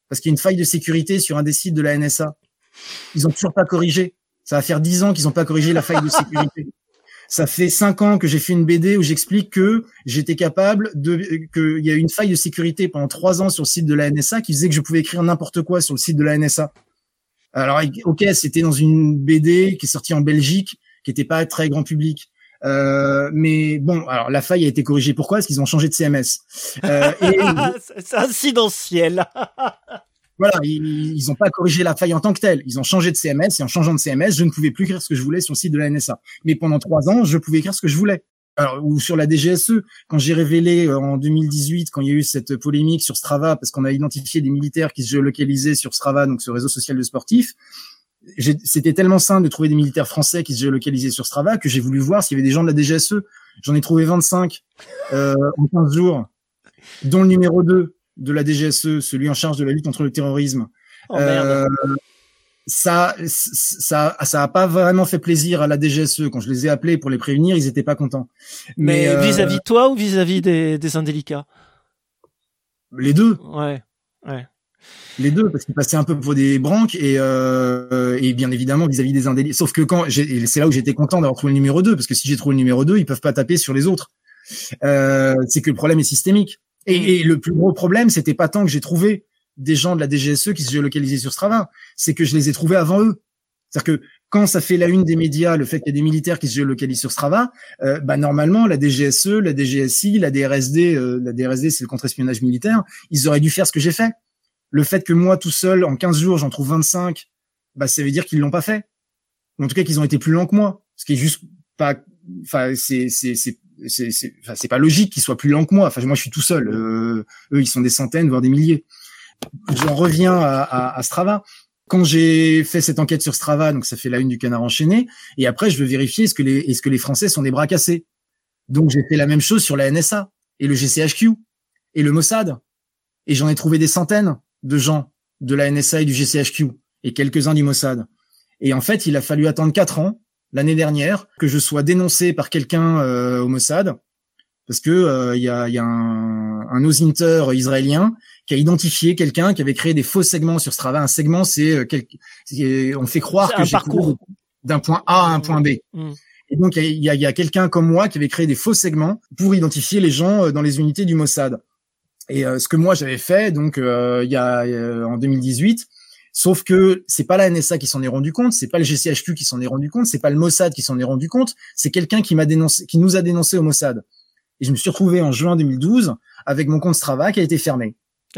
parce qu'il y a une faille de sécurité sur un des sites de la NSA. Ils ont toujours pas corrigé. Ça va faire 10 ans qu'ils ont pas corrigé la faille de sécurité. Ça fait 5 ans que j'ai fait une BD où j'explique que j'étais capable qu'il y a eu une faille de sécurité pendant 3 ans sur le site de la NSA qui faisait que je pouvais écrire n'importe quoi sur le site de la NSA. Alors, ok, c'était dans une BD qui est sortie en Belgique, qui était pas très grand public. Mais bon, alors la faille a été corrigée. Pourquoi? Parce qu'ils ont changé de CMS. C'est incidentiel. Voilà, ils ont pas corrigé la faille en tant que telle. Ils ont changé de CMS et en changeant de CMS, je ne pouvais plus écrire ce que je voulais sur le site de la NSA. Mais pendant 3 ans, je pouvais écrire ce que je voulais. Alors, ou sur la DGSE, quand j'ai révélé en 2018, quand il y a eu cette polémique sur Strava, parce qu'on a identifié des militaires qui se géolocalisaient sur Strava, donc ce réseau social de sportifs, c'était tellement simple de trouver des militaires français qui se géolocalisaient sur Strava que j'ai voulu voir s'il y avait des gens de la DGSE. J'en ai trouvé 25 en 15 jours, dont le numéro 2 de la DGSE, celui en charge de la lutte contre le terrorisme. Oh, merde. Ça a pas vraiment fait plaisir à la DGSE. Quand je les ai appelés pour les prévenir, ils étaient pas contents. Mais vis-à-vis de toi ou vis-à-vis des indélicats? Les deux. Ouais. Les deux, parce qu'ils passaient un peu pour des branques et bien évidemment vis-à-vis des indélicats. Sauf que c'est là où j'étais content d'avoir trouvé le numéro 2, parce que si j'ai trouvé le numéro 2, ils peuvent pas taper sur les autres. C'est que le problème est systémique. Et le plus gros problème, c'était pas tant que j'ai trouvé des gens de la DGSE qui se géolocalisaient sur Strava, c'est que je les ai trouvés avant eux. C'est-à-dire que quand ça fait la une des médias, le fait qu'il y a des militaires qui se géolocalisent sur Strava, normalement, la DGSE, la DGSI, la DRSD c'est le contre-espionnage militaire, ils auraient dû faire ce que j'ai fait. Le fait que moi, tout seul, en 15 jours, j'en trouve 25, ça veut dire qu'ils l'ont pas fait. En tout cas, qu'ils ont été plus lents que moi. Ce qui est juste pas, c'est pas logique qu'ils soient plus lents que moi. Moi, je suis tout seul. Eux, ils sont des centaines, voire des milliers. J'en reviens à Strava. Quand j'ai fait cette enquête sur Strava, donc ça fait la une du Canard enchaîné, et après, je veux vérifier est-ce que les Français sont des bras cassés. Donc, j'ai fait la même chose sur la NSA et le GCHQ et le Mossad. Et j'en ai trouvé des centaines de gens de la NSA et du GCHQ et quelques-uns du Mossad. Et en fait, il a fallu attendre 4 ans, l'année dernière, que je sois dénoncé par quelqu'un au Mossad, parce que y a un Ozinter israélien qui a identifié quelqu'un qui avait créé des faux segments sur Strava. Un segment, on fait croire que j'ai couru d'un point A à un point B. Et donc, il y a quelqu'un comme moi qui avait créé des faux segments pour identifier les gens dans les unités du Mossad. Et ce que moi j'avais fait, donc en 2018, sauf que c'est pas la NSA qui s'en est rendu compte, c'est pas le GCHQ qui s'en est rendu compte, c'est pas le Mossad qui s'en est rendu compte, c'est quelqu'un qui nous a dénoncé au Mossad. Et je me suis retrouvé en juin 2012 avec mon compte Strava qui a été fermé.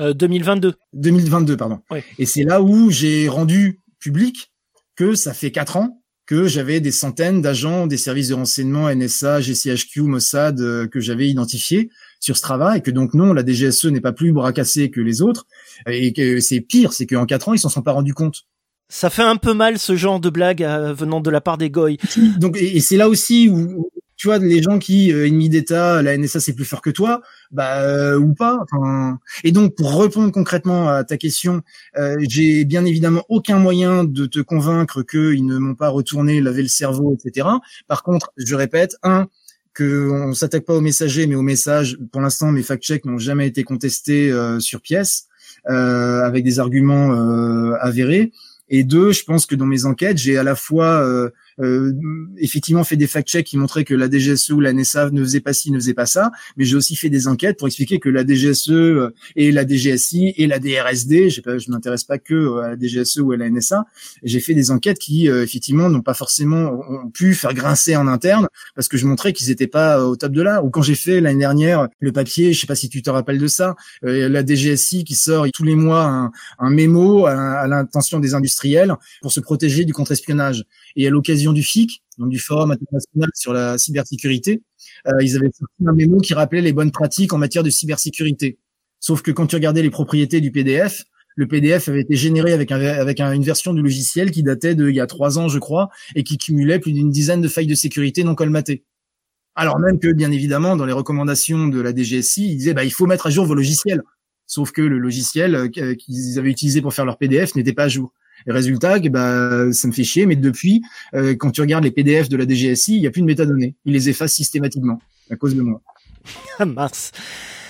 2022, pardon. Ouais. Et c'est là où j'ai rendu public que ça fait 4 ans que j'avais des centaines d'agents des services de renseignement NSA, GCHQ, Mossad que j'avais identifiés sur Strava, et que donc non, la DGSE n'est pas plus bras cassé que les autres, et que c'est pire, c'est qu'en 4 ans, ils s'en sont pas rendus compte. Ça fait un peu mal ce genre de blague venant de la part des goy. Donc, et c'est là aussi où tu vois, les gens qui ennemis d'État, la NSA c'est plus fort que toi, ou pas. Enfin, et donc pour répondre concrètement à ta question, j'ai bien évidemment aucun moyen de te convaincre qu'ils ne m'ont pas retourné, lavé le cerveau, etc. Par contre, je répète, que on s'attaque pas aux messagers, mais aux messages. Pour l'instant, mes fact-checks n'ont jamais été contestés sur pièce, avec des arguments avérés. Et 2, je pense que dans mes enquêtes, j'ai à la fois effectivement fait des fact-checks qui montraient que la DGSE ou la NSA ne faisait pas ci, ne faisait pas ça, mais j'ai aussi fait des enquêtes pour expliquer que la DGSE et la DGSI et la DRSD, je m'intéresse pas que à la DGSE ou à la NSA, j'ai fait des enquêtes qui effectivement n'ont pas forcément ont pu faire grincer en interne, parce que je montrais qu'ils étaient pas au top de l'art. Ou quand j'ai fait l'année dernière le papier, je sais pas si tu te rappelles de ça, la DGSI qui sort tous les mois un mémo à l'intention des industriels pour se protéger du contre-espionnage. Et à l'occasion du FIC, donc du Forum international sur la cybersécurité, ils avaient sorti un mémo qui rappelait les bonnes pratiques en matière de cybersécurité. Sauf que quand tu regardais les propriétés du PDF, le PDF avait été généré avec une version du logiciel qui datait il y a 3 ans, je crois, et qui cumulait plus d'une dizaine de failles de sécurité non colmatées. Alors même que, bien évidemment, dans les recommandations de la DGSI, ils disaient il faut mettre à jour vos logiciels. Sauf que le logiciel qu'ils avaient utilisé pour faire leur PDF n'était pas à jour. Et résultat, ça me fait chier, mais depuis, quand tu regardes les PDF de la DGSI, il n'y a plus de métadonnées. Ils les effacent systématiquement à cause de moi. Ah mince.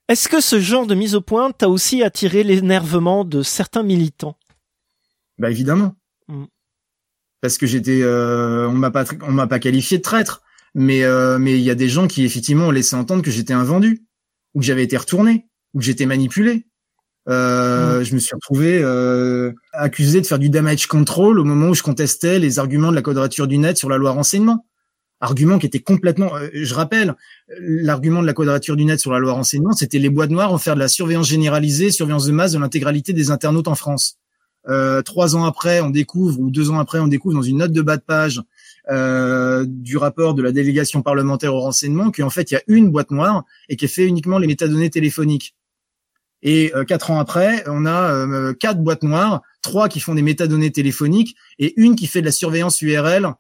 Est-ce que ce genre de mise au point t'a aussi attiré l'énervement de certains militants? Bah évidemment. Parce que on m'a pas qualifié de traître, mais il y a des gens qui effectivement ont laissé entendre que j'étais un vendu, ou que j'avais été retourné, ou que j'étais manipulé. Je me suis retrouvé accusé de faire du damage control au moment où je contestais les arguments de la Quadrature du Net sur la loi renseignement. Argument qui était complètement, je rappelle, l'argument de la Quadrature du Net sur la loi renseignement, c'était les boîtes noires vont faire de la surveillance généralisée, surveillance de masse de l'intégralité des internautes en France. 3 ans après, on découvre, ou 2 ans après, on découvre dans une note de bas de page du rapport de la délégation parlementaire au renseignement qu'en fait, il y a une boîte noire et qui fait uniquement les métadonnées téléphoniques. Et 4 ans après, on a 4 boîtes noires, 3 qui font des métadonnées téléphoniques et une qui fait de la surveillance URL,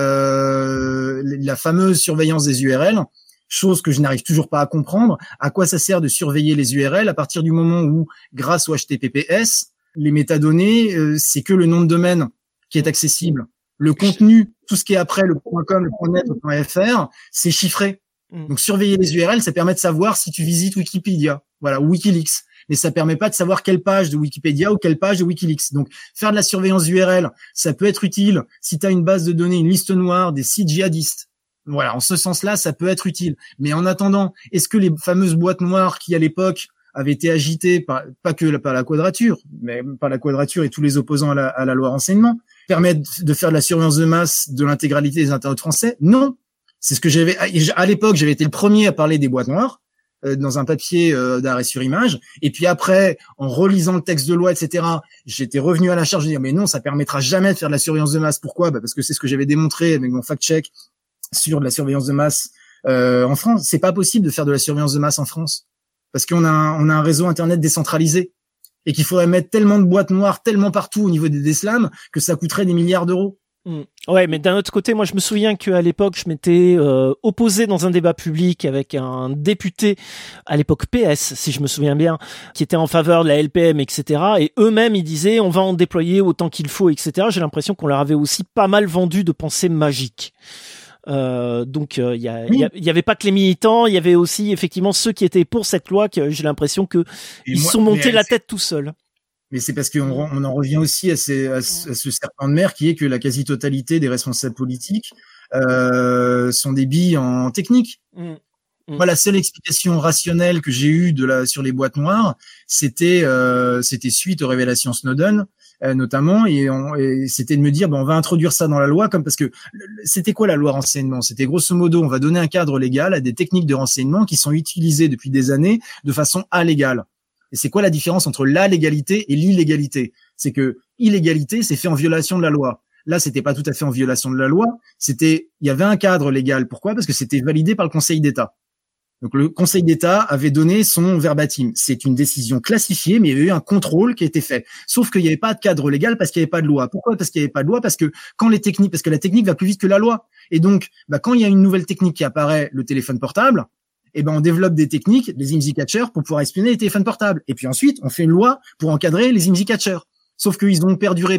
la fameuse surveillance des URL, chose que je n'arrive toujours pas à comprendre. À quoi ça sert de surveiller les URL à partir du moment où, grâce au HTTPS, les métadonnées, c'est que le nom de domaine qui est accessible. Le contenu, tout ce qui est après, le .com, le .net, le .fr, c'est chiffré. Donc, surveiller les URL, ça permet de savoir si tu visites Wikipédia, voilà, ou Wikileaks. Mais ça permet pas de savoir quelle page de Wikipédia ou quelle page de Wikileaks. Donc, faire de la surveillance URL, ça peut être utile si tu as une base de données, une liste noire des sites djihadistes. Voilà, en ce sens-là, ça peut être utile. Mais en attendant, est-ce que les fameuses boîtes noires qui, à l'époque, avaient été agitées par la Quadrature, mais par la Quadrature et tous les opposants à la loi renseignement, permettent de faire de la surveillance de masse de l'intégralité des internautes français? Non. C'est ce que j'avais, à l'époque, j'avais été le premier à parler des boîtes noires, dans un papier d'arrêt sur image. Et puis après, en relisant le texte de loi, etc., j'étais revenu à la charge de dire, mais non, ça permettra jamais de faire de la surveillance de masse. Pourquoi? Parce que c'est ce que j'avais démontré avec mon fact-check sur de la surveillance de masse en France. C'est pas possible de faire de la surveillance de masse en France. Parce qu'on a un réseau Internet décentralisé. Et qu'il faudrait mettre tellement de boîtes noires, tellement partout au niveau des déslams, que ça coûterait des milliards d'euros. Ouais, mais d'un autre côté, moi je me souviens qu'à l'époque je m'étais opposé dans un débat public avec un député à l'époque PS, si je me souviens bien, qui était en faveur de la LPM, etc. Et eux-mêmes ils disaient on va en déployer autant qu'il faut, etc. J'ai l'impression qu'on leur avait aussi pas mal vendu de pensées magiques. Donc il y avait pas que les militants, il y avait aussi effectivement ceux qui étaient pour cette loi, que j'ai l'impression que ils sont montés la tête tout seuls. Mais c'est parce qu'on en revient aussi à ce serpent de mer qui est que la quasi-totalité des responsables politiques sont des billes en technique. Moi, la seule explication rationnelle que j'ai eue sur les boîtes noires, c'était suite aux révélations Snowden, notamment, et c'était de me dire, on va introduire ça dans la loi, parce que c'était quoi la loi renseignement? C'était grosso modo, on va donner un cadre légal à des techniques de renseignement qui sont utilisées depuis des années de façon allégale. Et c'est quoi la différence entre la légalité et l'illégalité? C'est que illégalité, c'est fait en violation de la loi. Là, c'était pas tout à fait en violation de la loi. Il y avait un cadre légal. Pourquoi? Parce que c'était validé par le Conseil d'État. Donc, le Conseil d'État avait donné son verbatim. C'est une décision classifiée, mais il y avait eu un contrôle qui a été fait. Sauf qu'il n'y avait pas de cadre légal parce qu'il n'y avait pas de loi. Pourquoi? Parce qu'il n'y avait pas de loi, parce que la technique va plus vite que la loi. Et donc, quand il y a une nouvelle technique qui apparaît, le téléphone portable, on développe des techniques, des IMSI catchers pour pouvoir espionner les téléphones portables. Et puis ensuite, on fait une loi pour encadrer les IMSI catchers. Sauf qu'ils ont perduré,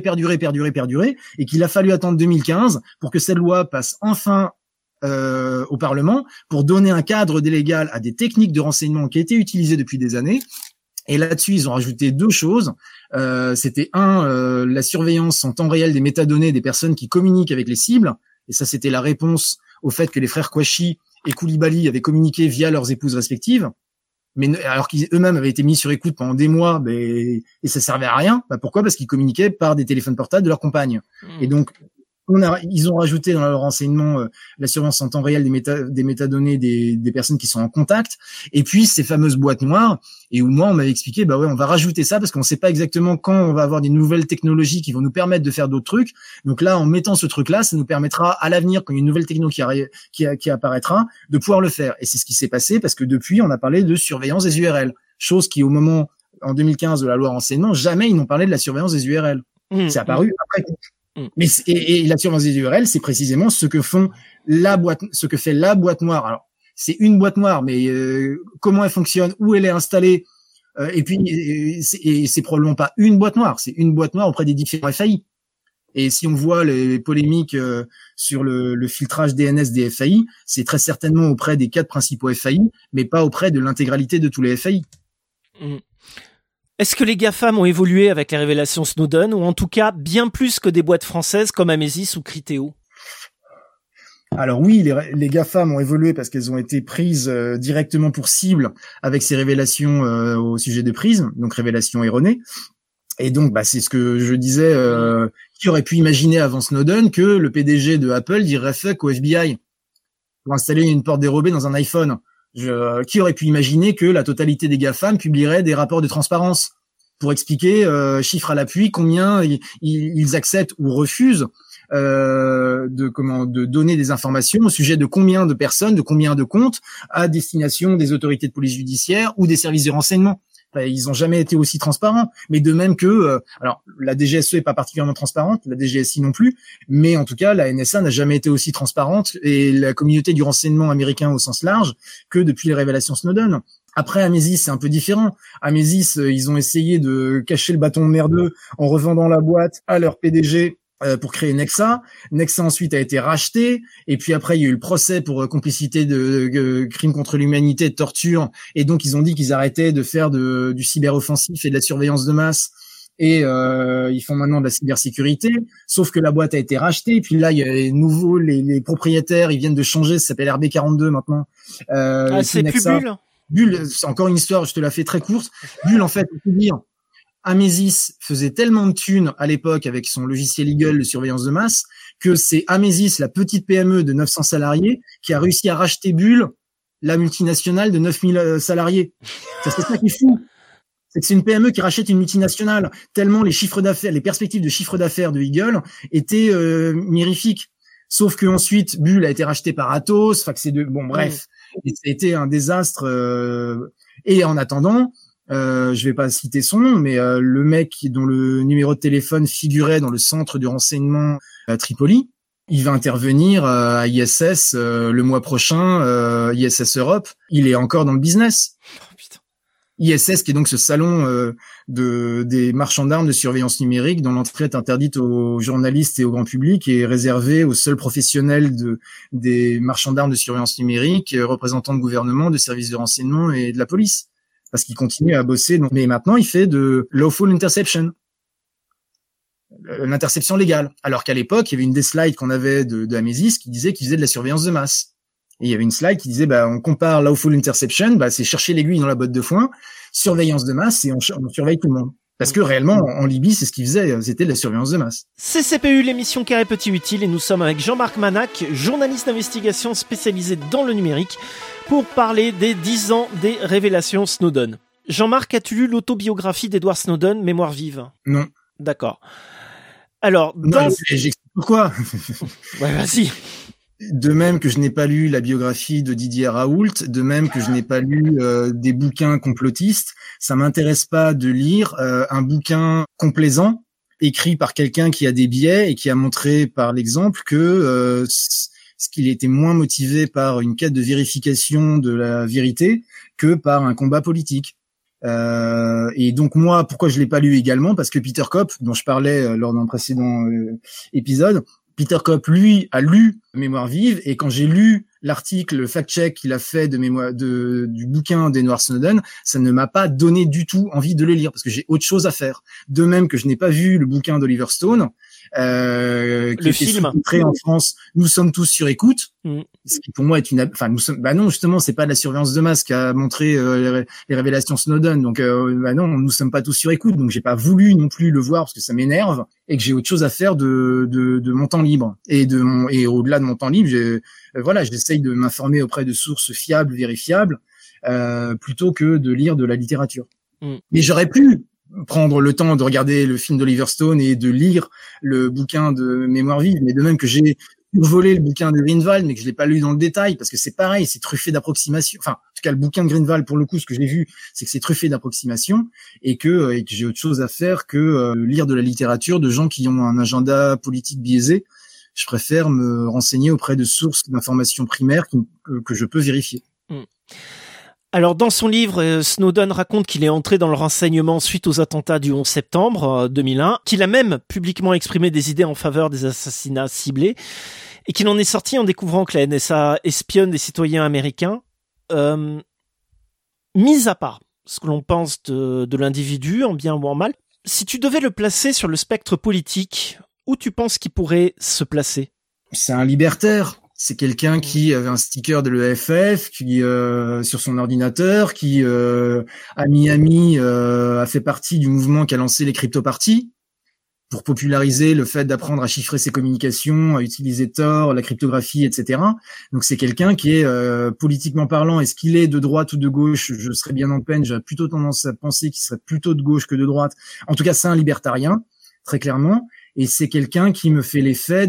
et qu'il a fallu attendre 2015 pour que cette loi passe enfin au Parlement pour donner un cadre légal à des techniques de renseignement qui étaient utilisées depuis des années. Et là-dessus, ils ont rajouté 2 choses. C'était la surveillance en temps réel des métadonnées des personnes qui communiquent avec les cibles. Et ça, c'était la réponse au fait que les frères Kouachi et Koulibaly avaient communiqué via leurs épouses respectives, mais alors qu'ils eux-mêmes avaient été mis sur écoute pendant des mois, et ça servait à rien. Pourquoi? Parce qu'ils communiquaient par des téléphones portables de leurs compagnes. Et donc, ils ont rajouté dans leur renseignement la surveillance en temps réel des métadonnées des personnes qui sont en contact, et puis ces fameuses boîtes noires, et où moi on m'avait expliqué on va rajouter ça parce qu'on sait pas exactement quand on va avoir des nouvelles technologies qui vont nous permettre de faire d'autres trucs. Donc là, en mettant ce truc là, ça nous permettra à l'avenir, quand il y a une nouvelle techno qui apparaîtra, de pouvoir le faire. Et c'est ce qui s'est passé, parce que depuis on a parlé de surveillance des URL, chose qui au moment en 2015 de la loi renseignement, jamais ils n'ont parlé de la surveillance des URL. C'est apparu après. Mais et la surveillance des URL, c'est précisément ce que fait la boîte noire. Alors, c'est une boîte noire, mais comment elle fonctionne, où elle est installée, et puis c'est probablement pas une boîte noire, c'est une boîte noire auprès des différents FAI. Et si on voit les polémiques sur le filtrage DNS des FAI, c'est très certainement auprès des 4 principaux FAI, mais pas auprès de l'intégralité de tous les FAI. Est-ce que les GAFAM ont évolué avec les révélations Snowden, ou en tout cas bien plus que des boîtes françaises comme Amesis ou Criteo? Alors oui, les GAFAM ont évolué parce qu'elles ont été prises directement pour cible avec ces révélations au sujet de Prism, donc révélations erronées. Et donc, c'est ce que je disais, qui aurait pu imaginer avant Snowden que le PDG de Apple dirait fuck au FBI pour installer une porte dérobée dans un iPhone. Qui aurait pu imaginer que la totalité des GAFAM publieraient des rapports de transparence pour expliquer, chiffres à l'appui, combien ils acceptent ou refusent de donner des informations au sujet de combien de personnes, de combien de comptes à destination des autorités de police judiciaire ou des services de renseignement. Ils ont jamais été aussi transparents, mais de même que alors la DGSE est pas particulièrement transparente, la DGSI non plus, mais en tout cas la NSA n'a jamais été aussi transparente et la communauté du renseignement américain au sens large que depuis les révélations Snowden. Après Amesis, c'est un peu différent. Amesis, ils ont essayé de cacher le bâton merdeux en revendant la boîte à leur PDG pour créer Nexa. Nexa ensuite a été racheté, et puis après il y a eu le procès pour complicité de crimes contre l'humanité, de torture, et donc ils ont dit qu'ils arrêtaient de faire du cyberoffensif et de la surveillance de masse, et ils font maintenant de la cybersécurité, sauf que la boîte a été rachetée, et puis là il y a les nouveaux, les propriétaires, ils viennent de changer, ça s'appelle RB42 maintenant. C'est plus Bull. Bull, c'est encore une histoire, je te la fais très courte. Bull, en fait, on peut dire, Amesis faisait tellement de thunes à l'époque avec son logiciel Eagle de surveillance de masse que c'est Amesis, la petite PME de 900 salariés, qui a réussi à racheter Bull, la multinationale de 9000 salariés. C'est ça qui est fou. C'est que c'est une PME qui rachète une multinationale, tellement les chiffres d'affaires, les perspectives de chiffre d'affaires de Eagle étaient mirifiques. Sauf que ensuite Bull a été racheté par Atos, enfin que c'est bref, et ça a été un désastre. Et en attendant, je vais pas citer son nom, mais le mec dont le numéro de téléphone figurait dans le centre de renseignement à Tripoli, il va intervenir à ISS le mois prochain, ISS Europe. Il est encore dans le business. Oh, putain. ISS, qui est donc ce salon des marchands d'armes de surveillance numérique, dont l'entrée est interdite aux journalistes et au grand public et est réservée aux seuls professionnels des marchands d'armes de surveillance numérique, représentants de gouvernement, de services de renseignement et de la police. Parce qu'il continue à bosser. Mais maintenant, il fait de lawful interception, l'interception légale. Alors qu'à l'époque, il y avait une des slides qu'on avait de Amesis qui disait qu'il faisait de la surveillance de masse. Et il y avait une slide qui disait, on compare lawful interception, c'est chercher l'aiguille dans la botte de foin, surveillance de masse, et on surveille tout le monde. Parce que réellement, en Libye, c'est ce qu'ils faisaient, c'était de la surveillance de masse. C'est CPU, l'émission Carré Petit Utile, et nous sommes avec Jean-Marc Manac, journaliste d'investigation spécialisé dans le numérique, pour parler des 10 ans des révélations Snowden. Jean-Marc, as-tu lu l'autobiographie d'Edward Snowden, Mémoire vive? Non. D'accord. Alors, j'explique pourquoi. Ouais, vas-y. De même que je n'ai pas lu la biographie de Didier Raoult, de même que je n'ai pas lu des bouquins complotistes, ça m'intéresse pas de lire un bouquin complaisant écrit par quelqu'un qui a des biais et qui a montré par l'exemple que qu'il était moins motivé par une quête de vérification de la vérité que par un combat politique. Et donc moi, pourquoi je l'ai pas lu également? Parce que Peter Kopp, dont je parlais lors d'un précédent épisode, Peter Kopp, lui, a lu Mémoire vive, et quand j'ai lu l'article, le fact-check qu'il a fait du bouquin d'Edward Snowden, ça ne m'a pas donné du tout envie de le lire, parce que j'ai autre chose à faire. De même que je n'ai pas vu le bouquin d'Oliver Stone, qui le film sous-titré en France, Nous sommes tous sur écoute, ce qui pour moi est non, justement, c'est pas de la surveillance de masse qui a montré les révélations Snowden, donc non, nous sommes pas tous sur écoute, donc j'ai pas voulu non plus le voir parce que ça m'énerve et que j'ai autre chose à faire de mon temps libre, et au-delà de mon temps libre, j'essaye de m'informer auprès de sources fiables, vérifiables, plutôt que de lire de la littérature. Mais j'aurais pu prendre le temps de regarder le film d'Oliver Stone et de lire le bouquin de Mémoire vive, mais de même que j'ai volé le bouquin de Greenwald, mais que je l'ai pas lu dans le détail, parce que c'est pareil, c'est truffé d'approximations. Enfin, en tout cas, le bouquin de Greenwald, pour le coup, ce que j'ai vu, c'est que c'est truffé d'approximations, et que j'ai autre chose à faire que lire de la littérature de gens qui ont un agenda politique biaisé. Je préfère me renseigner auprès de sources d'informations primaires que je peux vérifier. Alors, dans son livre, Snowden raconte qu'il est entré dans le renseignement suite aux attentats du 11 septembre 2001, qu'il a même publiquement exprimé des idées en faveur des assassinats ciblés, et qu'il en est sorti en découvrant que la NSA espionne des citoyens américains. Mis à part ce que l'on pense de l'individu, en bien ou en mal, si tu devais le placer sur le spectre politique, où tu penses qu'il pourrait se placer? C'est un libertaire. C'est quelqu'un qui avait un sticker de l'EFF, qui sur son ordinateur, qui à Miami a fait partie du mouvement qui a lancé les crypto-parties pour populariser le fait d'apprendre à chiffrer ses communications, à utiliser Tor, la cryptographie, etc. Donc c'est quelqu'un qui est politiquement parlant, est-ce qu'il est de droite ou de gauche? Je serais bien en peine, j'ai plutôt tendance à penser qu'il serait plutôt de gauche que de droite. En tout cas, c'est un libertarien, très clairement, et c'est quelqu'un qui me fait l'effet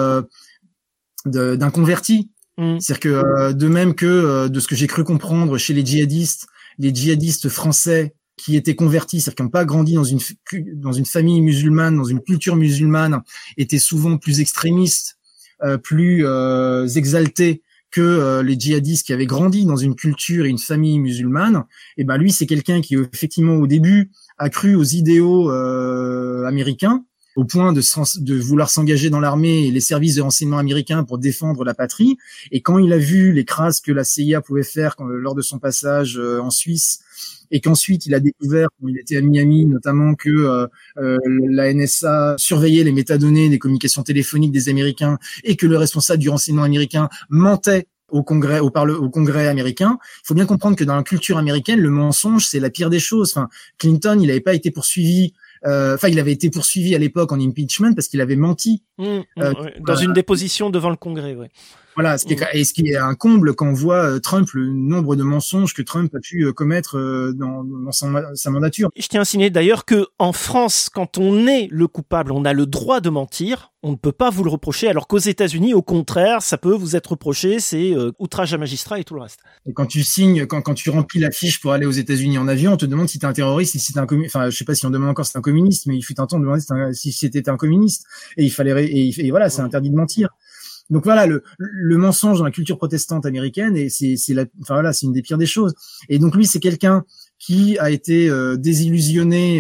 d'un converti. C'est-à-dire que de même que de ce que j'ai cru comprendre chez les djihadistes français qui étaient convertis, c'est-à-dire qui n'ont pas grandi dans une famille musulmane, dans une culture musulmane, étaient souvent plus extrémistes, plus exaltés que les djihadistes qui avaient grandi dans une culture et une famille musulmane. Et ben lui, c'est quelqu'un qui effectivement au début a cru aux idéaux américains, au point de vouloir s'engager dans l'armée et les services de renseignement américains pour défendre la patrie. Et quand il a vu les crasses que la CIA pouvait faire lors de son passage en Suisse, et qu'ensuite il a découvert, quand il était à Miami notamment, que la NSA surveillait les métadonnées des communications téléphoniques des Américains et que le responsable du renseignement américain mentait au Congrès américain. Il faut bien comprendre que dans la culture américaine, le mensonge, c'est la pire des choses. Enfin, Clinton, il n'avait pas été poursuivi. Il avait été poursuivi à l'époque en impeachment parce qu'il avait menti. Dans une déposition devant le Congrès, ouais. Voilà, ce qui est un comble quand on voit Trump, le nombre de mensonges que Trump a pu commettre dans sa mandature. Je tiens à signaler d'ailleurs que en France, quand on est le coupable, on a le droit de mentir. On ne peut pas vous le reprocher, alors qu'aux États-Unis, au contraire, ça peut vous être reproché, c'est outrage à magistrat et tout le reste. Et quand tu signes, quand tu remplis la fiche pour aller aux États-Unis en avion, on te demande si t'es un terroriste, si t'es un communiste. Enfin, je sais pas si on demande encore si t'es un communiste, mais il fut un temps de demander si c'était un communiste. Et il fallait, et voilà, c'est interdit de mentir. Donc voilà, le mensonge dans la culture protestante américaine, et c'est une des pires des choses. Et donc lui, c'est quelqu'un qui a été désillusionné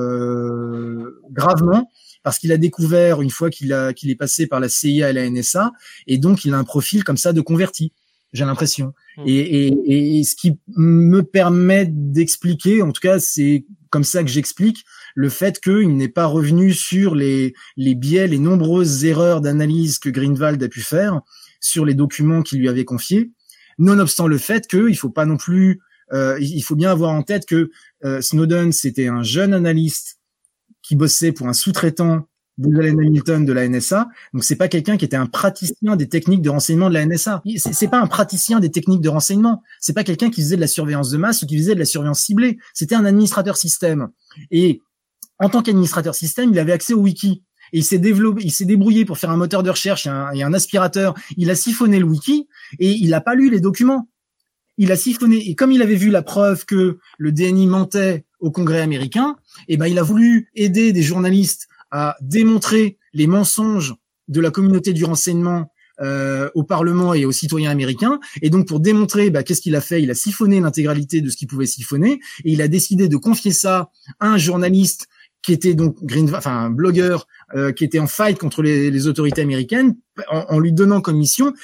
gravement, parce qu'il a découvert une fois qu'il est passé par la CIA et la NSA, et donc il a un profil comme ça de converti, j'ai l'impression. Et ce qui me permet d'expliquer, en tout cas c'est comme ça que j'explique, le fait qu'il n'est pas revenu sur les biais, les nombreuses erreurs d'analyse que Greenwald a pu faire sur les documents qu'il lui avait confiés, nonobstant le fait qu'il faut pas non plus, il faut bien avoir en tête que Snowden, c'était un jeune analyste qui bossait pour un sous-traitant Allen Hamilton de la NSA. Donc c'est pas quelqu'un qui était un praticien des techniques de renseignement de la NSA. C'est pas un praticien des techniques de renseignement. C'est pas quelqu'un qui faisait de la surveillance de masse ou qui faisait de la surveillance ciblée. C'était un administrateur système. Et en tant qu'administrateur système, il avait accès au wiki. Et il s'est débrouillé pour faire un moteur de recherche et un aspirateur. Il a siphonné le wiki et il a pas lu les documents. Il a siphonné. Et comme il avait vu la preuve que le DNI mentait au Congrès américain, il a voulu aider des journalistes à démontrer les mensonges de la communauté du renseignement au Parlement et aux citoyens américains. Et donc, pour démontrer, qu'est-ce qu'il a fait? Il a siphonné l'intégralité de ce qu'il pouvait siphonner, et il a décidé de confier ça à un journaliste qui était donc un blogueur qui était en fight contre les autorités américaines, en lui donnant comme mission,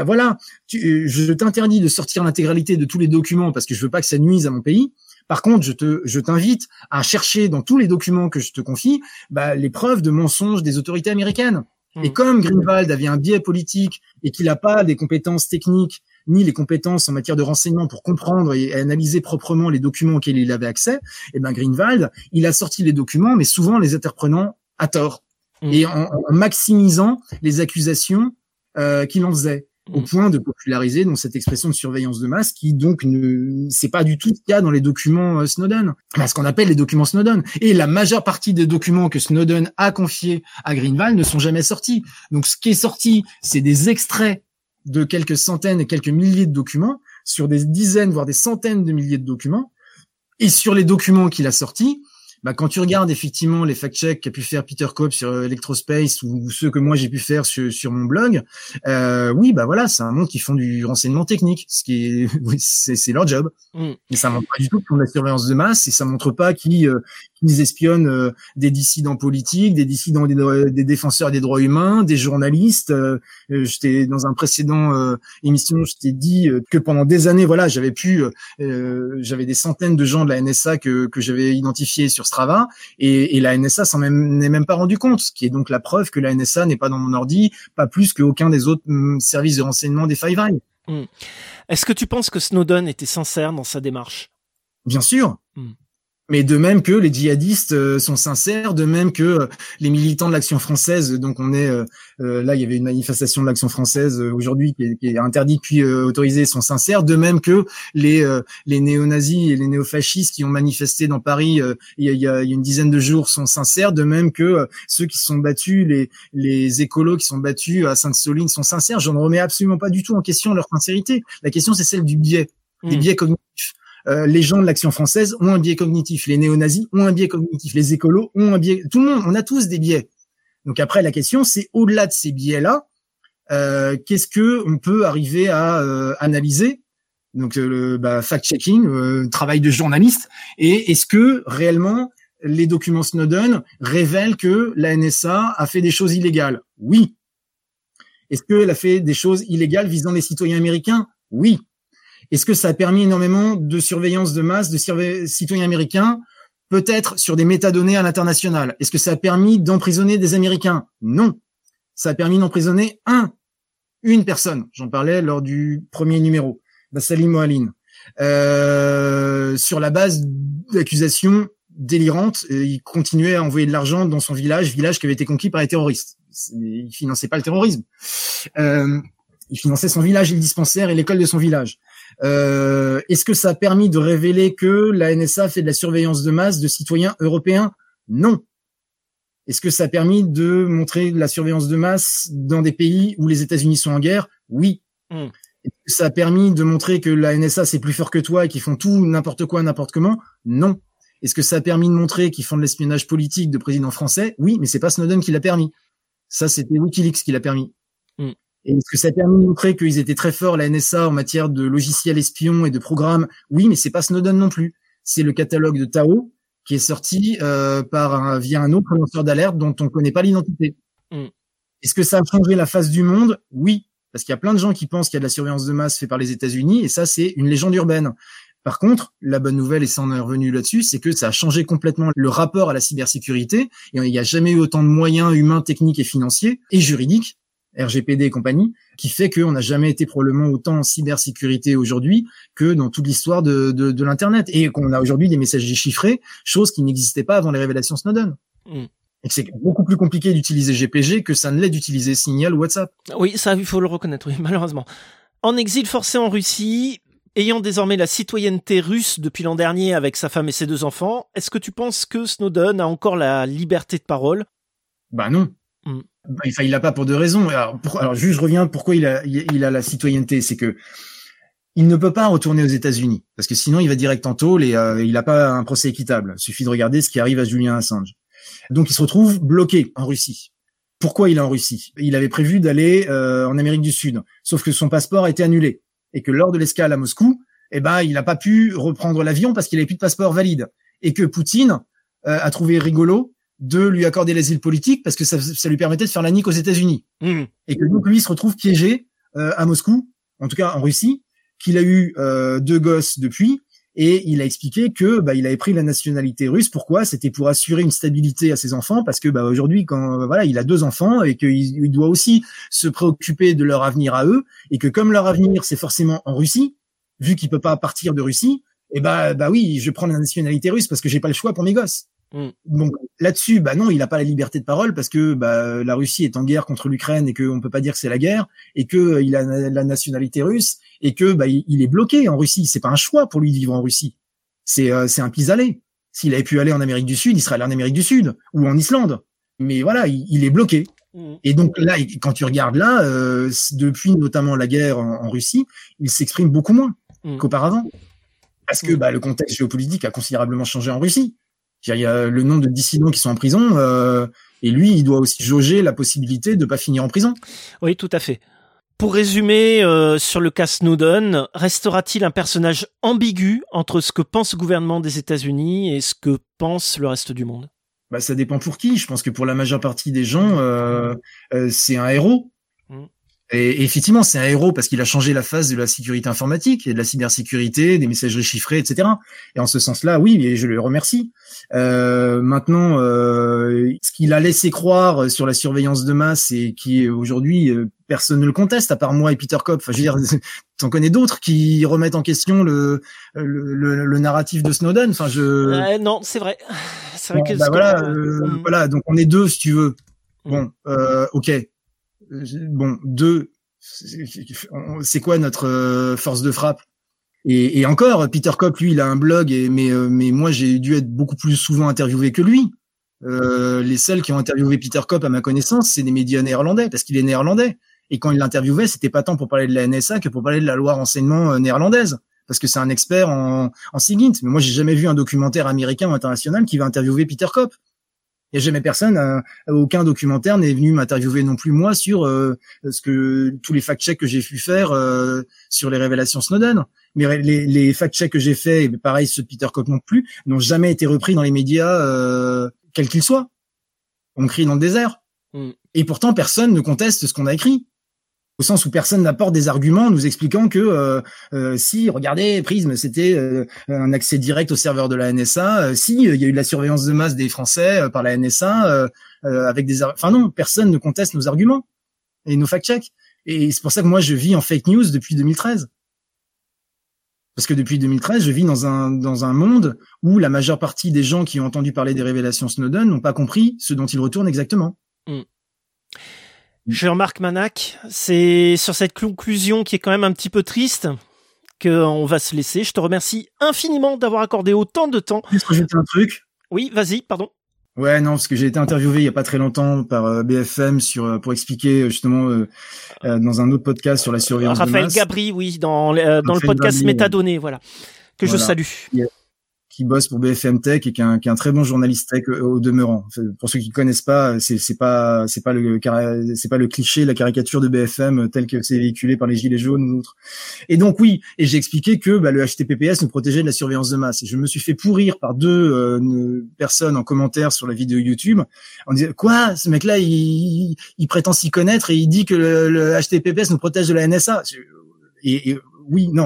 je t'interdis de sortir l'intégralité de tous les documents parce que je veux pas que ça nuise à mon pays. Par contre, je t'invite à chercher dans tous les documents que je te confie, les preuves de mensonges des autorités américaines. Et comme Greenwald avait un biais politique et qu'il n'a pas des compétences techniques ni les compétences en matière de renseignement pour comprendre et analyser proprement les documents auxquels il avait accès, Greenwald, il a sorti les documents, mais souvent les interprenant à tort et en maximisant les accusations qu'il en faisait, au point de populariser donc cette expression de surveillance de masse qui donc c'est pas du tout ce qu'il y a dans les documents Snowden, ce qu'on appelle les documents Snowden. Et la majeure partie des documents que Snowden a confiés à Greenwald ne sont jamais sortis. Donc ce qui est sorti, c'est des extraits de quelques centaines et quelques milliers de documents sur des dizaines voire des centaines de milliers de documents. Et sur les documents qu'il a sortis, Quand tu regardes effectivement les fact-checks qu'a pu faire Peter Cobb sur Electrospace ou ceux que moi j'ai pu faire sur mon blog, oui, voilà, c'est un monde qui font du renseignement technique, ce qui est, oui, c'est leur job. Mais ça montre pas du tout qu'ils font de la surveillance de masse et ça montre pas qu'ils espionnent des dissidents politiques, des dissidents des défenseurs des droits humains, des journalistes. J'étais dans un précédent émission, je t'ai dit que pendant des années, voilà, j'avais des centaines de gens de la NSA que j'avais identifiés sur Strava et la NSA n'est même pas rendu compte, ce qui est donc la preuve que la NSA n'est pas dans mon ordi, pas plus qu'aucun des autres services de renseignement des Five Eyes. Est-ce que tu penses que Snowden était sincère dans sa démarche? Bien sûr. Mais de même que les djihadistes sont sincères, de même que les militants de l'Action française, donc on est là, il y avait une manifestation de l'Action française aujourd'hui qui est interdite puis autorisée, sont sincères, de même que les néo-nazis et les néo-fascistes qui ont manifesté dans Paris il y a une dizaine de jours sont sincères, de même que ceux qui se sont battus, les écolos qui sont battus à Sainte-Soline sont sincères. Je ne remets absolument pas du tout en question leur sincérité. La question c'est celle du biais, des biais cognitifs. Les gens de l'Action française ont un biais cognitif, les néo-nazis ont un biais cognitif, les écolos ont un biais, tout le monde, on a tous des biais. Donc après, la question, c'est au-delà de ces biais-là, qu'est-ce que on peut arriver à analyser? Donc fact-checking, travail de journaliste, et est-ce que réellement les documents Snowden révèlent que la NSA a fait des choses illégales? Oui. Est-ce qu'elle a fait des choses illégales visant les citoyens américains? Oui. Est-ce que ça a permis énormément de surveillance de masse de citoyens américains, peut-être sur des métadonnées à l'international? Est-ce que ça a permis d'emprisonner des Américains? Non. Ça a permis d'emprisonner une personne. J'en parlais lors du premier numéro, Salim Moallin, sur la base d'accusations délirantes. Il continuait à envoyer de l'argent dans son village qui avait été conquis par les terroristes. Il finançait pas le terrorisme. Il finançait son village et le dispensaire et l'école de son village. Est-ce que ça a permis de révéler que la NSA fait de la surveillance de masse de citoyens européens? Non. Est-ce que ça a permis de montrer de la surveillance de masse dans des pays où les États-Unis sont en guerre? Oui. Est-ce que ça a permis de montrer que la NSA c'est plus fort que toi et qu'ils font tout, n'importe quoi, n'importe comment? Non. Est-ce que ça a permis de montrer qu'ils font de l'espionnage politique de présidents français? Oui, mais c'est pas Snowden qui l'a permis. Ça, c'était WikiLeaks qui l'a permis. Et est-ce que ça a permis de montrer qu'ils étaient très forts, la NSA, en matière de logiciels espions et de programmes? Oui, mais c'est pas Snowden non plus. C'est le catalogue de Tao qui est sorti via un autre lanceur d'alerte dont on connaît pas l'identité. Est-ce que ça a changé la face du monde? Oui, parce qu'il y a plein de gens qui pensent qu'il y a de la surveillance de masse faite par les États-Unis, et ça, c'est une légende urbaine. Par contre, la bonne nouvelle, et ça on est revenu là-dessus, c'est que ça a changé complètement le rapport à la cybersécurité, et il n'y a jamais eu autant de moyens humains, techniques et financiers, et juridiques, RGPD et compagnie, qui fait qu'on n'a jamais été probablement autant en cybersécurité aujourd'hui que dans toute l'histoire de l'Internet, et qu'on a aujourd'hui des messageries chiffrés, chose qui n'existait pas avant les révélations Snowden. Et que c'est beaucoup plus compliqué d'utiliser GPG que ça ne l'est d'utiliser Signal ou WhatsApp. Oui, ça, il faut le reconnaître, oui, malheureusement. En exil forcé en Russie, ayant désormais la citoyenneté russe depuis l'an dernier avec sa femme et ses 2 enfants, est-ce que tu penses que Snowden a encore la liberté de parole? Non. Il l'a pas pour 2 raisons. Alors juste, je reviens, pourquoi il a la citoyenneté, c'est que il ne peut pas retourner aux États-Unis, parce que sinon il va direct en tôle et il n'a pas un procès équitable. Il suffit de regarder ce qui arrive à Julian Assange. Donc il se retrouve bloqué en Russie. Pourquoi il est en Russie? Il avait prévu d'aller en Amérique du Sud, sauf que son passeport a été annulé et que lors de l'escale à Moscou, il n'a pas pu reprendre l'avion parce qu'il n'avait plus de passeport valide et que Poutine a trouvé rigolo de lui accorder l'asile politique parce que ça lui permettait de faire la nique aux États-Unis. Et que donc lui se retrouve piégé à Moscou, en tout cas en Russie, qu'il a eu 2 gosses depuis, et il a expliqué que il avait pris la nationalité russe. Pourquoi? C'était pour assurer une stabilité à ses enfants, parce que aujourd'hui, quand il a 2 enfants et qu'il doit aussi se préoccuper de leur avenir à eux, et que comme leur avenir c'est forcément en Russie, vu qu'il peut pas partir de Russie, oui, je prends la nationalité russe parce que j'ai pas le choix pour mes gosses. Donc là-dessus, non, il n'a pas la liberté de parole parce que la Russie est en guerre contre l'Ukraine et qu'on peut pas dire que c'est la guerre, et que il a la nationalité russe, et que il est bloqué en Russie. C'est pas un choix pour lui de vivre en Russie. C'est un pis-aller. S'il avait pu aller en Amérique du Sud, il serait allé en Amérique du Sud ou en Islande. Mais voilà, il est bloqué. Et donc là, quand tu regardes là, depuis notamment la guerre en Russie, il s'exprime beaucoup moins qu'auparavant, parce que le contexte géopolitique a considérablement changé en Russie. Il y a le nombre de dissidents qui sont en prison, et lui, il doit aussi jauger la possibilité de pas finir en prison. Oui, tout à fait. Pour résumer, sur le cas Snowden, restera-t-il un personnage ambigu entre ce que pense le gouvernement des États-Unis et ce que pense le reste du monde? Bah, ça dépend pour qui. Je pense que pour la majeure partie des gens, c'est un héros. Et effectivement, c'est un héros parce qu'il a changé la face de la sécurité informatique et de la cybersécurité, des messageries chiffrées, etc. Et en ce sens-là, oui, et je le remercie. Maintenant, ce qu'il a laissé croire sur la surveillance de masse et qui aujourd'hui personne ne le conteste à part moi et Peter Kopp. Enfin, je veux dire, t'en connais d'autres qui remettent en question le narratif de Snowden. Enfin, non, c'est vrai. C'est vrai que voilà. Donc on est deux, si tu veux. Bon, ok. Bon, deux, c'est quoi notre force de frappe? Et encore, Peter Kopp, lui, il a un blog, mais moi, j'ai dû être beaucoup plus souvent interviewé que lui. Les seuls qui ont interviewé Peter Kopp, à ma connaissance, c'est des médias néerlandais, parce qu'il est néerlandais. Et quand il l'interviewait, c'était pas tant pour parler de la NSA que pour parler de la loi renseignement néerlandaise, parce que c'est un expert en SIGINT. Mais moi, j'ai jamais vu un documentaire américain ou international qui va interviewer Peter Kopp. Il n'y a jamais personne, aucun documentaire n'est venu m'interviewer non plus moi sur tous les fact-checks que j'ai pu faire sur les révélations Snowden. Mais les fact-checks que j'ai faits, et pareil ceux de Peter Kopp non plus, n'ont jamais été repris dans les médias, quels qu'ils soient. On crie dans le désert. Et pourtant, personne ne conteste ce qu'on a écrit. Au sens où personne n'apporte des arguments nous expliquant que si, regardez, Prism, c'était un accès direct au serveur de la NSA. Si, il y a eu de la surveillance de masse des Français par la NSA avec des... Enfin non, personne ne conteste nos arguments et nos fact-checks. Et c'est pour ça que moi, je vis en fake news depuis 2013. Parce que depuis 2013, je vis dans un monde où la majeure partie des gens qui ont entendu parler des révélations Snowden n'ont pas compris ce dont ils retournent exactement. Jean-Marc Manac, c'est sur cette conclusion qui est quand même un petit peu triste qu'on va se laisser. Je te remercie infiniment d'avoir accordé autant de temps. Je peux rajouter un truc ? Oui, vas-y, pardon. Ouais, non, parce que j'ai été interviewé il y a pas très longtemps par BFM pour expliquer justement dans un autre podcast sur la surveillance de masse. Raphaël Gabri, oui, dans le podcast Gabri, Métadonnées, voilà, que je salue. Qui bosse pour BFM Tech et qui est un très bon journaliste tech au demeurant. Pour ceux qui connaissent pas, c'est pas le cliché, la caricature de BFM tel que c'est véhiculé par les gilets jaunes ou autres. Et donc oui, et j'ai expliqué que le HTTPS nous protégeait de la surveillance de masse. Et je me suis fait pourrir par deux personnes en commentaire sur la vidéo YouTube en disant quoi, ce mec-là il prétend s'y connaître et il dit que le HTTPS nous protège de la NSA. Et oui, non,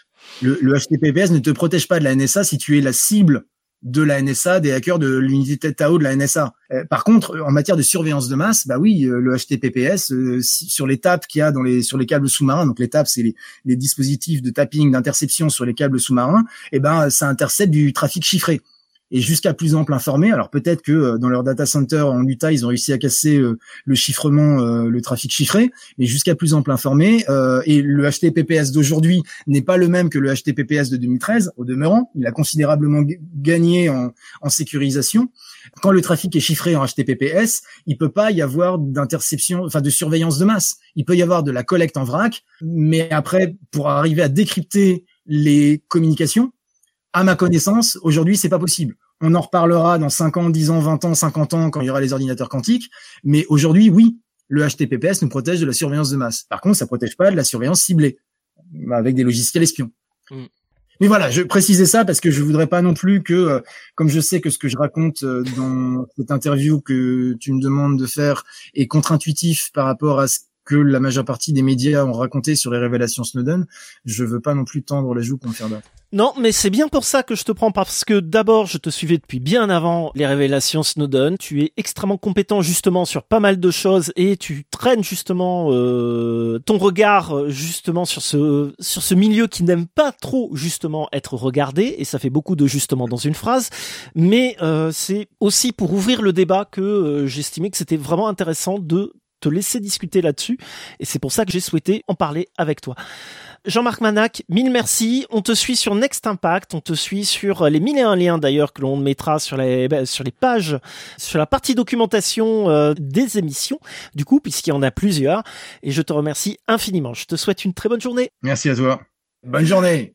le HTTPS ne te protège pas de la NSA si tu es la cible de la NSA, des hackers de l'unité Tao de la NSA. Par contre, en matière de surveillance de masse, bah oui, le HTTPS sur les tapes qu'il y a sur les câbles sous-marins, donc les tapes c'est les dispositifs de tapping, d'interception sur les câbles sous-marins, et ben ça intercepte du trafic chiffré. Et jusqu'à plus ample informé, alors peut-être que dans leur data center en Utah, ils ont réussi à casser le chiffrement, le trafic chiffré, mais jusqu'à plus ample informé, et le HTTPS d'aujourd'hui n'est pas le même que le HTTPS de 2013, au demeurant, il a considérablement gagné en sécurisation. Quand le trafic est chiffré en HTTPS, il peut pas y avoir d'interception, enfin de surveillance de masse. Il peut y avoir de la collecte en vrac, mais après, pour arriver à décrypter les communications, à ma connaissance, aujourd'hui, c'est pas possible. On en reparlera dans 5 ans, 10 ans, 20 ans, 50 ans, quand il y aura les ordinateurs quantiques. Mais aujourd'hui, oui, le HTTPS nous protège de la surveillance de masse. Par contre, ça protège pas de la surveillance ciblée, avec des logiciels espions. Mais voilà, je précisais ça parce que je voudrais pas non plus que, comme je sais que ce que je raconte dans cette interview que tu me demandes de faire est contre-intuitif par rapport à ce que la majeure partie des médias ont raconté sur les révélations Snowden, je veux pas non plus tendre la joue pour me faire battre. Non, mais c'est bien pour ça que je te prends, parce que d'abord, je te suivais depuis bien avant les révélations Snowden. Tu es extrêmement compétent justement sur pas mal de choses et tu traînes justement ton regard justement sur ce milieu qui n'aime pas trop justement être regardé, et ça fait beaucoup de justement dans une phrase. Mais c'est aussi pour ouvrir le débat que j'estimais que c'était vraiment intéressant de te laisser discuter là-dessus, et c'est pour ça que j'ai souhaité en parler avec toi. Jean-Marc Manac, mille merci. On te suit sur Next Impact, on te suit sur les 1001 liens d'ailleurs que l'on mettra sur les pages, sur la partie documentation des émissions, du coup, puisqu'il y en a plusieurs, et je te remercie infiniment. Je te souhaite une très bonne journée. Merci à toi. Bonne journée.